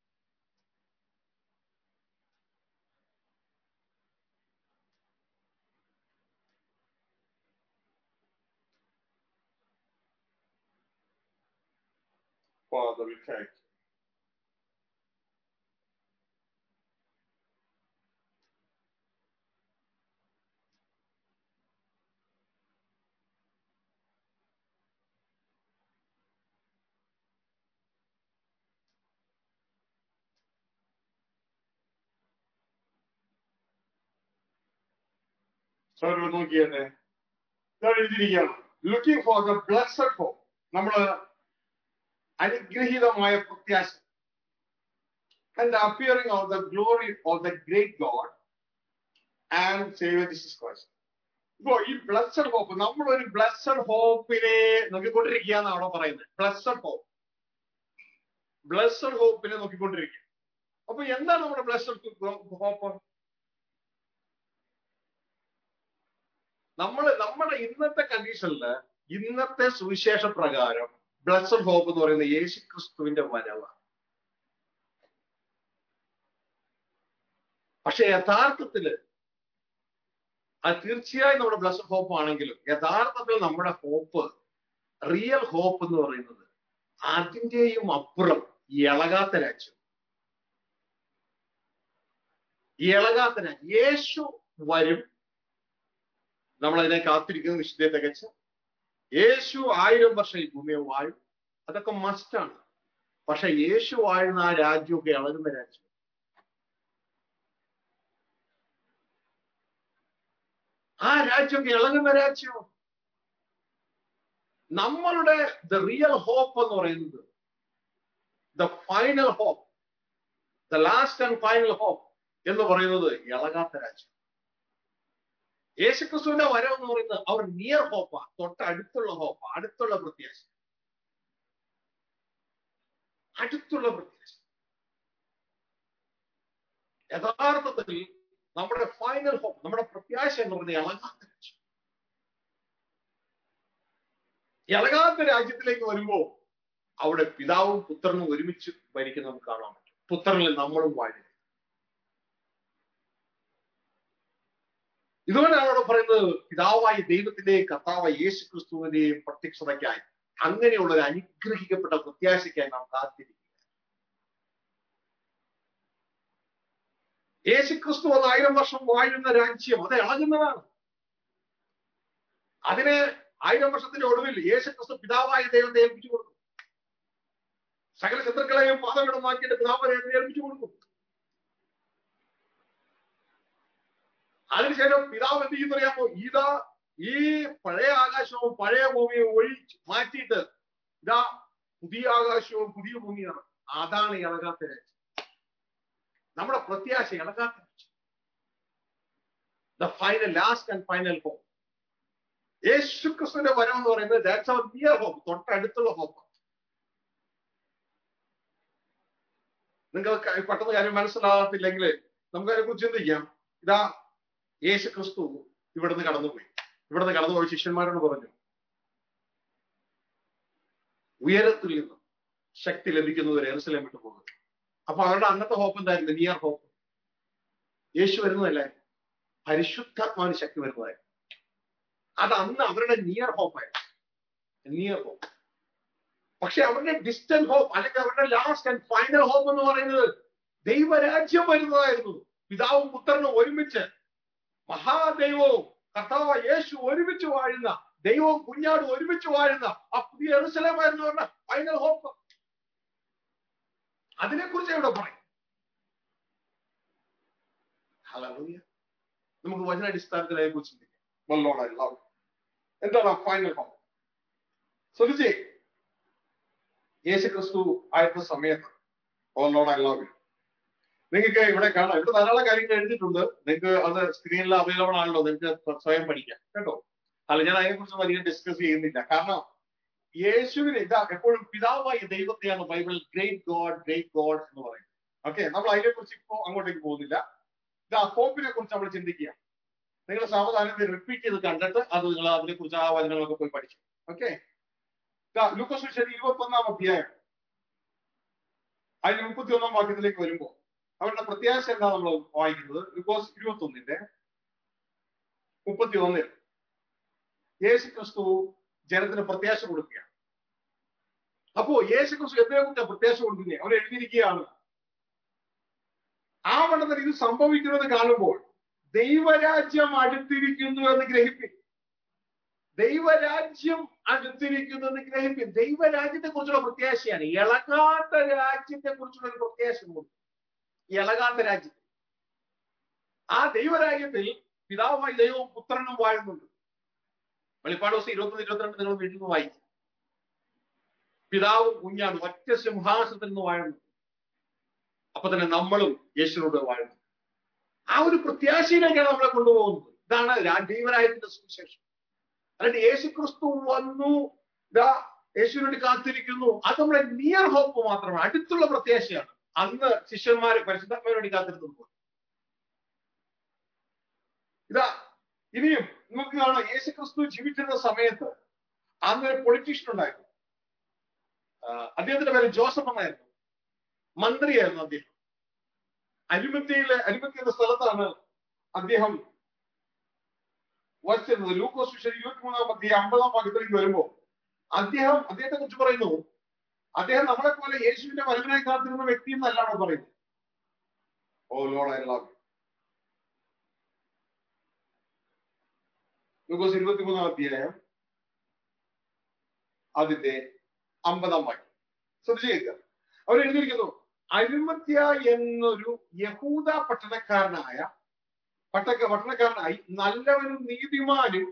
Father, we thank you. നോക്കിയേ, എഴുതിയിരിക്കുകയാണ് looking for the blessed hope. നമ്മള് അനുഗ്രഹീതമായ പ്രത്യാശ and the appearing of the glory of the great God and Savior Jesus Christ. ഇപ്പോ ഈ ബ്ലെസ്സഡ് ഹോപ്പ്, നമ്മളൊരു ബ്ലെസ്സഡ് ഹോപ്പിനെ നോക്കിക്കൊണ്ടിരിക്കുകയാണ് അവിടെ പറയുന്നത്. ബ്ലെസ്സഡ് ഹോപ്പ്, ബ്ലെസ്സഡ് ഹോപ്പിനെ നോക്കിക്കൊണ്ടിരിക്കുക. അപ്പൊ എന്താണ് നമ്മുടെ ബ്ലെസ്സഡ് ഹോപ്പ്? നമ്മൾ നമ്മുടെ ഇന്നത്തെ കണ്ടീഷനില് ഇന്നത്തെ സുവിശേഷ പ്രകാരം ബ്ലെസ്സഡ് ഹോപ്പ് എന്ന് പറയുന്നത് യേശു ക്രിസ്തുവിന്റെ വരവാണ്. പക്ഷെ യഥാർത്ഥത്തില് അത് തീർച്ചയായും നമ്മുടെ ബ്ലെസ്സഡ് ഹോപ്പ് ആണെങ്കിലും യഥാർത്ഥത്തിൽ നമ്മുടെ ഹോപ്പ്, റിയൽ ഹോപ്പ് എന്ന് പറയുന്നത് അതിന്റെയും അപ്പുറം ഇളകാത്ത രാജ്യം. ഇളകാത്ത രാജ്യം. യേശു വരും, നമ്മളതിനെ കാത്തിരിക്കുന്ന വിശുദ്ധയെ തികച്ച്. യേശു ആയിരം വർഷം ഈ ഭൂമിയെ വാഴും, അതൊക്കെ മസ്റ്റാണ്. പക്ഷെ യേശു വാഴുന്ന ആ രാജ്യമൊക്കെ ഇളകുന്ന രാജ്യം. ആ രാജ്യമൊക്കെ ഇളകുന്ന രാജ്യം. നമ്മളുടെ ദ റിയൽ ഹോപ്പ് എന്ന് പറയുന്നത്, the final hope, the last and final hope എന്ന് പറയുന്നത് ഇളകാത്ത രാജ്യം. യേശുക്രിസ്തുവിന്റെ വരവ് എന്ന് പറയുന്നത് അവർ നിയർ ഹോപ്പാ, തൊട്ടടുത്തുള്ള ഹോപ്പാ, അടുത്തുള്ള പ്രത്യാശ, അടുത്തുള്ള പ്രത്യാശ. യഥാർത്ഥത്തിൽ നമ്മുടെ ഫൈനൽ ഹോപ്പ്, നമ്മുടെ പ്രത്യാശ എന്ന് പറയുന്നത് ഇളകാത്ത രാജ്യം. ഇളകാത്ത രാജ്യത്തിലേക്ക് വരുമ്പോ അവിടെ പിതാവും പുത്രനും ഒരുമിച്ച് ഭരിക്കുന്ന നമുക്ക് കാണാൻ പറ്റും. പുത്രനിൽ നമ്മളും വാഴുക. ഇതുകൊണ്ടാണ് അവിടെ പറയുന്നത് പിതാവായ ദൈവത്തിന്റെയും കർത്താവായ യേശു ക്രിസ്തുവിന്റെയും പ്രത്യക്ഷതയ്ക്കായി, അങ്ങനെയുള്ള ഒരു അനുഗ്രഹിക്കപ്പെട്ട പ്രത്യാശയ്ക്കായി നാം കാത്തിരിക്കുക. യേശു ക്രിസ്തു വന്ന് ആയിരം വർഷം വാഴുന്ന രാജ്യം അത് ഇളകുന്നതാണ്. അതിനെ ആയിരം വർഷത്തിന്റെ ഒടുവിൽ യേശു ക്രിസ്തു പിതാവായ ദൈവത്തെ ഏൽപ്പിച്ചു കൊടുക്കും. സകല ശത്രുക്കളെയും പാദമിടമാക്കിയിട്ട് പിതാവിനെ ഏൽപ്പിച്ചു കൊടുക്കും. അതിനുശേഷം പിതാവ് എന്ത് ചെയ്യുന്ന അറിയാമോ? ഇതാ ഈ പഴയ ആകാശവും പഴയ ഭൂമിയും ഒഴിച്ച് മാറ്റിയിട്ട് ഇതാ പുതിയ ആകാശവും പുതിയ ഭൂമിയാണ്. അതാണ് ഇളകാത്ത രാജ്യം. നമ്മുടെ പ്രത്യാശ ഇളകാത്ത രാജ്യം. The final, last and final hope. യേശു ക്രിസ്തുവിന്റെ വരം എന്ന് പറയുന്നത് ദാറ്റ്സ് അവർ നിയർ ഹോപ്പ്, തൊട്ടടുത്തുള്ള ഹോപ്പ്. നിങ്ങൾക്ക് പെട്ടെന്ന് കാര്യം മനസ്സിലാകത്തില്ലെങ്കിൽ നമുക്ക് അതിനെ കുറിച്ച് ചിന്തിക്കാം. ഇതാ യേശു ക്രിസ്തു ഇവിടുന്ന് കടന്നുപോയി. ഇവിടുന്ന് കടന്നുപോയി ശിഷ്യന്മാരോട് പറഞ്ഞു, ഉയരത്തിൽ നിന്ന് ശക്തി ലഭിക്കുന്നത് യെരൂശലേം വിട്ടു പോകുന്നത്. അപ്പൊ അവരുടെ അന്നത്തെ ഹോപ്പ് എന്തായിരുന്നു? Near hope. യേശു വരുന്നതല്ലേ, പരിശുദ്ധാത്മാവിന് ശക്തി വരുന്നതായിരുന്നു. അത് അന്ന് അവരുടെ നിയർ ഹോപ്പായിരുന്നു, നിയർ ഹോപ്പ്. പക്ഷെ അവരുടെ ഡിസ്റ്റന്റ് ഹോപ്പ് അല്ലെങ്കിൽ അവരുടെ ലാസ്റ്റ് ആൻഡ് ഫൈനൽ ഹോപ്പ് എന്ന് പറയുന്നത് ദൈവരാജ്യം വരുന്നതായിരുന്നു. പിതാവും പുത്രനും ഒരുമിച്ച്, മഹാദൈവവും കർത്താവ് യേശു ഒരുമിച്ച് വാഴുന്ന, ദൈവവും കുഞ്ഞാടും ഒരുമിച്ച് വാഴുന്ന ആ പുതിയ യെരൂശലേമായിരുന്നു അവരുടെ ഫൈനൽ ഹോപ്പ്. അതിനെക്കുറിച്ച് ഇവിടെ പറയും. ഹല്ലേലൂയ. നമുക്ക് വചനാടിസ്ഥാനത്തിൽ അതിനെക്കുറിച്ച് ചിന്തിക്കാം. എന്താണ് ഫൈനൽ ഹോപ്പ്? ശ്രദ്ധിച്ചേ, യേശു ക്രിസ്തു ആയിരുന്ന സമയത്ത് ഓർലോഡ് ഐ ലവ് യു. നിങ്ങൾക്ക് ഇവിടെ കാണാം, ഇവിടെ ധാരാളം കാര്യങ്ങൾ എഴുതിയിട്ടുണ്ട്. നിങ്ങൾക്ക് അത് സ്ക്രീനിൽ അവൈലബിൾ ആണല്ലോ, നിങ്ങൾക്ക് സ്വയം പഠിക്കാം കേട്ടോ. അല്ല, ഞാൻ അതിനെക്കുറിച്ച് അധികം ഡിസ്കസ് ചെയ്യുന്നില്ല. കാരണം യേശുവിന് ഇതാ എപ്പോഴും പിതാവായ ദൈവത്തെയാണ് Bible great God great God എന്ന് പറയുന്നത്. ഓക്കെ, നമ്മൾ അതിനെക്കുറിച്ച് ഇപ്പോ അങ്ങോട്ടേക്ക് പോകുന്നില്ല. ഇതാ ഹോപ്പിനെ കുറിച്ച് നമ്മൾ ചിന്തിക്കുക. നിങ്ങൾ സാവധാനത്തിൽ റിപ്പീറ്റ് ചെയ്ത് കണ്ടിട്ട് അത് നിങ്ങൾ അതിനെ കുറിച്ച് ആ വചനങ്ങളൊക്കെ പോയി പഠിച്ചു. ഓക്കെ, ലൂക്കോസ് സുവിശേഷം ഇരുപത്തി ഒന്നാം അധ്യായം അതിന് മുപ്പത്തി ഒന്നാം വാക്യത്തിലേക്ക് വരുമ്പോ അവരുടെ പ്രത്യാശ എന്താ നമ്മൾ വായിക്കുന്നത്? ലൂക്കോസ് ഇരുപത്തി ഒന്നിന്റെ മുപ്പത്തി ഒന്നിൽ യേശു ക്രിസ്തു ജനത്തിന് പ്രത്യാശ കൊടുക്കുകയാണ്. അപ്പോ യേശു ക്രിസ്തു എന്തിനെ കുറിച്ച് പ്രത്യാശ കൊടുക്കുകയാണ്? അവർ എഴുതിയിരിക്കുകയാണ്, ആ വണ്ണത്തിൽ ഇത് സംഭവിക്കുന്നത് കാണുമ്പോൾ ദൈവരാജ്യം അടുത്തിരിക്കുന്നു എന്ന് ഗ്രഹിപ്പിൻ. ദൈവരാജ്യം അടുത്തിരിക്കുന്നു എന്ന് ഗ്രഹിപ്പിൻ. ദൈവരാജ്യത്തെ കുറിച്ചുള്ള പ്രത്യാശയാണ്. ഇളകാത്ത രാജ്യത്തെ കുറിച്ചുള്ള ഒരു പ്രത്യാശ. ഇളകാത്ത രാജ്യത്തിൽ, ആ ദൈവരാജ്യത്തിൽ പിതാവായി ദൈവവും പുത്രനും വാഴുന്നുണ്ട്. വെളിപ്പാട് ദിവസം ഇരുപത്തൊന്ന് ഇരുപത്തിരണ്ട് നിങ്ങൾ വീട്ടിൽ നിന്ന് വായിക്കും. പിതാവും കുഞ്ഞാണ് ഒറ്റ സിംഹാസനത്തിൽ നിന്ന് വാഴുന്നു. അപ്പൊ തന്നെ നമ്മളും യേശുവിനോട് വാഴുന്നു. ആ ഒരു പ്രത്യാശയിലേക്കാണ് നമ്മളെ കൊണ്ടുപോകുന്നത്. ഇതാണ് ദൈവരാജ്യത്തിന്റെ സുവിശേഷം. അല്ലാണ്ട് യേശു ക്രിസ്തു വന്നു, ഇതാ യേശുവിന് വേണ്ടി കാത്തിരിക്കുന്നു, അത് നമ്മുടെ നിയർ ഹോപ്പ് മാത്രമാണ്, അടുത്തുള്ള പ്രത്യാശയാണ്. അന്ന് ശിഷ്യന്മാര് പരിശുദ്ധാത്മാവിന് വേണ്ടി കാത്തിരുന്നു. ഇതാ ഇനിയും നമുക്ക് കാണാം, യേശു ക്രിസ്തു ജീവിച്ചിരുന്ന സമയത്ത് അന്ന് ഒരു പൊളിറ്റീഷ്യൻ ഉണ്ടായിരുന്നു. അദ്ദേഹത്തിന്റെ പേര് ജോസഫ് എന്നായിരുന്നു. മന്ത്രിയായിരുന്നു അദ്ദേഹം. അരിമത്യയിലെ അരിമത്യ എന്ന സ്ഥലത്താണ് അദ്ദേഹം വസിച്ചിരുന്നത്. ലൂക്കോസ് സുവിശേഷം ഇരുപത്തിമൂന്നാം അധ്യായം അമ്പതാം ഭാഗത്തിലേക്ക് വരുമ്പോ അദ്ദേഹം അദ്ദേഹത്തെ കുറിച്ച് പറയുന്നു, അദ്ദേഹം നമ്മളെ പോലെ യേശുവിന്റെ വരവിനായി കാത്തിരുന്ന വ്യക്തി എന്നല്ലാണോ പറയുന്നത്. Oh Lord I love you. ലൂക്കോസ് ഇരുപത്തിമൂന്നാം അധ്യായം അതിന്റെ അമ്പതാം വാക്യം ശ്രദ്ധിച്ചു കേൾക്കുക. അവർ എഴുതിയിരിക്കുന്നു, അരിമത്യ എന്നൊരു യഹൂദ പട്ടണക്കാരനായ പട്ടക്ക പട്ടണക്കാരനായി നല്ലവനും നീതിമാനും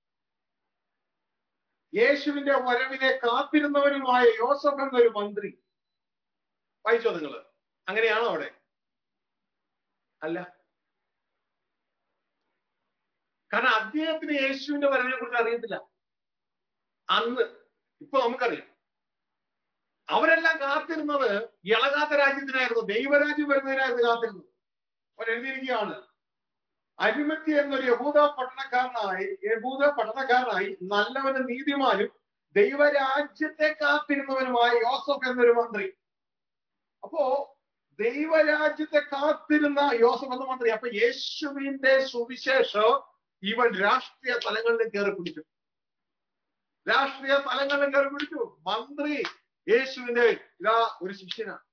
യേശുവിന്റെ വരവിനെ കാത്തിരുന്നവനുമായ യോസഫ് എന്നൊരു മന്ത്രി. വായിച്ചോ നിങ്ങള്? അങ്ങനെയാണോ അവിടെ? അല്ല. കാരണം അദ്ദേഹത്തിന് യേശുവിന്റെ വരവിനെ കുറിച്ച് അറിയത്തില്ല അന്ന്. ഇപ്പൊ നമുക്കറിയാം. അവരെല്ലാം കാത്തിരുന്നത് ഇളകാത്ത രാജ്യത്തിനായിരുന്നു, ദൈവരാജ്യം വരുന്നതിനായിരുന്നു കാത്തിരുന്നത്. അവരെഴുതിയിരിക്കുകയാണ്, അരിമത്യ എന്നൊരു യഹൂദ പട്ടണക്കാരനായി യഹൂദ പട്ടണക്കാരനായി നല്ലവനും നീതിമാനും ദൈവരാജ്യത്തെ കാത്തിരുന്നവനുമായ യോസഫ് എന്നൊരു മന്ത്രി. അപ്പോ ദൈവരാജ്യത്തെ കാത്തിരുന്ന യോസഫ് എന്ന മന്ത്രി. അപ്പൊ യേശുവിന്റെ സുവിശേഷം ഇവൻ രാഷ്ട്രീയ തലങ്ങളിൽ കയറി പിടിച്ചു. രാഷ്ട്രീയ തലങ്ങളിൽ കയറി പിടിച്ചു. മന്ത്രി യേശുവിന്റെ ഇതാ ഒരു ശിഷ്യനാണ്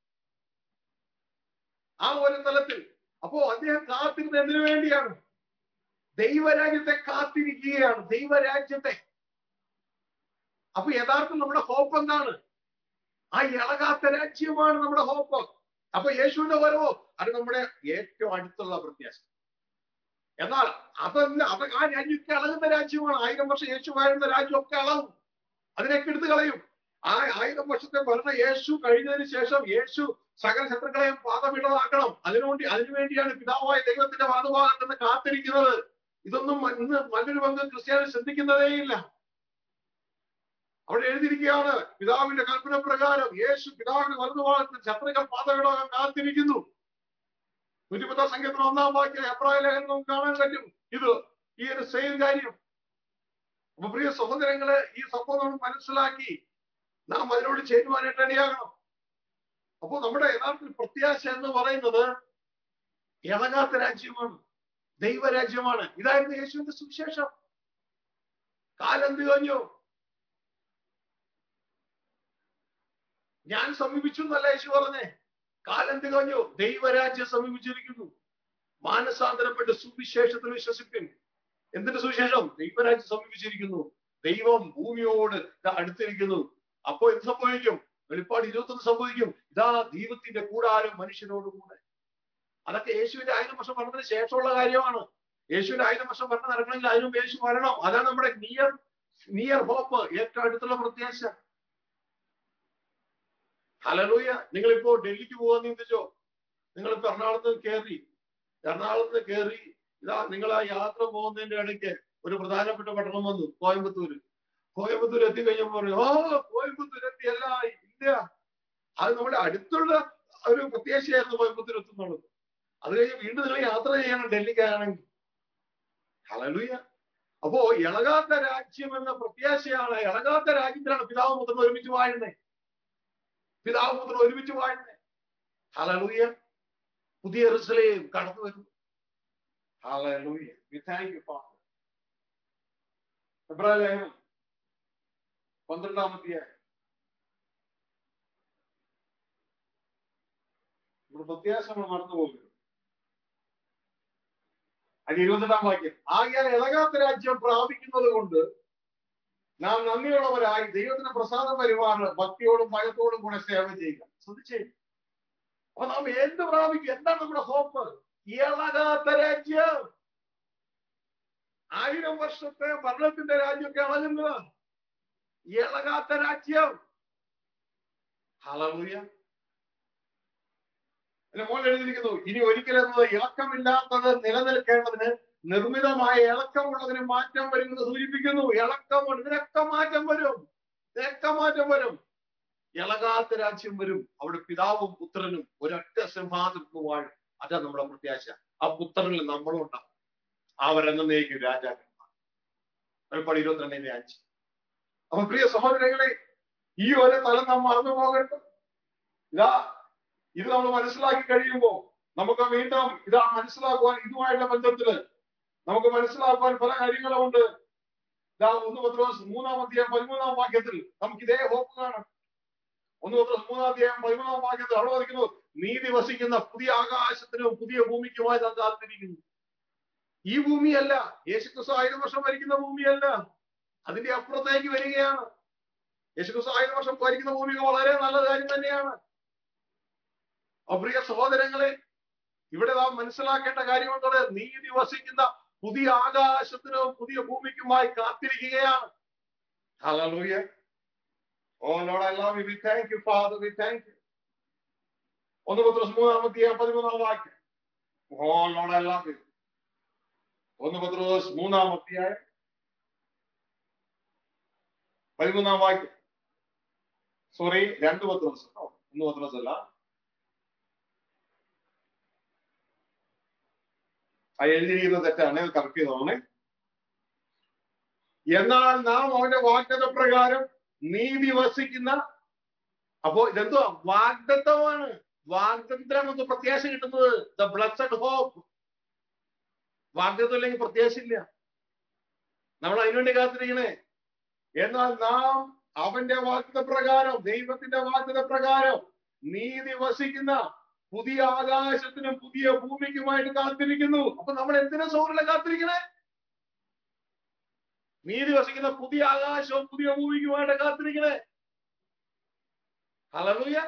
ആ ഒരു തലത്തിൽ. അപ്പോ അദ്ദേഹം കാത്തിരുന്ന എന്തിനു വേണ്ടിയാണ്? ദൈവരാജ്യത്തെ കാത്തിരിക്കുകയാണ്, ദൈവരാജ്യത്തെ. അപ്പൊ യഥാർത്ഥം നമ്മുടെ ഹോപ്പ് എന്താണ്? ആ ഇളകാത്ത രാജ്യമാണ് നമ്മുടെ ഹോപ്പ്. അപ്പൊ യേശുവിന്റെ വരവോ അത് നമ്മുടെ ഏറ്റവും അടുത്തുള്ള പ്രത്യാശ. എന്നാൽ അതല്ല, അത് ആ രാജ്യമൊക്കെ ഇളകുന്ന രാജ്യമാണ്. ആയിരം വർഷം യേശു വാഴുന്ന രാജ്യമൊക്കെ ഇളകും, അതിനൊക്കെ എടുത്തു കളയും. ആ ആയിരം വർഷത്തെ ഭരണ യേശു കഴിഞ്ഞതിന് ശേഷം യേശു സകല ശത്രുക്കളെയും പാദപീഠമാക്കണം. അതിനുവേണ്ടി അതിനുവേണ്ടിയാണ് പിതാവായ ദൈവത്തിന്റെ വലതുഭാഗത്ത് നിന്ന് കാത്തിരിക്കുന്നത്. ഇതൊന്നും ഇന്ന് നല്ലൊരു പങ്ക് ക്രിസ്ത്യാനി ശ്രദ്ധിക്കുന്നതേയില്ല. അവിടെ എഴുതിയിരിക്കുകയാണ്, പിതാവിന്റെ കൽപ്പന പ്രകാരം യേശു പിതാവിന്റെ വലതുഭാഗത്ത് ശത്രുക്കൾ പാദപീഠമാകാൻ കാത്തിരിക്കുന്നു. നൂറ്റിപ്പത്താം സംഖ്യത്തിന് ഒന്നാം വാക്യം എബ്രായ ലേഖനം കാണാൻ പറ്റും ഇത്, ഈ ഒരു സെയിം കാര്യം. അപ്പൊ പ്രിയ സഹോദരങ്ങളെ, ഈ സംഭവം നമ്മൾ മനസ്സിലാക്കി നാം അതിനോട് ചേരുവാനായിട്ട് ഇടയാകണം. അപ്പോ നമ്മുടെ യഥാർത്ഥ പ്രത്യാശ എന്ന് പറയുന്നത് ഇളകാത്ത രാജ്യമാണ്, ദൈവരാജ്യമാണ്. ഇതായിരുന്നു യേശുവിന്റെ സുവിശേഷം. കാലം തികഞ്ഞു, ഞാൻ സമീപിച്ചു എന്നല്ല യേശു പറഞ്ഞേ. കാലം തികഞ്ഞു, ദൈവരാജ്യം സമീപിച്ചിരിക്കുന്നു. മാനസാന്തരപ്പെട്ട് സുവിശേഷത്തിൽ വിശ്വസിപ്പിൻ. എന്തിന്റെ സുവിശേഷം? ദൈവരാജ്യം സമീപിച്ചിരിക്കുന്നു, ദൈവം ഭൂമിയോട് അടുത്തിരിക്കുന്നു. അപ്പോ എന്ത് സംഭവിക്കും? വെളിപ്പാട് ഇരുപത്തൊന്ന് സംഭവിക്കും. ദാ ദൈവത്തിന്റെ കൂടാരം മനുഷ്യനോടുകൂടെ. അതൊക്കെ യേശുവിന്റെ ആയിരം വർഷം ഭരണത്തിന് ശേഷമുള്ള കാര്യമാണ്. യേശുവിന്റെ ആയിരം വർഷം ഭരണം നടക്കണമെങ്കിൽ അതിനും യേശു വരണം. അതാണ് നമ്മുടെ നിയർ നിയർ ഹോപ്പ്, ഏറ്റവും അടുത്തുള്ള പ്രത്യാശ. ഹല്ലേലൂയ. നിങ്ങളിപ്പോ ഡൽഹിക്ക് പോകാന്ന് ചിന്തിച്ചോ? നിങ്ങളിപ്പോ എറണാകുളത്ത് കയറി എറണാകുളത്ത് കയറി ഇതാ നിങ്ങൾ ആ യാത്ര പോകുന്നതിന്റെ ഇടയ്ക്ക് ഒരു പ്രധാനപ്പെട്ട പട്ടണം വന്നു, കോയമ്പത്തൂര്. കോയമ്പത്തൂർ എത്തിക്കഴിഞ്ഞപ്പോ പറഞ്ഞു, ഓ കോയമ്പത്തൂർ എത്തിയല്ല. ഇല്ല, അത് നമ്മുടെ അടുത്തുള്ള ഒരു പ്രത്യാശയായിരുന്നു കോയമ്പത്തൂർ എത്തുന്നുള്ളത്. അത് കഴിഞ്ഞ് വീണ്ടും നിങ്ങൾ യാത്ര ചെയ്യണം ഡൽഹിക്കാണെങ്കിൽ. ഹല്ലേലൂയ. അപ്പോ ഇളകാത്ത രാജ്യം എന്ന പ്രത്യാശയാണ്. ഇളകാത്ത രാജ്യത്തിലാണ് പിതാവ് പുത്രൻ ഒരുമിച്ച് വാഴുന്നത്. പിതാവ് പുത്രൻ ഒരുമിച്ച് വാഴുന്നത്. ഹല്ലേലൂയ. പുതിയ യെരൂശലേം കടന്നു വരുന്നു. ഹല്ലേലൂയ. We thank you, Father. എബ്രായ ലേഖനം പന്ത്രണ്ടാമത്തെ പ്രത്യാശ മറന്നു പോകുന്നു. അത് ഇരുപത്തെട്ടാം വാക്യം. ആകയാൽ ഇളകാത്ത രാജ്യം പ്രാപിക്കുന്നത് കൊണ്ട് നാം നന്ദിയുള്ളവരായി ദൈവത്തിന് പ്രസാദം വരുവാണ് ഭക്തിയോടും ഭയത്തോടും കൂടെ സേവ ചെയ്യുക. ശ്രദ്ധിച്ചേ. അപ്പൊ നാം എന്ത് പ്രാപിക്കും? എന്താണ് നമ്മുടെ ഹോപ്പ്? ഇളകാത്ത രാജ്യം. ആയിരം വർഷത്തെ ഭരണത്തിന്റെ രാജ്യമൊക്കെ ഇളകുന്നത്. ഇളകാത്ത രാജ്യം. ഹല്ലേലൂയ. എന്റെ മോൻ എഴുതിയിരിക്കുന്നു, ഇനി ഒരിക്കലും ഇളക്കമില്ലാത്തത് നിലനിൽക്കേണ്ടതിന് നിർമ്മിതമായ ഇളക്കമുള്ളതിന് മാറ്റം വരുന്നത് സൂചിപ്പിക്കുന്നു. ഇളക്കമുണ്ട്, ഇതിനൊക്കെ മാറ്റം വരും, ഇതിനൊക്കെ മാറ്റം വരും. ഇളകാത്ത രാജ്യം വരും. അവിടെ പിതാവും പുത്രനും ഒരൊറ്റ സിംഹാസനത്തിൽ വാഴും. അതാ നമ്മുടെ പ്രത്യാശ. ആ പുത്രനിൽ നമ്മളും ഉണ്ടാവും. അവരെന്നേക്കും രാജാക്കന്മാർ. വെളിപ്പാട് ഇരുപത്തിരണ്ടിന്റെ അഞ്ച്. അപ്പൊ പ്രിയ സഹോദരങ്ങളെ, ഈ ഒരു തലം നാം മറന്നു പോകരുത്. ഇതാ ഇത് നമ്മൾ മനസ്സിലാക്കി കഴിയുമ്പോ നമുക്ക് വീണ്ടും ഇതാ മനസ്സിലാക്കുവാൻ, ഇതുമായുള്ള ബന്ധത്തില് നമുക്ക് മനസ്സിലാക്കുവാൻ പല കാര്യങ്ങളുമുണ്ട്. ഇതാ ഒന്ന് പത്രോസ് മൂന്നാം അധ്യായം പതിമൂന്നാം വാക്യത്തിൽ നമുക്ക് ഇതേ ഹോപ്പ് കാണാം. ഒന്ന് പത്രോസ് മൂന്നാം അധ്യായം പതിമൂന്നാം വാക്യത്തിൽ അവിടെ വഹിക്കുന്നു, നീതി വസിക്കുന്ന പുതിയ ആകാശത്തിനും പുതിയ ഭൂമിക്കുമായി നാം കാത്തിരിക്കുന്നു. ഈ ഭൂമിയല്ല, യേശുക്രിസ്തു ആയിരം വർഷം ഭരിക്കുന്ന ഭൂമിയല്ല, അതിന്റെ അപ്പുറത്തേക്ക് വരികയാണ്. യേശുക്രിസ്തു ആയിരം വർഷം ഭരിക്കുന്ന ഭൂമിക്ക് വളരെ നല്ല കാര്യം തന്നെയാണ്. പ്രിയ സഹോദരങ്ങളെ, ഇവിടെ നാം മനസ്സിലാക്കേണ്ട കാര്യമുണ്ട്. നീതി വസിക്കുന്ന പുതിയ ആകാശത്തിനും പുതിയ ഭൂമിക്കുമായി കാത്തിരിക്കുകയാണ്. ഹല്ലേലൂയ. Oh Lord, I love you. We thank you, Father. We thank you. ഒന്ന് പത്രോസ് മൂന്നാം അധ്യായം പതിമൂന്നാം വാക്യം. Oh Lord, I love you. ഒന്ന് പത്രോസ് മൂന്നാം അധ്യായം പതിമൂന്നാം വാക്യം. സോറി, രണ്ട് പത്രോസ്. ഒന്ന് പത്രോസ് അല്ല, ആ എഴുതിയിരിക്കുന്ന തെറ്റാണ്, കറക്റ്റ് ചെയ്തോണേ. എന്നാൽ നാം അവന്റെ വാഗ്ദത്ത പ്രകാരം നീതി വസിക്കുന്ന, അപ്പോ ഇതെന്തോ വാഗ്ദത്തമാണ്. വാഗ്ദത്തത്തിലാണ് നമുക്ക് പ്രത്യാശ കിട്ടുന്നത്. The blessed hope. വാഗ്ദത്തം ഇല്ലെങ്കിൽ പ്രത്യാശയില്ല. നമ്മൾ അതിനുവേണ്ടി കാത്തിരിക്കണേ. എന്നാൽ നാം അവന്റെ വാഗ്ദത്ത പ്രകാരം, ദൈവത്തിന്റെ വാഗ്ദത്ത പ്രകാരം നീതി വസിക്കുന്ന പുതിയ ആകാശത്തിനും പുതിയ ഭൂമിക്കുമായിട്ട് കാത്തിരിക്കുന്നു. അപ്പൊ നമ്മൾ എന്തിനാ സൗകര്യം കാത്തിരിക്കണേ? നീതി വസിക്കുന്ന പുതിയ ആകാശവും പുതിയ ഭൂമിക്കുമായിട്ട് കാത്തിരിക്കണേ. ഹല്ലേലൂയ.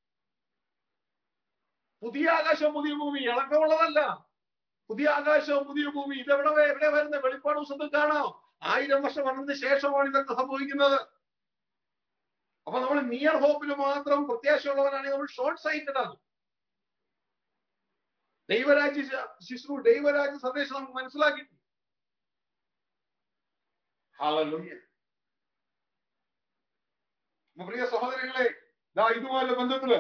പുതിയ ആകാശവും പുതിയ ഭൂമി ഇളക്കമുള്ളതല്ല. പുതിയ ആകാശവും പുതിയ ഭൂമി ഇതെവിടെ എവിടെ വരുന്ന? വെളിപ്പാട് പുസ്തകത്തിൽ കാണാം. ആയിരം വർഷം വന്നതിന് ശേഷമാണ് ഇതൊക്കെ സംഭവിക്കുന്നത്. അപ്പൊ നമ്മൾ നിയർ ഹോപ്പിൽ മാത്രം പ്രത്യാശയുള്ളവരാണെങ്കിൽ നമ്മൾ ഷോർട്ട് സൈറ്റഡ് ആണ്. ദൈവരാജ്യ ശുശ്രൂഷ, ദൈവരാജ്യ സന്ദേശം നമുക്ക് മനസ്സിലാക്കി. ഹല്ലേലൂയ. പ്രിയ സഹോദരങ്ങളെ, ദാ ഇതുമായുള്ള ബന്ധത്തില്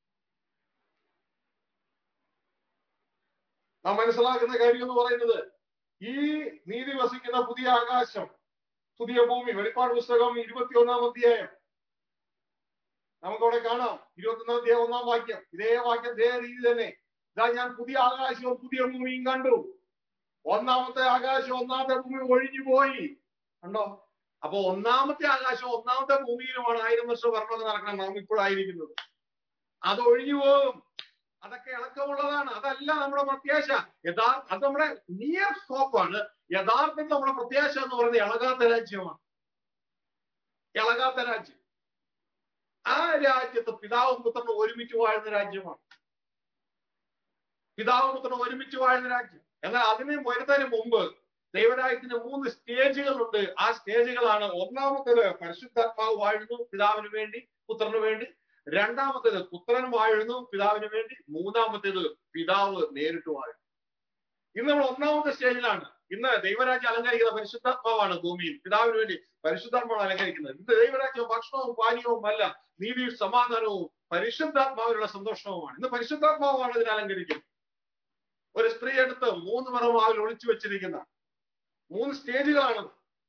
നാം മനസ്സിലാക്കുന്ന കാര്യം എന്ന് പറയുന്നത്, ഈ നീതി വസിക്കുന്ന പുതിയ ആകാശം പുതിയ ഭൂമി, വെളിപ്പാട് പുസ്തകം ഇരുപത്തി ഒന്നാം അധ്യായം നമുക്കവിടെ കാണാം. ഇരുപത്തി ഒന്നാം അധ്യായം ഒന്നാം വാക്യം. ഇതേ വാക്യം ഇതേ രീതി തന്നെ. ഇതാ ഞാൻ പുതിയ ആകാശവും പുതിയ ഭൂമിയും കണ്ടു. ഒന്നാമത്തെ ആകാശം ഒന്നാമത്തെ ഭൂമി ഒഴിഞ്ഞു പോയി. കണ്ടോ? അപ്പൊ ഒന്നാമത്തെ ആകാശം ഒന്നാമത്തെ ഭൂമിയിലുമാണ് ആയിരം വർഷം ഭരണമൊക്കെ നടക്കണം നാം ഇപ്പോഴായിരിക്കുന്നത്. അത് ഒഴിഞ്ഞു പോകും. അതൊക്കെ ഇളക്കമുള്ളതാണ്. അതല്ല നമ്മുടെ പ്രത്യാശ. യഥാർത്ഥ അത് നമ്മുടെ നിയർ സ്കോപ്പാണ്. യഥാർത്ഥത്തിൽ നമ്മുടെ പ്രത്യാശ എന്ന് പറയുന്നത് ഇളകാത്ത രാജ്യമാണ്. ഇളകാത്ത രാജ്യം. ആ രാജ്യത്ത് പിതാവും പുത്രനും ഒരുമിച്ച് വാഴുന്ന രാജ്യമാണ്. പിതാവും പുത്രനും ഒരുമിച്ച് വാഴുന്ന രാജ്യം. എന്നാൽ അതിന് വരുന്നതിന് മുമ്പ് ദൈവരാജ്യത്തിന് മൂന്ന് സ്റ്റേജുകളുണ്ട്. ആ സ്റ്റേജുകളാണ്: ഒന്നാമത്തേത് പരിശുദ്ധാത്മാവ് വാഴുന്നു പിതാവിന് വേണ്ടി, പുത്രന് വേണ്ടി. രണ്ടാമത്തേത് പുത്രൻ വാഴുന്നു പിതാവിന് വേണ്ടി. മൂന്നാമത്തേത് പിതാവ് നേരിട്ട് വാഴുന്നു. ഇന്ന് നമ്മൾ ഒന്നാമത്തെ സ്റ്റേജിലാണ്. ഇന്ന് ദൈവരാജ്യം അലങ്കരിക്കുന്ന പരിശുദ്ധാത്മാവാണ് ഭൂമിയിൽ. പിതാവിന് വേണ്ടി പരിശുദ്ധാത്മാവാണ് അലങ്കരിക്കുന്നത്. ഇന്ന് ദൈവരാജ്യം ഭക്ഷണവും പാനീയവും അല്ല, നീതിയും സമാധാനവും പരിശുദ്ധാത്മാവിനുള്ള സന്തോഷവുമാണ്. ഇന്ന് പരിശുദ്ധാത്മാവാണ് ഇതിനെ അലങ്കരിക്കുന്നത്. ഒരു സ്ത്രീ എടുത്ത് മൂന്ന് മറമാവിൽ ഒളിച്ചു വെച്ചിരിക്കുന്ന മൂന്ന് സ്റ്റേജുകളാണ്.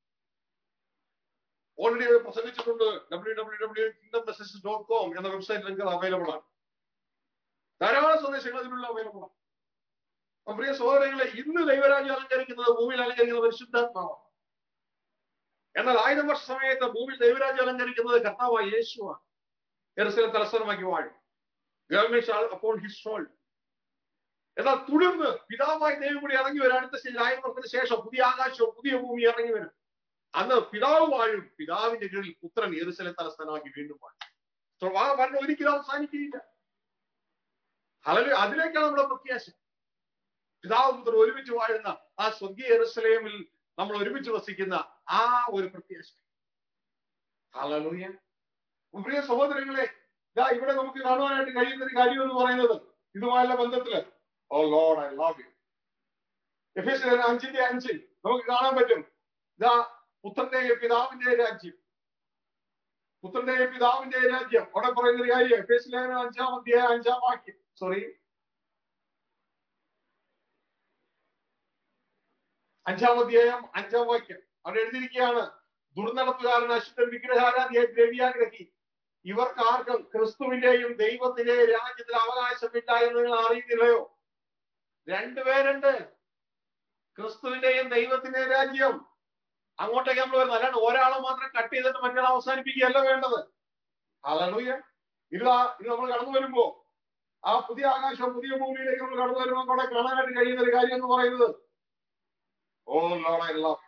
ഓൾറെഡി അത് പ്രസംഗിച്ചിട്ടുണ്ട്. W W W kingdom messages dot com എന്ന വെബ്സൈറ്റിൽ നിങ്ങൾക്ക് അവൈലബിൾ ആണ്. ധാരാളം സന്ദേശങ്ങൾ അതിനുള്ള അവൈലബിൾ ആണ്. പ്രിയ സഹോദരങ്ങളെ, ഇന്ന് ദൈവരാജ്യം അലങ്കരിക്കുന്നത്, ഭൂമിയിൽ അലങ്കരിക്കുന്നത് പരിശുദ്ധാത്മാവാണ്. എന്നാൽ ആയിരം വർഷ സമയത്ത് ഭൂമിയിൽ ദൈവരാജ്യം അലങ്കരിക്കുന്നത് കർത്താവായ യേശുവാണ്. യെരൂശലേം തലസ്ഥാനമാക്കി വാഴും. Government shall upon his shoulder. എന്നാൽ തുടർന്ന് പിതാവായി ദൈവം കൂടി ഇറങ്ങി വരും. അടുത്ത സ്റ്റേജിൽ ആയിരം വർഷത്തിന് ശേഷം പുതിയ ആകാശവും പുതിയ ഭൂമി ഇറങ്ങി വരും. അന്ന് പിതാവ് വാഴും. പിതാവിന്റെ കീഴിൽ പുത്രൻ യെരൂശലേം തലസ്ഥാനമാക്കി വീണ്ടും വാഴും. ആ ഭരണം ഒരിക്കലും അവസാനിക്കുകയില്ല. ഹല്ലേലൂയ. അതിലേക്കാണ് നമ്മുടെ പ്രത്യാശ. പിതാവ് പുത്രൻ ഒരുമിച്ച് വാഴുന്ന ആ സ്വർഗീയ യെരൂശലേമിൽ നമ്മൾ ഒരുമിച്ച് വസിക്കുന്ന ആ ഒരു പ്രത്യാശ. ഹല്ലേലൂയ. പ്രിയ സഹോദരങ്ങളെ, ഇതാ ഇവിടെ നമുക്ക് കാണുവാനായിട്ട് കഴിയുന്ന ഒരു കാര്യം എന്ന് പറയുന്നത് ഇതുമായുള്ള ബന്ധത്തില് oh Lord I love you. എഫേസ്യർ അഞ്ചിന്റെ അഞ്ചിൽ നമുക്ക് കാണാൻ പറ്റും, ഇതാ പുത്രന്റെയും പിതാവിന്റെ രാജ്യം, പുത്രന്റെയും പിതാവിന്റെ രാജ്യം. അവിടെ പറയുന്ന ഒരു കാര്യം എഫേസ്യർ അഞ്ചാം അധ്യായം അഞ്ചാം വാക്യം സോറി അഞ്ചാം അധ്യായം അഞ്ചാം വാക്യം അവിടെ എഴുതിയിരിക്കുകയാണ്: ദുർനടപ്പുകാരൻ, അശുദ്ധൻ, വിഗ്രഹാരാധിയായി, ദ്രവ്യാഗ്രഹി, ഇവർക്ക് ആർക്കും ക്രിസ്തുവിന്റെയും ദൈവത്തിന്റെയും രാജ്യത്തിൽ അവകാശമില്ല എന്ന് നിങ്ങൾ അറിയുന്നില്ലയോ? രണ്ടുപേരുണ്ട്. ക്രിസ്തുവിന്റെയും ദൈവത്തിന്റെയും രാജ്യം. അങ്ങോട്ടേക്ക് നമ്മൾ വരുന്നത് അല്ലാണ്ട് ഒരാളെ മാത്രം കട്ട് ചെയ്തിട്ട് മറ്റൊരാൾ അവസാനിപ്പിക്കുകയല്ല വേണ്ടത്. ഹല്ലേലൂയ. ഇതാ ഇത് നമ്മൾ കടന്നു വരുമ്പോ ആ പുതിയ ആകാശവും പുതിയ ഭൂമിയിലേക്ക് നമ്മൾ കടന്നു വരുമ്പോൾ അവിടെ കാണാനായിട്ട് കഴിയുന്ന ഒരു കാര്യം എന്ന് പറയുന്നത് ഓ ലോർഡ് ഐ ലവ്.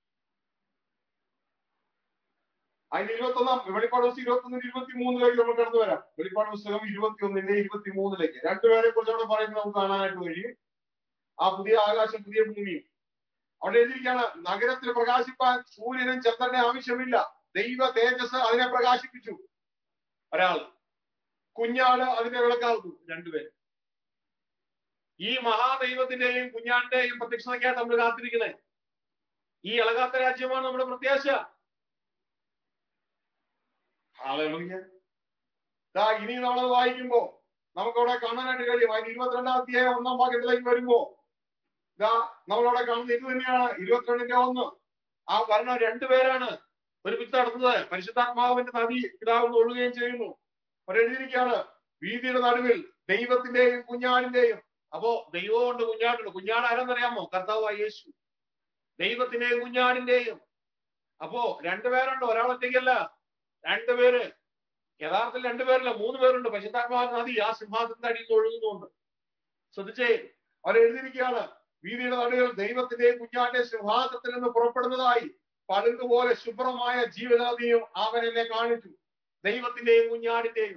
അതിന്റെ ഇരുപത്തി ഒന്നാം വെളിപ്പാട് പുസ്തകം ഇരുപത്തി ഒന്നിന് ഇരുപത്തി മൂന്നിലേക്ക് നമ്മൾ കടന്നു വരാം. വെളിപ്പാട് പുസ്തകം ഇരുപത്തി ഒന്നിന്റെ ഇരുപത്തി മൂന്നിലേക്ക് രണ്ടുപേരെ കുറിച്ച് അവിടെ പറയുന്നത് നമുക്ക് കാണാനായിട്ട് കഴിയും. ആ പുതിയ ആകാശം പുതിയ ഭൂമിയും അവിടെ എഴുതിയിരിക്കുകയാണ്: നഗരത്തിൽ പ്രകാശിപ്പാൻ സൂര്യനും ചന്ദ്രനെ ആവശ്യമില്ല, ദൈവ തേജസ് അതിനെ പ്രകാശിപ്പിച്ചു. ഒരാള്, കുഞ്ഞാട് അതിന്റെ വിളക്കാകുന്നു. രണ്ടുപേര്. ഈ മഹാദൈവത്തിന്റെയും കുഞ്ഞാടിന്റെയും പ്രത്യക്ഷതയ്ക്കായിട്ട് നമ്മൾ കാത്തിരിക്കുന്നത്. ഈ ഇളകാത്ത രാജ്യമാണ് നമ്മുടെ പ്രത്യാശ. ഹല്ലേലൂയ. ദാ ഇനി നമ്മൾ വായിക്കുമ്പോ നമുക്കവിടെ കാണാനായിട്ട് കഴിയും. അതിന് ഇരുപത്തിരണ്ടാം അധ്യായം ഒന്നാം ഭാഗത്തിലേക്ക് വരുമ്പോ ഇതാ നമ്മളവിടെ കാണുന്നത് ഇത് തന്നെയാണ്. ഇരുപത്തിരണ്ടിന്റെ ഒന്ന്. ആ ഭരണം രണ്ടുപേരാണ് ഒരുമിച്ച് നടത്തുന്നത്. പരിശുദ്ധാത്മാവിന്റെ നദി പിതാവിൽ ഒഴുകുകയും ചെയ്യുന്നു. അവിടെ എഴുതിയിരിക്കുകയാണ്: വീതിയുടെ നടുവിൽ ദൈവത്തിന്റെയും കുഞ്ഞാടിന്റെയും. അപ്പോ ദൈവം കൊണ്ട് കുഞ്ഞാടുണ്ട്. കുഞ്ഞാട് ആരെന്നറിയാമോ? കർത്താവായ യേശു. ദൈവത്തിന്റെയും കുഞ്ഞാടിന്റെയും. അപ്പോ രണ്ടുപേരുണ്ട്, ഒരാളൊറ്റയ്ക്കല്ല, രണ്ടുപേര്. യഥാർത്ഥത്തിൽ രണ്ടുപേരല്ല, മൂന്ന് പേരുണ്ട്. പരിശുദ്ധാത്മാവിന്റെ നദി ആ സിംഹാസനത്തിന്റെ അടിയിൽ നിന്ന് ഒഴുകുന്നുണ്ട്. ശ്രദ്ധിച്ചേ, അവർ എഴുതിയിരിക്കുകയാണ്: വീതിയുടെ നടുവിൽ ദൈവത്തിന്റെയും കുഞ്ഞാടിന്റെ സിംഹാസനത്തിൽ നിന്ന് പുറപ്പെടുന്നതായി പളുങ്കുപോലെ ശുഭ്രമായ ജീവനദിയും അവൻ എന്നെ കാണിച്ചു. ദൈവത്തിന്റെയും കുഞ്ഞാടിന്റെയും.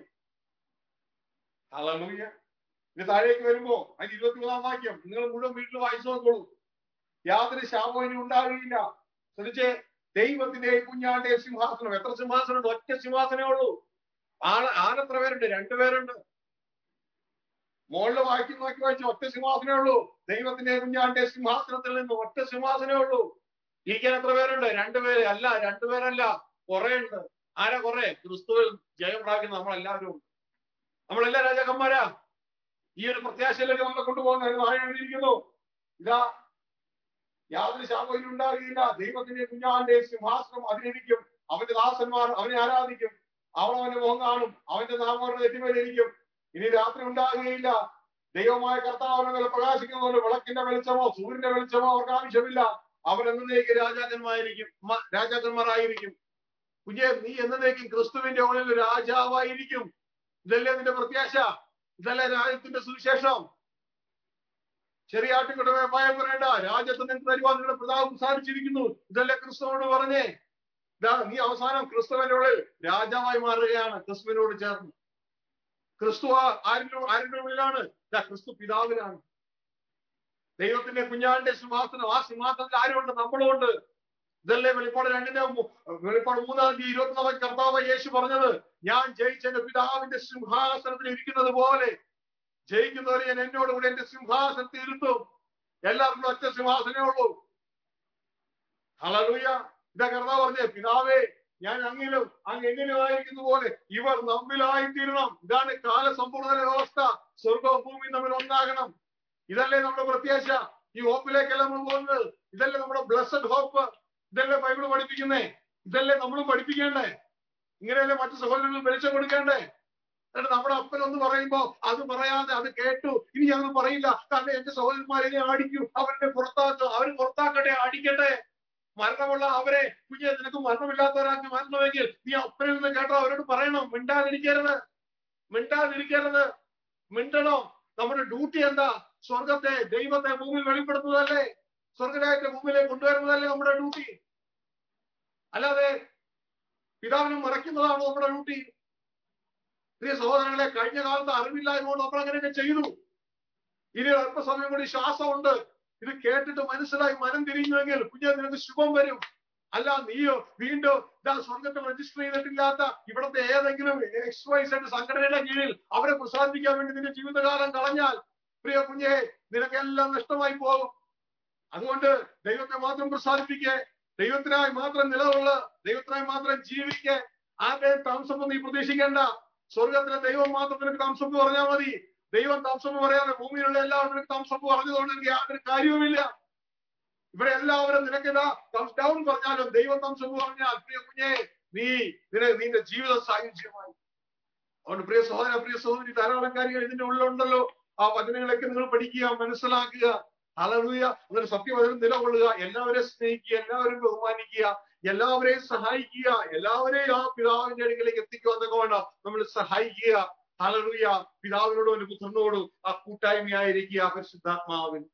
ഹല്ലേലൂയ. ഇത് താഴേക്ക് വരുമ്പോ അതിന് ഇരുപത്തി മൂന്നാം വാക്യം നിങ്ങൾ മുഴുവൻ വീട്ടിൽ വായിച്ചു നോക്കോളൂ. യാതൊരു ശാപവും ഇനി ഉണ്ടാകുകയില്ല. ശ്രദ്ധിച്ചേ, ദൈവത്തിന്റെയും കുഞ്ഞാടിന്റെയും സിംഹാസനം. എത്ര സിംഹാസനം ഉണ്ട്? ഒറ്റ സിംഹാസനമേ ഉള്ളൂ. ആള് ആരെത്ര പേരുണ്ട്? രണ്ടുപേരുണ്ട്. മുകളിൽ വായിക്കും നോക്കി വായിച്ചു ഒറ്റ സിംഹാസനമേ ഉള്ളൂ. ദൈവത്തിന്റെ കുഞ്ഞാടിന്റെ സിംഹാസനത്തിൽ നിന്ന് ഒറ്റ സിംഹാസനമേ ഉള്ളൂ. ഇരിക്കാൻ എത്ര പേരുണ്ട്? രണ്ടുപേര്. അല്ല, രണ്ടുപേരല്ല, കുറെ ഉണ്ട്. ആരാ കുറെ? ക്രിസ്തുവിൽ ജയം പ്രാപിക്കുന്ന നമ്മളെല്ലാവരും ഉണ്ട്. നമ്മളെല്ലാ രാജാക്കന്മാരാ. ഈ ഒരു പ്രത്യാശയിലേക്ക് നമ്മളെ കൊണ്ടുപോകുന്ന താഴെ എഴുതിയിരിക്കുന്നു: ഇതാ യാതൊരു ശാപവും ഉണ്ടാകുകയില്ല. ദൈവത്തിന്റെ കുഞ്ഞാടിന്റെ സിംഹാസനം അതിലിരിക്കും. അവന്റെ ദാസന്മാർ അവനെ ആരാധിക്കും. അവൾ അവന്റെ മുഖം കാണും. അവന്റെ നാമം നെറ്റിമേലിരിക്കും. ഇനി രാത്രി ഉണ്ടാകുകയില്ല. ദൈവമായ കർത്താവ് അവനെ മേലെ പ്രകാശിക്കുന്നതുകൊണ്ട് വിളക്കിന്റെ വെളിച്ചമോ സൂര്യന്റെ വെളിച്ചമോ അവർക്ക് ആവശ്യമില്ല. അവൻ എന്നേക്ക് രാജാക്കന്മാരായിരിക്കും രാജാക്കന്മാരായിരിക്കും. കുഞ്ഞെ, നീ എന്നേക്കും ക്രിസ്തുവിന്റെ ഉള്ളിൽ രാജാവായിരിക്കും. ഇതല്ലേ നിന്റെ പ്രത്യാശ? ഇതല്ലേ രാജ്യത്തിന്റെ സുവിശേഷം? ചെറിയ ആട്ടുകുട്ടമേ ഭയം പറയേണ്ട, രാജ്യത്ത് നിങ്ങൾക്ക് തരുവാൻ നിങ്ങളുടെ പിതാവ് സാധിച്ചിരിക്കുന്നു. ഇതല്ലേ ക്രിസ്തുവോട് പറഞ്ഞേ? ഇതാ നീ അവസാനം ക്രിസ്തുവിനുള്ളിൽ രാജാവായി മാറുകയാണ്. ക്രിസ്തുവിനോട് ചേർന്ന് ക്രിസ്തു ആരിന്റെ ആരിന്റെ ഉള്ളിലാണ്? ഇതാ ക്രിസ്തു പിതാവിലാണ്. ദൈവത്തിന്റെ കുഞ്ഞാന്റെ സിംഹാസനം, ആ സിംഹാസനത്തിൽ ആരുമുണ്ട്? നമ്മളുമുണ്ട്. ഇതല്ലേ വെളിപ്പാട് രണ്ടിന്റെ വെളിപ്പാട് മൂന്നാം തീയതി ഇരുപത്തിനാല് കർത്താവ് യേശു പറഞ്ഞത്, ഞാൻ ജയിച്ച എന്റെ പിതാവിന്റെ സിംഹാസനത്തിൽ ഇരിക്കുന്നത് പോലെ ജയിക്കുന്നവരെ ഞാൻ എന്നോട് കൂടെ എന്റെ സിംഹാസനത്തിൽ ഇരുത്തും. എല്ലാവർക്കും ഒറ്റ സിംഹാസനേ ഉള്ളൂ. ഹല്ലേലൂയ. ഇതാ കർത്താവ് പറഞ്ഞേ, പിതാവേ ഞാൻ അങ്ങിലും അങ്ങ് എന്നിലും ആയിരിക്കുന്ന പോലെ ഇവർ നമ്മിലായിത്തീരണം. ഇതാണ് കാലസമ്പൂർണ്ണ വ്യവസ്ഥ. സ്വർഗവും ഭൂമിയും തമ്മിൽ ഒന്നാകണം. ഇതല്ലേ നമ്മുടെ പ്രത്യാശ. ഈ ഹോപ്പിലേക്കല്ല നമ്മൾ പോകുന്നത്. ഇതല്ലേ നമ്മുടെ ബ്ലെസ്സഡ് ഹോപ്പ്. ഇതല്ലേ ബൈബിൾ പഠിപ്പിക്കുന്നേ. ഇതല്ലേ നമ്മളും പഠിപ്പിക്കേണ്ടേ. ഇങ്ങനെയല്ലേ മറ്റു സഹോദരങ്ങൾ വെളിച്ചം കൊടുക്കേണ്ടേ. എന്നിട്ട് നമ്മുടെ അപ്പൻ ഒന്ന് പറയുമ്പോ അത് പറയാതെ അത് കേട്ടു, ഇനി ഞങ്ങൾ പറയില്ല, കാരണം എന്റെ സഹോദരന്മാരെ അടിക്കൂ, അവരുടെ പുറത്താക്കും, അവർ പുറത്താക്കട്ടെ, അടിക്കട്ടെ. മരണമുള്ള അവരെ, കുഞ്ഞെ നിനക്ക് മരണമില്ലാത്തവരാക്കി മരണമെങ്കിൽ നീ അപ്പനിൽ നിന്ന് കേട്ടോ അവരോട് പറയണം. മിണ്ടാതിരിക്കരുത്, മിണ്ടാതിരിക്കരുത്, മിണ്ടണോ. നമ്മുടെ ഡ്യൂട്ടി എന്താ? സ്വർഗത്തെ, ദൈവത്തെ ഭൂമിയിൽ വെളിപ്പെടുത്തുന്നതല്ലേ, സ്വർഗരാജ്യത്തെ ഭൂമിയിലേക്ക് കൊണ്ടുവരുന്നതല്ലേ നമ്മുടെ ഡ്യൂട്ടി. അല്ലാതെ പിതാവിനും മറയ്ക്കുന്നതാണോ നമ്മുടെ ഡ്യൂട്ടി? പ്രിയ സഹോദരങ്ങളെ, കഴിഞ്ഞ കാലത്ത് അറിവില്ലായ്മ നമ്മൾ അങ്ങനെയൊക്കെ ചെയ്തു. ഇനി അല്പസമയം കൂടി ശ്വാസമുണ്ട്. ഇത് കേട്ടിട്ട് മനസ്സിലായി മനം തിരിഞ്ഞുവെങ്കിൽ കുഞ്ഞെ നിനക്ക് ശുഭം വരും. അല്ല നീയോ വീണ്ടും ഇതാ സ്വർഗത്തിൽ രജിസ്റ്റർ ചെയ്തിട്ടില്ലാത്ത ഇവിടുത്തെ ഏതെങ്കിലും എക്സ് വൈ സെഡ് സംഘടനയുടെ കീഴിൽ അവരെ പ്രസാദിപ്പിക്കാൻ വേണ്ടി നിന്റെ ജീവിതകാലം കളഞ്ഞാൽ പ്രിയ കുഞ്ഞെ നിനക്കെല്ലാം നഷ്ടമായി പോകും. അതുകൊണ്ട് ദൈവത്തെ മാത്രം പ്രസാദിപ്പിക്കേ, ദൈവത്തിനായി മാത്രം നിലകൊള്ള, ദൈവത്തിനായി മാത്രം ജീവിക്കേ. ആരുടെയും താമസം നീ പ്രതീക്ഷിക്കേണ്ട. സ്വർഗത്തിലെ ദൈവം മാത്രം നിനക്ക് താമസം പറഞ്ഞാൽ മതി. ദൈവം താമസം പറയാതെ ഭൂമിയിലുള്ള എല്ലാവരും താമസം പറഞ്ഞതുകൊണ്ട് എനിക്ക് യാതൊരു കാര്യവുമില്ല. ഇവിടെ എല്ലാവരും നിനക്കിതാ തംസ് ഡൗൺ പറഞ്ഞാലും ദൈവം തംസ് പറഞ്ഞാൽ പ്രിയ കുഞ്ഞെ നീ നിന നിന്റെ ജീവിത സായുജ്യമായി. അതുകൊണ്ട് പ്രിയ സഹോദര, പ്രിയ സഹോദരി, ധാരാളം കാര്യങ്ങൾ ഇതിന്റെ ഉള്ളിലുണ്ടല്ലോ. ആ വചനങ്ങളൊക്കെ നിങ്ങൾ പഠിക്കുക, മനസ്സിലാക്കുക. ഹല്ലേലൂയ. അങ്ങനെ സത്യവചനം നിലകൊള്ളുക, എല്ലാവരെയും സ്നേഹിക്കുക, എല്ലാവരെയും ബഹുമാനിക്കുക, എല്ലാവരെയും സഹായിക്കുക, എല്ലാവരെയും ആ പിതാവിന്റെ അടുക്കലേക്ക് എത്തിക്കുക എന്നൊക്കെ വേണം നമ്മൾ സഹായിക്കുക. ഹല്ലേലൂയ. പിതാവിനോടും അവന്റെ പുത്രനോടും ആ കൂട്ടായ്മയായിരിക്കുക പരിശുദ്ധാത്മാവിൽ.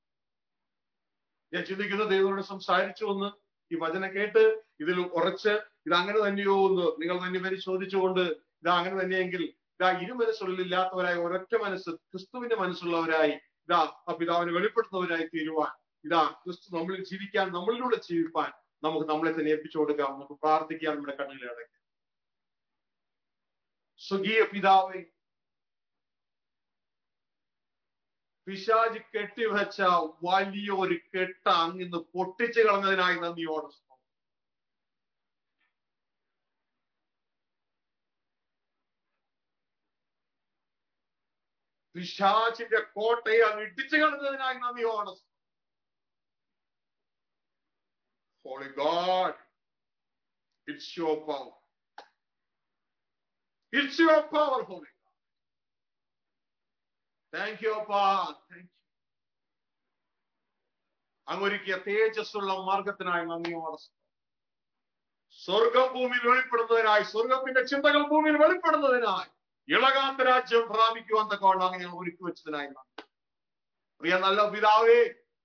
ഞാൻ ചിന്തിക്കുന്ന ദൈവത്തോട് സംസാരിച്ചു എന്ന് ഈ വചനം കേട്ട് ഇതിൽ ഉറച്ച് ഇത് അങ്ങനെ തന്നെയോ എന്ന് നിങ്ങൾ തന്നെ പരിശോധിച്ചുകൊണ്ട് ഇതാ അങ്ങനെ തന്നെയെങ്കിൽ ഇതാ ഇരുമനസ്സുള്ളില്ലാത്തവരായി ഒരൊറ്റ മനസ്സ് ക്രിസ്തുവിന്റെ മനസ്സുള്ളവരായി ഇതാ ആ പിതാവിനെ വെളിപ്പെടുത്തുന്നവരായി തീരുവാൻ, ഇതാ ക്രിസ്തു നമ്മളിൽ ജീവിക്കാൻ, നമ്മളിലൂടെ ജീവിപ്പാൻ നമുക്ക് നമ്മളെ തന്നെ ഏൽപ്പിച്ചു കൊടുക്കാം. നമുക്ക് പ്രാർത്ഥിക്കാം. നമ്മുടെ കണ്ണിലെ അടയ്ക്കാം. സ്വർഗീയ പിതാവേ, പിശാച് കെട്ടിവെച്ച വലിയൊരു കെട്ട അങ്ങിന്ന് പൊട്ടിച്ചു കളഞ്ഞതിനായി നന്ദിയോടെ. പിശാചിന്റെ കോട്ടയെ അങ്ങ് ഇടിച്ചു കളഞ്ഞതിനായി നന്ദിയോടെ. Holy God, it's your power. It's your power, Holy God. Thank you, Father. Thank you. അങ്ങൊരുക്കിയ തേജസ്സുള്ള മാർഗത്തിനായി നന്ദിയോടെ. സ്വർഗം ഭൂമിയിൽ വെളിപ്പെടുന്നതിനായി, സ്വർഗത്തിന്റെ ചിന്തകൾ ഭൂമിയിൽ വെളിപ്പെടുന്നതിനായി ഇളകാത്ത രാജ്യം പ്രാപിക്കുവാൻ തക്കവണ്ണം അങ്ങനെ ഒരുക്കി വെച്ചതിനായി നന്ദി. പ്രിയ നല്ല പിതാവേ,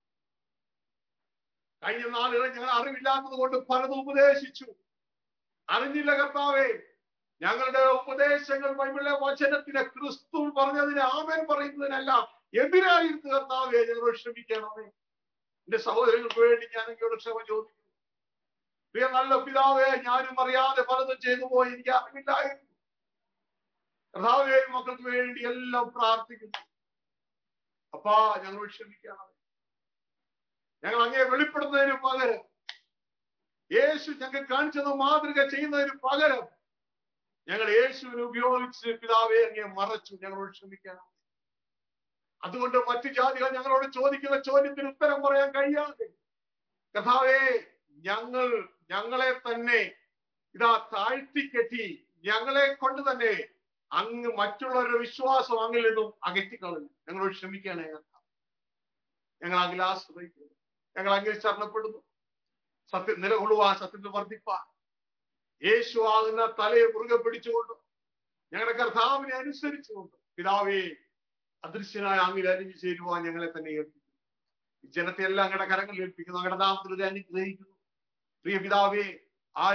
കഴിഞ്ഞ നാളുകളിൽ ഞങ്ങൾ അറിവില്ലാത്തത് കൊണ്ട് പലതും ഉപദേശിച്ചു. അറിഞ്ഞില്ല കർത്താവേ. ഞങ്ങളുടെ ഉപദേശങ്ങൾ ബൈബിളിലെ വചനത്തിന് ക്രിസ്തു പറഞ്ഞതിന് ആമേൻ പറയുന്നതിനല്ല എതിരായിരുന്നു കർത്താവേ. ഞങ്ങളോട് ക്ഷമിക്കണമേ. എന്റെ സഹോദരങ്ങൾക്ക് വേണ്ടി ഞാൻ എന്നോട് ക്ഷമ ചോദിക്കുന്നു. പ്രിയ നല്ല പിതാവേ, ഞാനും അറിയാതെ പലതും ചെയ്തു പോയി, എനിക്ക് അറിവില്ലായിരുന്നു. കർത്താവേ, മക്കൾക്ക് വേണ്ടി എല്ലാം പ്രാർത്ഥിക്കുന്നു. അപ്പാ ഞങ്ങളോട് ക്ഷമിക്കണം. ഞങ്ങൾ അങ്ങേ വെളിപ്പെടുന്നതിന് പകരം, യേശു ഞങ്ങൾ കാണിച്ചത് മാതൃക ചെയ്യുന്നതിന് പകരം ഞങ്ങൾ യേശുവിനെ ഉപയോഗിച്ച് പിതാവേ അങ്ങേ മറച്ചു. ഞങ്ങളോട് ക്ഷമിക്കണം. അതുകൊണ്ട് മറ്റു ജാതികൾ ഞങ്ങളോട് ചോദിക്കുന്ന ചോദ്യത്തിന് ഉത്തരം പറയാൻ കഴിയാതെ കർത്താവേ, ഞങ്ങൾ ഞങ്ങളെ തന്നെ ഇതാ താഴ്ത്തിക്കെട്ടി ഞങ്ങളെ കൊണ്ട് തന്നെ അങ്ങ് മറ്റുള്ളവരുടെ വിശ്വാസം അങ്ങിൽ നിന്നും അകറ്റിക്കളഞ്ഞു. ഞങ്ങളോട് ക്ഷമിക്കണേ. ഞങ്ങൾ അങ്ങിൽ ആശ്രയിക്കുന്നു. ഞങ്ങൾ അങ്ങിൽ ശരണപ്പെടുന്നു. സത്യം നിലകൊള്ളുവാൻ, സത്യത്തിൽ വർദ്ധിപ്പാൻ, യേശു ആകുന്ന തലയെ മുറുകെ പിടിച്ചുകൊണ്ട് ഞങ്ങളുടെ കർത്താവിനെ അനുസരിച്ചുകൊണ്ട് പിതാവേ അദൃശ്യനായ അങ്ങിൽ അലിഞ്ഞു ചേരുവാൻ ഞങ്ങളെ തന്നെ ഏൽപ്പിക്കുന്നു. ഈ ജനത്തെ എല്ലാം അങ്ങയുടെ കരങ്ങളിൽ ഏൽപ്പിക്കുന്നു. അങ്ങയുടെ നാമത്തിൽ അനുഗ്രഹിക്കുന്നു. പ്രിയ പിതാവേ, ആരും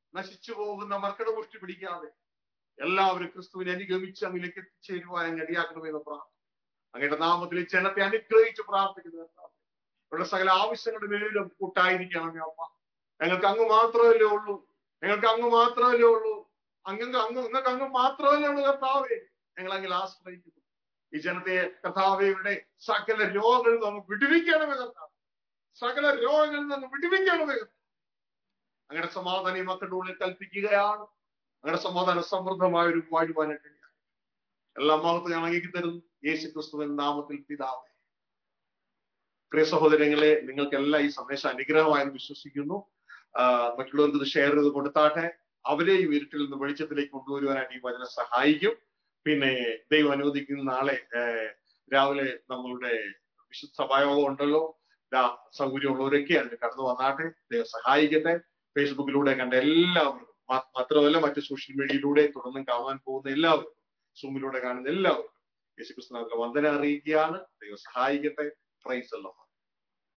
നശിച്ചു പോകുന്ന മക്കളുടെ മുഷ്ടി പിടിക്കാതെ എല്ലാവരും ക്രിസ്തുവിനെ അനുഗമിച്ച് അങ്ങിലേക്ക് എത്തിച്ചേരുവാൻ അങ്ങ് ഇടയാക്കണമെന്ന് പ്രാർത്ഥന. അങ്ങയുടെ നാമത്തിൽ ജനത്തെ അനുഗ്രഹിച്ച് പ്രാർത്ഥിക്കുന്നത് അവരുടെ സകല ആവശ്യങ്ങളുടെ മേലും കൂട്ടായിരിക്കണമേ അപ്പ. ഞങ്ങൾക്ക് അങ്ങ് മാത്രമല്ലേ ഉള്ളൂ, ഞങ്ങൾക്ക് അങ്ങ് മാത്രമല്ലേ ഉള്ളൂ, അങ്ങ് അങ്ങ് നിങ്ങൾക്ക് അങ്ങ് മാത്രമല്ലേ ഉള്ളൂ കർത്താവേ. ഞങ്ങൾ അങ്ങിൽ ആശ്രയിക്കുന്നു. ഈ ജനത്തെ കർത്താവയുടെ സകല രോഗങ്ങളിൽ നിന്ന് വിടുവിക്കണമേ കർത്താവ്, സകല രോഗങ്ങളിൽ നിന്ന് വിടുവിക്കണമേ. അങ്ങയുടെ സമാധാനം ഈ മക്കളുടെ ഉള്ളിൽ കൽപ്പിക്കുകയാണ്. അങ്ങയുടെ സമാധാനം സമൃദ്ധമായ ഒരു വാഴുവാനായിട്ട് എല്ലാ മഹത്വം ഞാൻ അങ്ങേക്ക് തരുന്നു യേശു ക്രിസ്തുവിൻ നാമത്തിൽ പിതാവേ. പ്രിയ സഹോദരങ്ങളെ, നിങ്ങൾക്കെല്ലാം ഈ സന്ദേശം അനുഗ്രഹമായെന്ന് വിശ്വസിക്കുന്നു. ആഹ് മറ്റുള്ളവർക്ക് ഇത് ഷെയർ ചെയ്ത് കൊടുത്താട്ടെ. അവരെയും ഇരുട്ടിൽ നിന്ന് വെളിച്ചത്തിലേക്ക് കൊണ്ടുവരുവാനായിട്ട് ഈ വചനം സഹായിക്കും. പിന്നെ ദൈവം അനുവദിക്കുന്ന നാളെ രാവിലെ നമ്മളുടെ വിശുദ്ധ സഭായോഗം ഉണ്ടല്ലോ. സൗകര്യമുള്ളവരൊക്കെ അതിന് കടന്നു വന്നാട്ടെ. ദൈവം സഹായിക്കട്ടെ. ഫേസ്ബുക്കിലൂടെ കണ്ട എല്ലാവർക്കും മാത്രമല്ല മറ്റു സോഷ്യൽ മീഡിയയിലൂടെ തുടർന്നും കാണാൻ പോകുന്ന എല്ലാവർക്കും, സൂമിലൂടെ കാണുന്ന എല്ലാവർക്കും യേശുക്രിസ്തുവിന്റെ വന്ദനം അറിയിക്കുകയാണ്. ദൈവം സഹായിക്കട്ടെ. Praise the Lord.